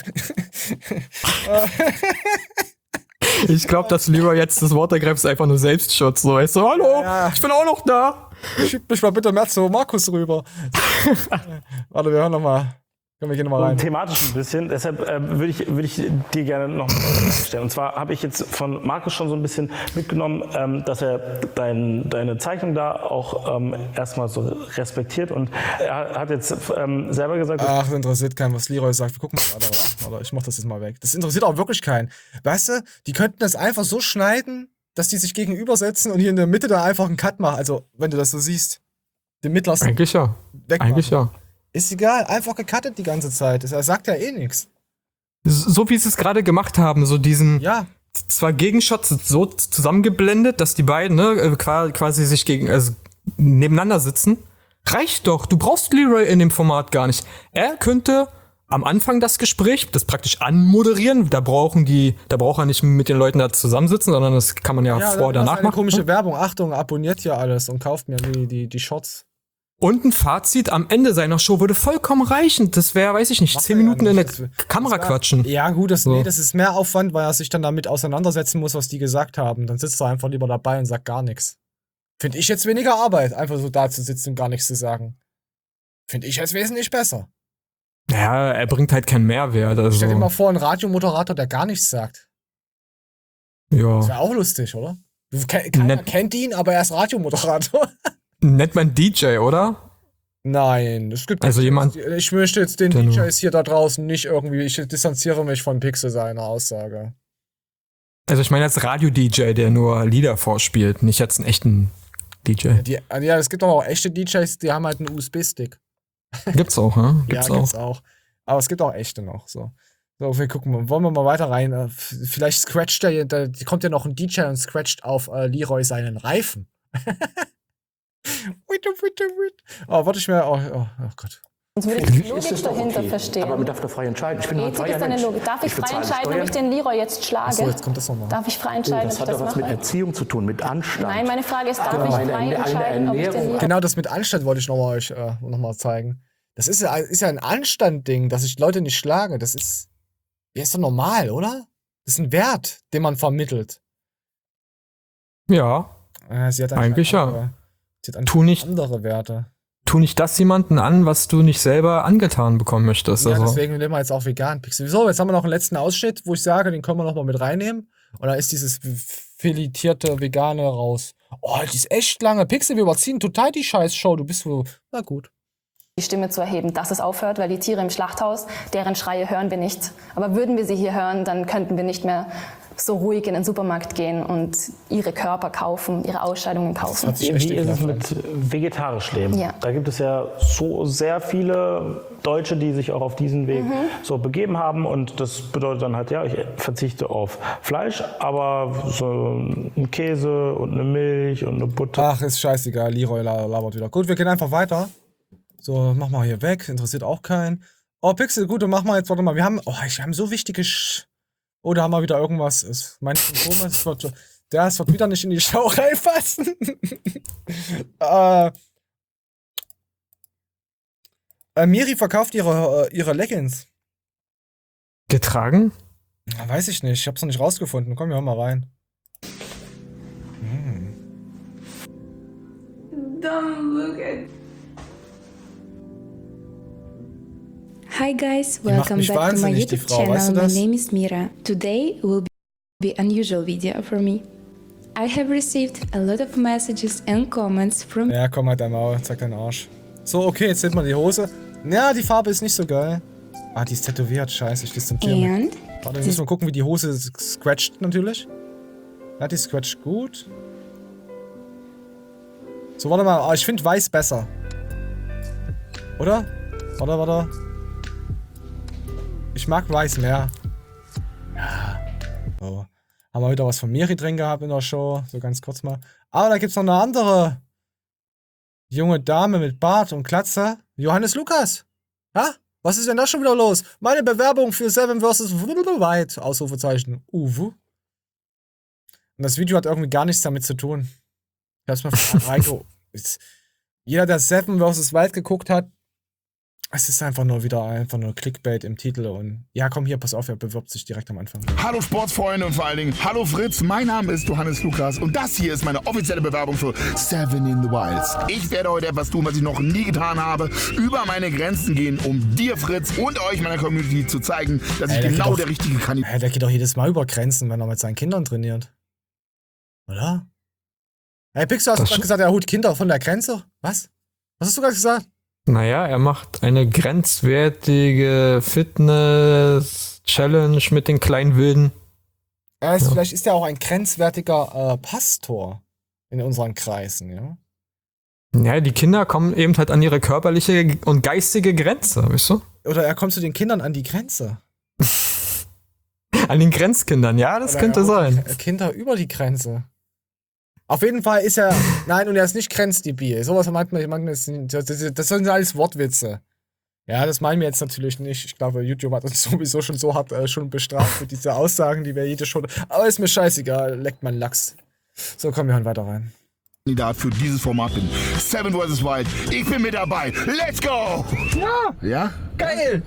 [SPEAKER 2] Ich glaube, dass Leroy jetzt das Wort ergreift, ist einfach nur Selbstschutz. So, weißt du, hallo, ich bin auch noch da.
[SPEAKER 1] Schieb mich mal bitte mehr zu Markus rüber. Warte, wir hören noch mal. Können wir hier nochmal rein.
[SPEAKER 13] Thematisch ein bisschen, deshalb würde ich dir gerne noch mal stellen. Und zwar habe ich jetzt von Markus schon so ein bisschen mitgenommen, dass er deine Zeichnung da auch erstmal so respektiert. Und er hat jetzt selber gesagt...
[SPEAKER 1] Ach, das interessiert keinen, was Leroy sagt. Wir gucken mal weiter. Ich mach das jetzt mal weg. Das interessiert auch wirklich keinen. Weißt du, die könnten das einfach so schneiden, dass die sich gegenübersetzen und hier in der Mitte da einfach einen Cut machen. Also, wenn du das so siehst. Den mittlersten
[SPEAKER 2] Eigentlich ja.
[SPEAKER 1] Wegmachen.
[SPEAKER 2] Eigentlich ja.
[SPEAKER 1] Ist egal, einfach gecuttet die ganze Zeit. Er sagt ja eh nichts.
[SPEAKER 2] So wie sie es gerade gemacht haben, so diesen zwar Gegenshots so zusammengeblendet, dass die beiden quasi sich nebeneinander sitzen. Reicht doch, du brauchst Leroy in dem Format gar nicht. Er könnte am Anfang das Gespräch, das praktisch anmoderieren. Da braucht er nicht mit den Leuten da zusammensitzen, sondern das kann man ja vor oder nach machen.
[SPEAKER 1] Komische Werbung. Achtung, abonniert hier alles und kauft mir die Shots.
[SPEAKER 2] Und ein Fazit am Ende seiner Show würde vollkommen reichen. Das wäre, weiß ich nicht, 10 Minuten in der Kamera quatschen.
[SPEAKER 1] Ja, gut, das ist mehr Aufwand, weil er sich dann damit auseinandersetzen muss, was die gesagt haben. Dann sitzt er einfach lieber dabei und sagt gar nichts. Finde ich jetzt weniger Arbeit, einfach so da zu sitzen und gar nichts zu sagen. Finde ich jetzt wesentlich besser.
[SPEAKER 2] Ja, er bringt halt keinen Mehrwert. Also.
[SPEAKER 1] Stell dir mal vor, ein Radiomoderator, der gar nichts sagt.
[SPEAKER 2] Ja.
[SPEAKER 1] Das wäre auch lustig, oder? Keiner kennt ihn, aber er ist Radiomoderator.
[SPEAKER 2] Nennt man DJ, oder?
[SPEAKER 1] Nein, es gibt
[SPEAKER 2] also jemand.
[SPEAKER 1] Ich möchte jetzt den DJs hier da draußen nicht irgendwie. Ich distanziere mich von Pixel seiner Aussage.
[SPEAKER 2] Also ich meine als Radio-DJ, der nur Lieder vorspielt, nicht jetzt einen echten DJ.
[SPEAKER 1] Ja, es gibt auch echte DJs, die haben halt einen USB-Stick.
[SPEAKER 2] Gibt's auch, ne?
[SPEAKER 1] Gibt's auch. Aber es gibt auch echte noch. So, wir gucken mal. Wollen wir mal weiter rein? Vielleicht scratcht kommt ja noch ein DJ und scratcht auf Leroy seinen Reifen. Oh, warte ich mir. Oh Gott.
[SPEAKER 18] Sonst würde ich die Logik dahinter verstehen.
[SPEAKER 19] Aber man darf doch frei entscheiden. Ich bin ein freier Mensch.
[SPEAKER 18] Darf ich frei entscheiden, ob ich den Leroy jetzt schlage?
[SPEAKER 1] Achso, jetzt kommt das nochmal.
[SPEAKER 18] Darf ich frei entscheiden, ob ich das mache?
[SPEAKER 19] Das hat doch was mit Erziehung zu tun, mit Anstand.
[SPEAKER 18] Nein, meine Frage ist, darf ich frei entscheiden, ob ich den Leroy...
[SPEAKER 1] Genau, das mit Anstand wollte ich euch noch mal zeigen. Das ist ja ein Anstand-Ding, dass ich Leute nicht schlage. Das ist doch normal, oder? Das ist ein Wert, den man vermittelt.
[SPEAKER 2] Ja,
[SPEAKER 1] sie hat
[SPEAKER 2] eigentlich ja.
[SPEAKER 1] Andere Werte.
[SPEAKER 2] Tu nicht das jemanden an, was du nicht selber angetan bekommen möchtest.
[SPEAKER 1] Ja,
[SPEAKER 2] also.
[SPEAKER 1] Deswegen nehmen wir jetzt auch vegan Pixel. So, jetzt haben wir noch einen letzten Ausschnitt, wo ich sage, den können wir noch mal mit reinnehmen. Und da ist dieses filetierte Vegane raus. Oh, die ist echt lange. Pixel, wir überziehen total die Scheiß-Show. Du bist wohl... Na gut.
[SPEAKER 18] Die Stimme zu erheben, dass es aufhört, weil die Tiere im Schlachthaus, deren Schreie hören wir nicht. Aber würden wir sie hier hören, dann könnten wir nicht mehr so ruhig in den Supermarkt gehen und ihre Körper kaufen, ihre Ausscheidungen kaufen.
[SPEAKER 13] Wie ist es mit vegetarisch leben?
[SPEAKER 18] Ja.
[SPEAKER 13] Da gibt es ja so sehr viele Deutsche, die sich auch auf diesen Weg so begeben haben. Und das bedeutet dann halt, ja, ich verzichte auf Fleisch, aber so ein Käse und eine Milch und eine Butter.
[SPEAKER 1] Ach, ist scheißegal, Leroy labert wieder. Gut, wir gehen einfach weiter. So, mach mal hier weg, interessiert auch keinen. Oh, Pixel, gut, dann mach mal jetzt, warte mal, wir haben so wichtige Oh, da haben wir wieder irgendwas. Meine Symptome, es wird wieder nicht in die Show reinfassen. Miri verkauft ihre Leggings.
[SPEAKER 2] Getragen?
[SPEAKER 1] Ja, weiß ich nicht. Ich hab's noch nicht rausgefunden. Komm, wir hören mal rein.
[SPEAKER 8] Don't look at.
[SPEAKER 21] Hi guys, welcome back to my YouTube channel.
[SPEAKER 1] Weißt du das?
[SPEAKER 21] My name is Mira. Today will be an unusual video for me. I have received a lot of messages and comments from...
[SPEAKER 1] Ja, komm halt einmal, zeig deinen Arsch. So, okay, jetzt sieht man die Hose. Ja, die Farbe ist nicht so geil. Ah, die ist tätowiert, scheiße, ich distanziere mich. Warte, wir müssen mal gucken, wie die Hose scratcht natürlich. Ja, die scratcht gut. So, warte mal, ich finde weiß besser. Oder? Warte. Ich mag weiß mehr. Ja. So. Haben wir wieder was von Miri drin gehabt in der Show. So ganz kurz mal. Aber da gibt's noch eine andere junge Dame mit Bart und Glatze. Johannes Lukas. Ja? Was ist denn da schon wieder los? Meine Bewerbung für Seven vs. Wild. Ausrufezeichen. Uwu. Und das Video hat irgendwie gar nichts damit zu tun. Ich hab's mal von jeder, der Seven vs. Wild geguckt hat, es ist einfach nur Clickbait im Titel und ja, komm hier, pass auf, er bewirbt sich direkt am Anfang.
[SPEAKER 22] Hallo Sportsfreunde und vor allen Dingen, hallo Fritz, mein Name ist Johannes Lukas und das hier ist meine offizielle Bewerbung für Seven in the Wilds. Ich werde heute etwas tun, was ich noch nie getan habe, über meine Grenzen gehen, um dir Fritz und euch meiner Community zu zeigen, dass ich genau der richtige Kandidat bin.
[SPEAKER 1] Der geht doch jedes Mal über Grenzen, wenn er mit seinen Kindern trainiert. Oder? Hey Pixar, hast du gerade gesagt, er holt Kinder von der Grenze? Was? Was hast du gerade gesagt?
[SPEAKER 2] Naja, er macht eine grenzwertige Fitness-Challenge mit den kleinen Wilden.
[SPEAKER 1] Vielleicht ist er auch ein grenzwertiger Pastor in unseren Kreisen, ja?
[SPEAKER 2] Ja, die Kinder kommen eben halt an ihre körperliche und geistige Grenze, weißt du?
[SPEAKER 1] Oder er kommt zu den Kindern an die Grenze.
[SPEAKER 2] An den Grenzkindern, ja, das könnte sein.
[SPEAKER 1] Kinder über die Grenze. Auf jeden Fall ist er. Nein, und er ist nicht grenzdebil. Sowas meint man, das sind alles Wortwitze. Ja, das meinen wir jetzt natürlich nicht. Ich glaube, YouTube hat uns sowieso schon so hart schon bestraft mit diesen Aussagen, die wir jede schon. Aber ist mir scheißegal, leckt mein Lachs. So, komm, wir hören weiter rein.
[SPEAKER 22] Kandidat für dieses Format bin. Seven vs. Wild. Ich bin mit dabei. Let's go!
[SPEAKER 1] Ja!
[SPEAKER 22] Ja?
[SPEAKER 1] Geil!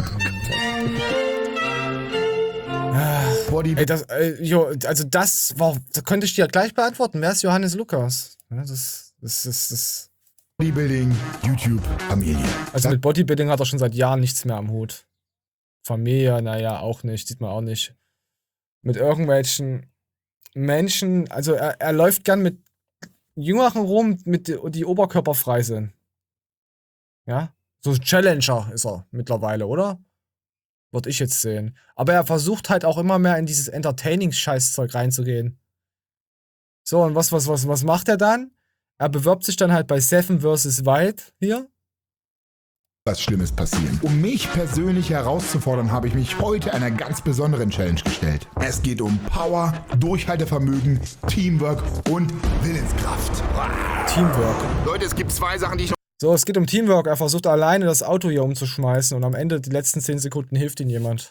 [SPEAKER 1] Ey, das könnte ich dir gleich beantworten. Wer ist Johannes Lukas? Ja, das.
[SPEAKER 22] Bodybuilding, YouTube, Familie.
[SPEAKER 1] Also mit Bodybuilding hat er schon seit Jahren nichts mehr am Hut. Familie, naja, auch nicht, sieht man auch nicht. Mit irgendwelchen Menschen, also er läuft gern mit Jüngeren rum, die oberkörperfrei sind. Ja? So Challenger ist er mittlerweile, oder? Würde ich jetzt sehen. Aber er versucht halt auch immer mehr in dieses Entertaining-Scheißzeug reinzugehen. So, und was macht er dann? Er bewirbt sich dann halt bei Seven vs. Wild hier.
[SPEAKER 22] Was Schlimmes passieren. Um mich persönlich herauszufordern, habe ich mich heute einer ganz besonderen Challenge gestellt. Es geht um Power, Durchhaltevermögen, Teamwork und Willenskraft.
[SPEAKER 1] Teamwork.
[SPEAKER 22] Leute, es gibt zwei Sachen, die ich noch...
[SPEAKER 1] So, es geht um Teamwork. Er versucht alleine das Auto hier umzuschmeißen und am Ende, die letzten 10 Sekunden, hilft ihm jemand.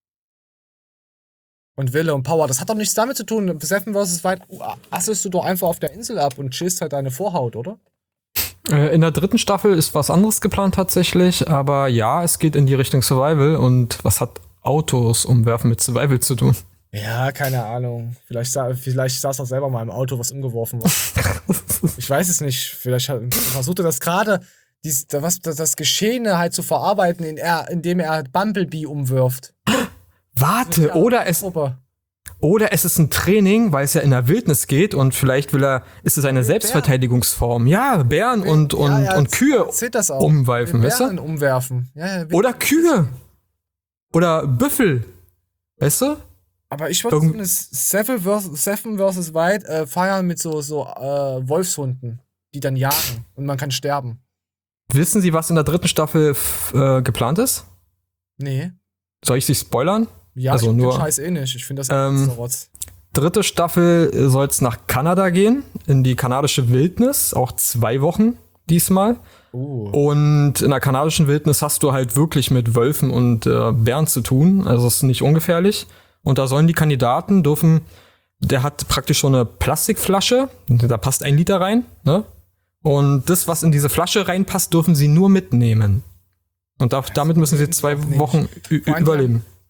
[SPEAKER 1] Und Wille und Power, das hat doch nichts damit zu tun. Seven vs. Wild, asselst du doch einfach auf der Insel ab und chillst halt deine Vorhaut, oder?
[SPEAKER 2] In der 3. Staffel ist was anderes geplant tatsächlich, aber ja, es geht in die Richtung Survival und was hat Autos umwerfen mit Survival zu tun?
[SPEAKER 1] Ja, keine Ahnung. Vielleicht saß er selber mal im Auto, was umgeworfen war. Ich weiß es nicht. Vielleicht versucht er das gerade, das Geschehene halt zu verarbeiten, indem er Bumblebee umwirft.
[SPEAKER 2] Warte, oder es ist ein Training, weil es ja in der Wildnis geht und vielleicht ist es eine Selbstverteidigungsform. Ja, Bären und Kühe umwerfen, weißt du?
[SPEAKER 1] Umwerfen. Ja,
[SPEAKER 2] oder Kühe. Oder Büffel. Weißt du?
[SPEAKER 1] Aber ich würde Seven vs. Wild feiern mit so Wolfshunden, die dann jagen und man kann sterben.
[SPEAKER 2] Wissen Sie, was in der 3. Staffel geplant ist?
[SPEAKER 1] Nee.
[SPEAKER 2] Soll ich Sie spoilern?
[SPEAKER 1] Ja,
[SPEAKER 2] also
[SPEAKER 1] ich finde
[SPEAKER 2] nur
[SPEAKER 1] den Scheiß nicht. Ich finde das ein Rotz.
[SPEAKER 2] 3. Staffel soll es nach Kanada gehen, in die kanadische Wildnis, auch 2 Wochen diesmal. Und in der kanadischen Wildnis hast du halt wirklich mit Wölfen und Bären zu tun, also es ist nicht ungefährlich. Und da sollen die Kandidaten der hat praktisch so eine Plastikflasche, da passt 1 Liter rein, ne? Und das, was in diese Flasche reinpasst, dürfen sie nur mitnehmen. Und damit müssen sie 2 Wochen überleben.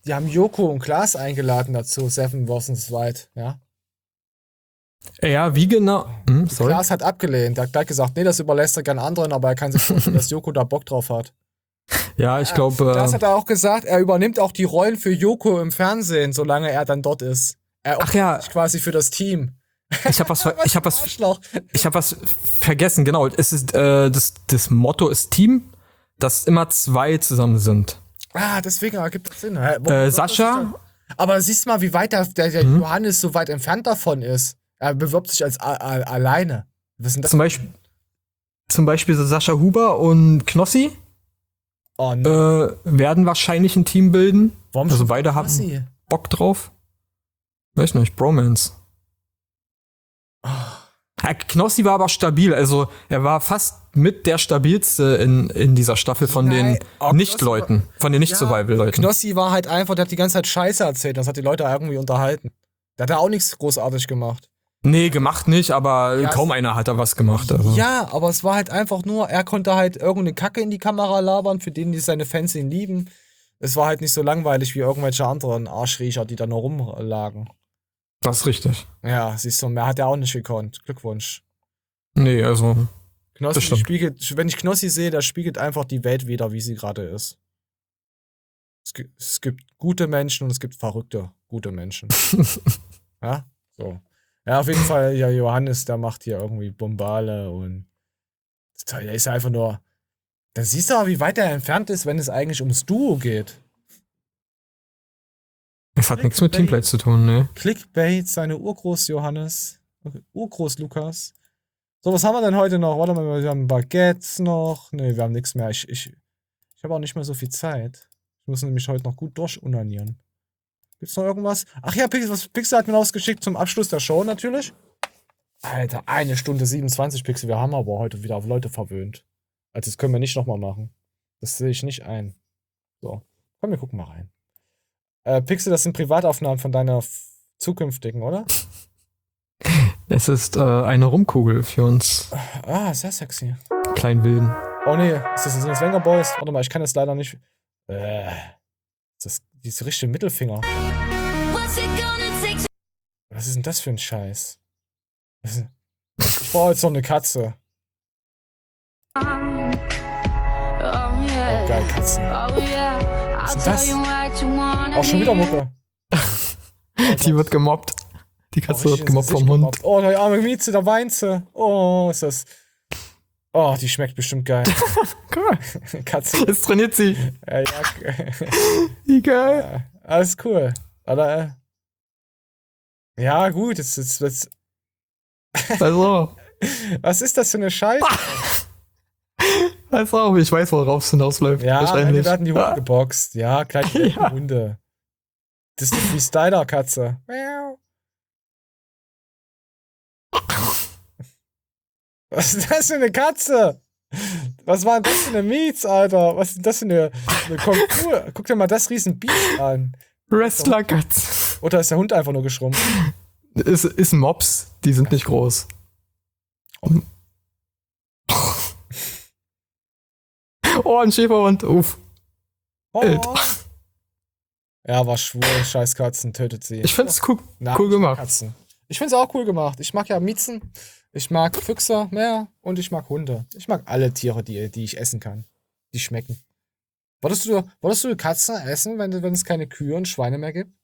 [SPEAKER 1] Die haben Joko und Klaas eingeladen dazu, Seven vs. Wild, ja.
[SPEAKER 2] Ja, wie genau? Sorry.
[SPEAKER 1] Klaas hat abgelehnt. Er hat gleich gesagt, nee, das überlässt er gern anderen, aber er kann sich vorstellen, dass Joko da Bock drauf hat.
[SPEAKER 2] Ja, ich glaube.
[SPEAKER 1] Das hat er auch gesagt, er übernimmt auch die Rollen für Joko im Fernsehen, solange er dann dort ist. Er opfert sich quasi für das Team.
[SPEAKER 2] Ich habe was vergessen, genau. Es ist, das Motto ist Team, dass immer 2 zusammen sind.
[SPEAKER 1] Deswegen ergibt das Sinn.
[SPEAKER 2] Sascha.
[SPEAKER 1] Aber siehst mal, wie weit der Johannes so weit entfernt davon ist. Er bewirbt sich als alleine. Was ist denn das?
[SPEAKER 2] Zum Beispiel so Sascha Huber und Knossi werden wahrscheinlich ein Team bilden.
[SPEAKER 1] Warum
[SPEAKER 2] also beide haben Bock drauf. Weiß nicht, Bromance. Knossi war aber stabil, also er war fast mit der stabilste in dieser Staffel von den Nicht-Leuten, von den Nicht-Survival-Leuten.
[SPEAKER 1] Knossi war halt einfach, der hat die ganze Zeit Scheiße erzählt, das hat die Leute irgendwie unterhalten. Der hat ja auch nichts großartig gemacht.
[SPEAKER 2] Nee, gemacht nicht, aber kaum einer hat da was gemacht. Also.
[SPEAKER 1] Ja, aber es war halt einfach nur, er konnte halt irgendeine Kacke in die Kamera labern, für den die seine Fans ihn lieben. Es war halt nicht so langweilig wie irgendwelche anderen Arschriecher, die da nur rumlagen.
[SPEAKER 2] Das ist richtig.
[SPEAKER 1] Ja, siehst du, mehr hat er auch nicht gekonnt. Glückwunsch.
[SPEAKER 2] Nee, also.
[SPEAKER 1] Knossi spiegelt, wenn ich Knossi sehe, der spiegelt einfach die Welt wieder, wie sie gerade ist. Es gibt gute Menschen und es gibt verrückte, gute Menschen. Ja, so. Ja, auf jeden Fall, ja, Johannes, der macht hier irgendwie Bombale und der ist einfach nur. Dann siehst du aber, wie weit er entfernt ist, wenn es eigentlich ums Duo geht.
[SPEAKER 2] Es hat nichts mit Teamplay zu tun, ne?
[SPEAKER 1] Clickbait, seine Urgroß Johannes. Urgroß Lukas. So, was haben wir denn heute noch? Warte mal, wir haben Baguettes noch. Ne, wir haben nichts mehr. Ich habe auch nicht mehr so viel Zeit. Ich muss nämlich heute noch gut durchunanieren. Gibt's noch irgendwas? Ach ja, Pixel hat mir ausgeschickt zum Abschluss der Show natürlich. Alter, 1 Stunde 27 Pixel. Wir haben aber heute wieder auf Leute verwöhnt. Also das können wir nicht nochmal machen. Das sehe ich nicht ein. So, komm, wir gucken mal rein. Pixel, das sind Privataufnahmen von deiner zukünftigen, oder?
[SPEAKER 2] Es ist eine Rumkugel für uns.
[SPEAKER 1] Sehr sexy.
[SPEAKER 2] Klein Wilden.
[SPEAKER 1] Oh nee, sind das Wenger Boys? Warte mal, ich kann das leider nicht. Diese richtige Mittelfinger. Was ist denn das für ein Scheiß? Ich brauche jetzt noch eine Katze. Oh, geil, Katzen. Was ist das? Auch schon wieder Mucke.
[SPEAKER 2] Die wird gemobbt. Die Katze wird gemobbt vom Hund.
[SPEAKER 1] Oh, die arme Mieze, da weint sie. Oh, ist das. Oh, die schmeckt bestimmt geil.
[SPEAKER 2] Cool.
[SPEAKER 1] Katze.
[SPEAKER 2] Jetzt trainiert sie.
[SPEAKER 1] Ja.
[SPEAKER 2] Wie geil.
[SPEAKER 1] Ja, alles cool. Aber, ja, gut, jetzt.
[SPEAKER 2] Also.
[SPEAKER 1] Was ist das für eine Scheiße?
[SPEAKER 2] Weiß auch, ich weiß, worauf es hinausläuft.
[SPEAKER 1] Ja,
[SPEAKER 2] wahrscheinlich.
[SPEAKER 1] wir hatten die Hunde geboxt. Ja, kleine Hunde. Das ist die Freestyler-Katze. Was ist das für eine Katze? Was war denn das für eine Mietz, Alter? Was ist das für eine Konkur? Guck dir mal das riesen Biest an.
[SPEAKER 2] Wrestler-Katze.
[SPEAKER 1] Oder ist der Hund einfach nur geschrumpft?
[SPEAKER 2] Ist Mops, die sind nicht groß. Oh, ein Schäferhund. Uff.
[SPEAKER 1] Oh. Ja, war schwul. Scheiß Katzen, tötet sie.
[SPEAKER 2] Ich find's cool gemacht.
[SPEAKER 1] Katzen. Ich find's auch cool gemacht. Ich mag ja Miezen. Ich mag Füchse mehr und ich mag Hunde. Ich mag alle Tiere, die ich essen kann. Die schmecken. Wolltest du Katzen essen, wenn es keine Kühe und Schweine mehr gibt?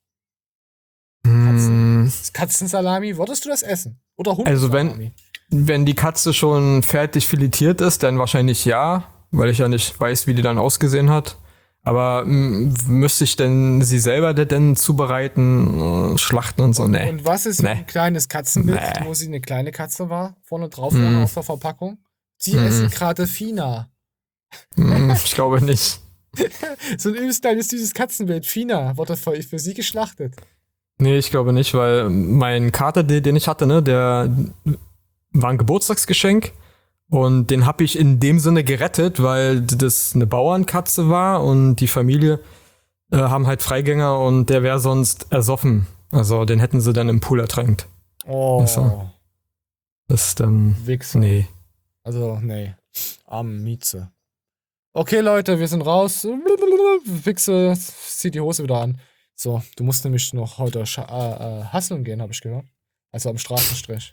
[SPEAKER 1] Katzensalami, wolltest du das essen? Oder Hundesalami?
[SPEAKER 2] Also wenn die Katze schon fertig filetiert ist, dann wahrscheinlich ja, weil ich ja nicht weiß, wie die dann ausgesehen hat. Aber müsste ich denn sie selber denn zubereiten, schlachten und so? Nee.
[SPEAKER 1] Und was ist ein kleines Katzenbild, wo sie eine kleine Katze war? Vorne drauf auf der Verpackung? Sie essen gerade Fina.
[SPEAKER 2] Ich glaube nicht.
[SPEAKER 1] So ein übelst kleines, süßes Katzenbild. Fina, wurde für sie geschlachtet.
[SPEAKER 2] Nee, ich glaube nicht, weil mein Kater, den ich hatte, ne, der war ein Geburtstagsgeschenk. Und den habe ich in dem Sinne gerettet, weil das eine Bauernkatze war und die Familie haben halt Freigänger und der wäre sonst ersoffen. Also den hätten sie dann im Pool ertränkt.
[SPEAKER 1] Oh.
[SPEAKER 2] Also, das ist dann...
[SPEAKER 1] Wichser.
[SPEAKER 2] Nee.
[SPEAKER 1] Also, nee. Arme Mieze. Okay, Leute, wir sind raus. Wichse, zieht die Hose wieder an. So, du musst nämlich noch heute hasseln gehen, habe ich gehört. Also am Straßenstrich.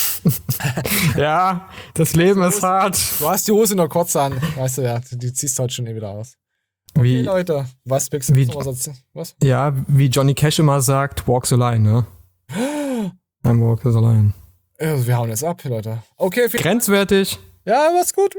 [SPEAKER 2] Ja, das Leben ist hart.
[SPEAKER 1] Du hast die Hose nur kurz an. Weißt du, ja, die ziehst du heute schon wieder aus. Okay, Leute, was Big was?
[SPEAKER 2] Ja, wie Johnny Cash immer sagt, walk the line, ne? I'm walk the line.
[SPEAKER 1] Ja, wir hauen jetzt ab, Leute. Okay,
[SPEAKER 2] grenzwertig.
[SPEAKER 1] Ja, mach's gut.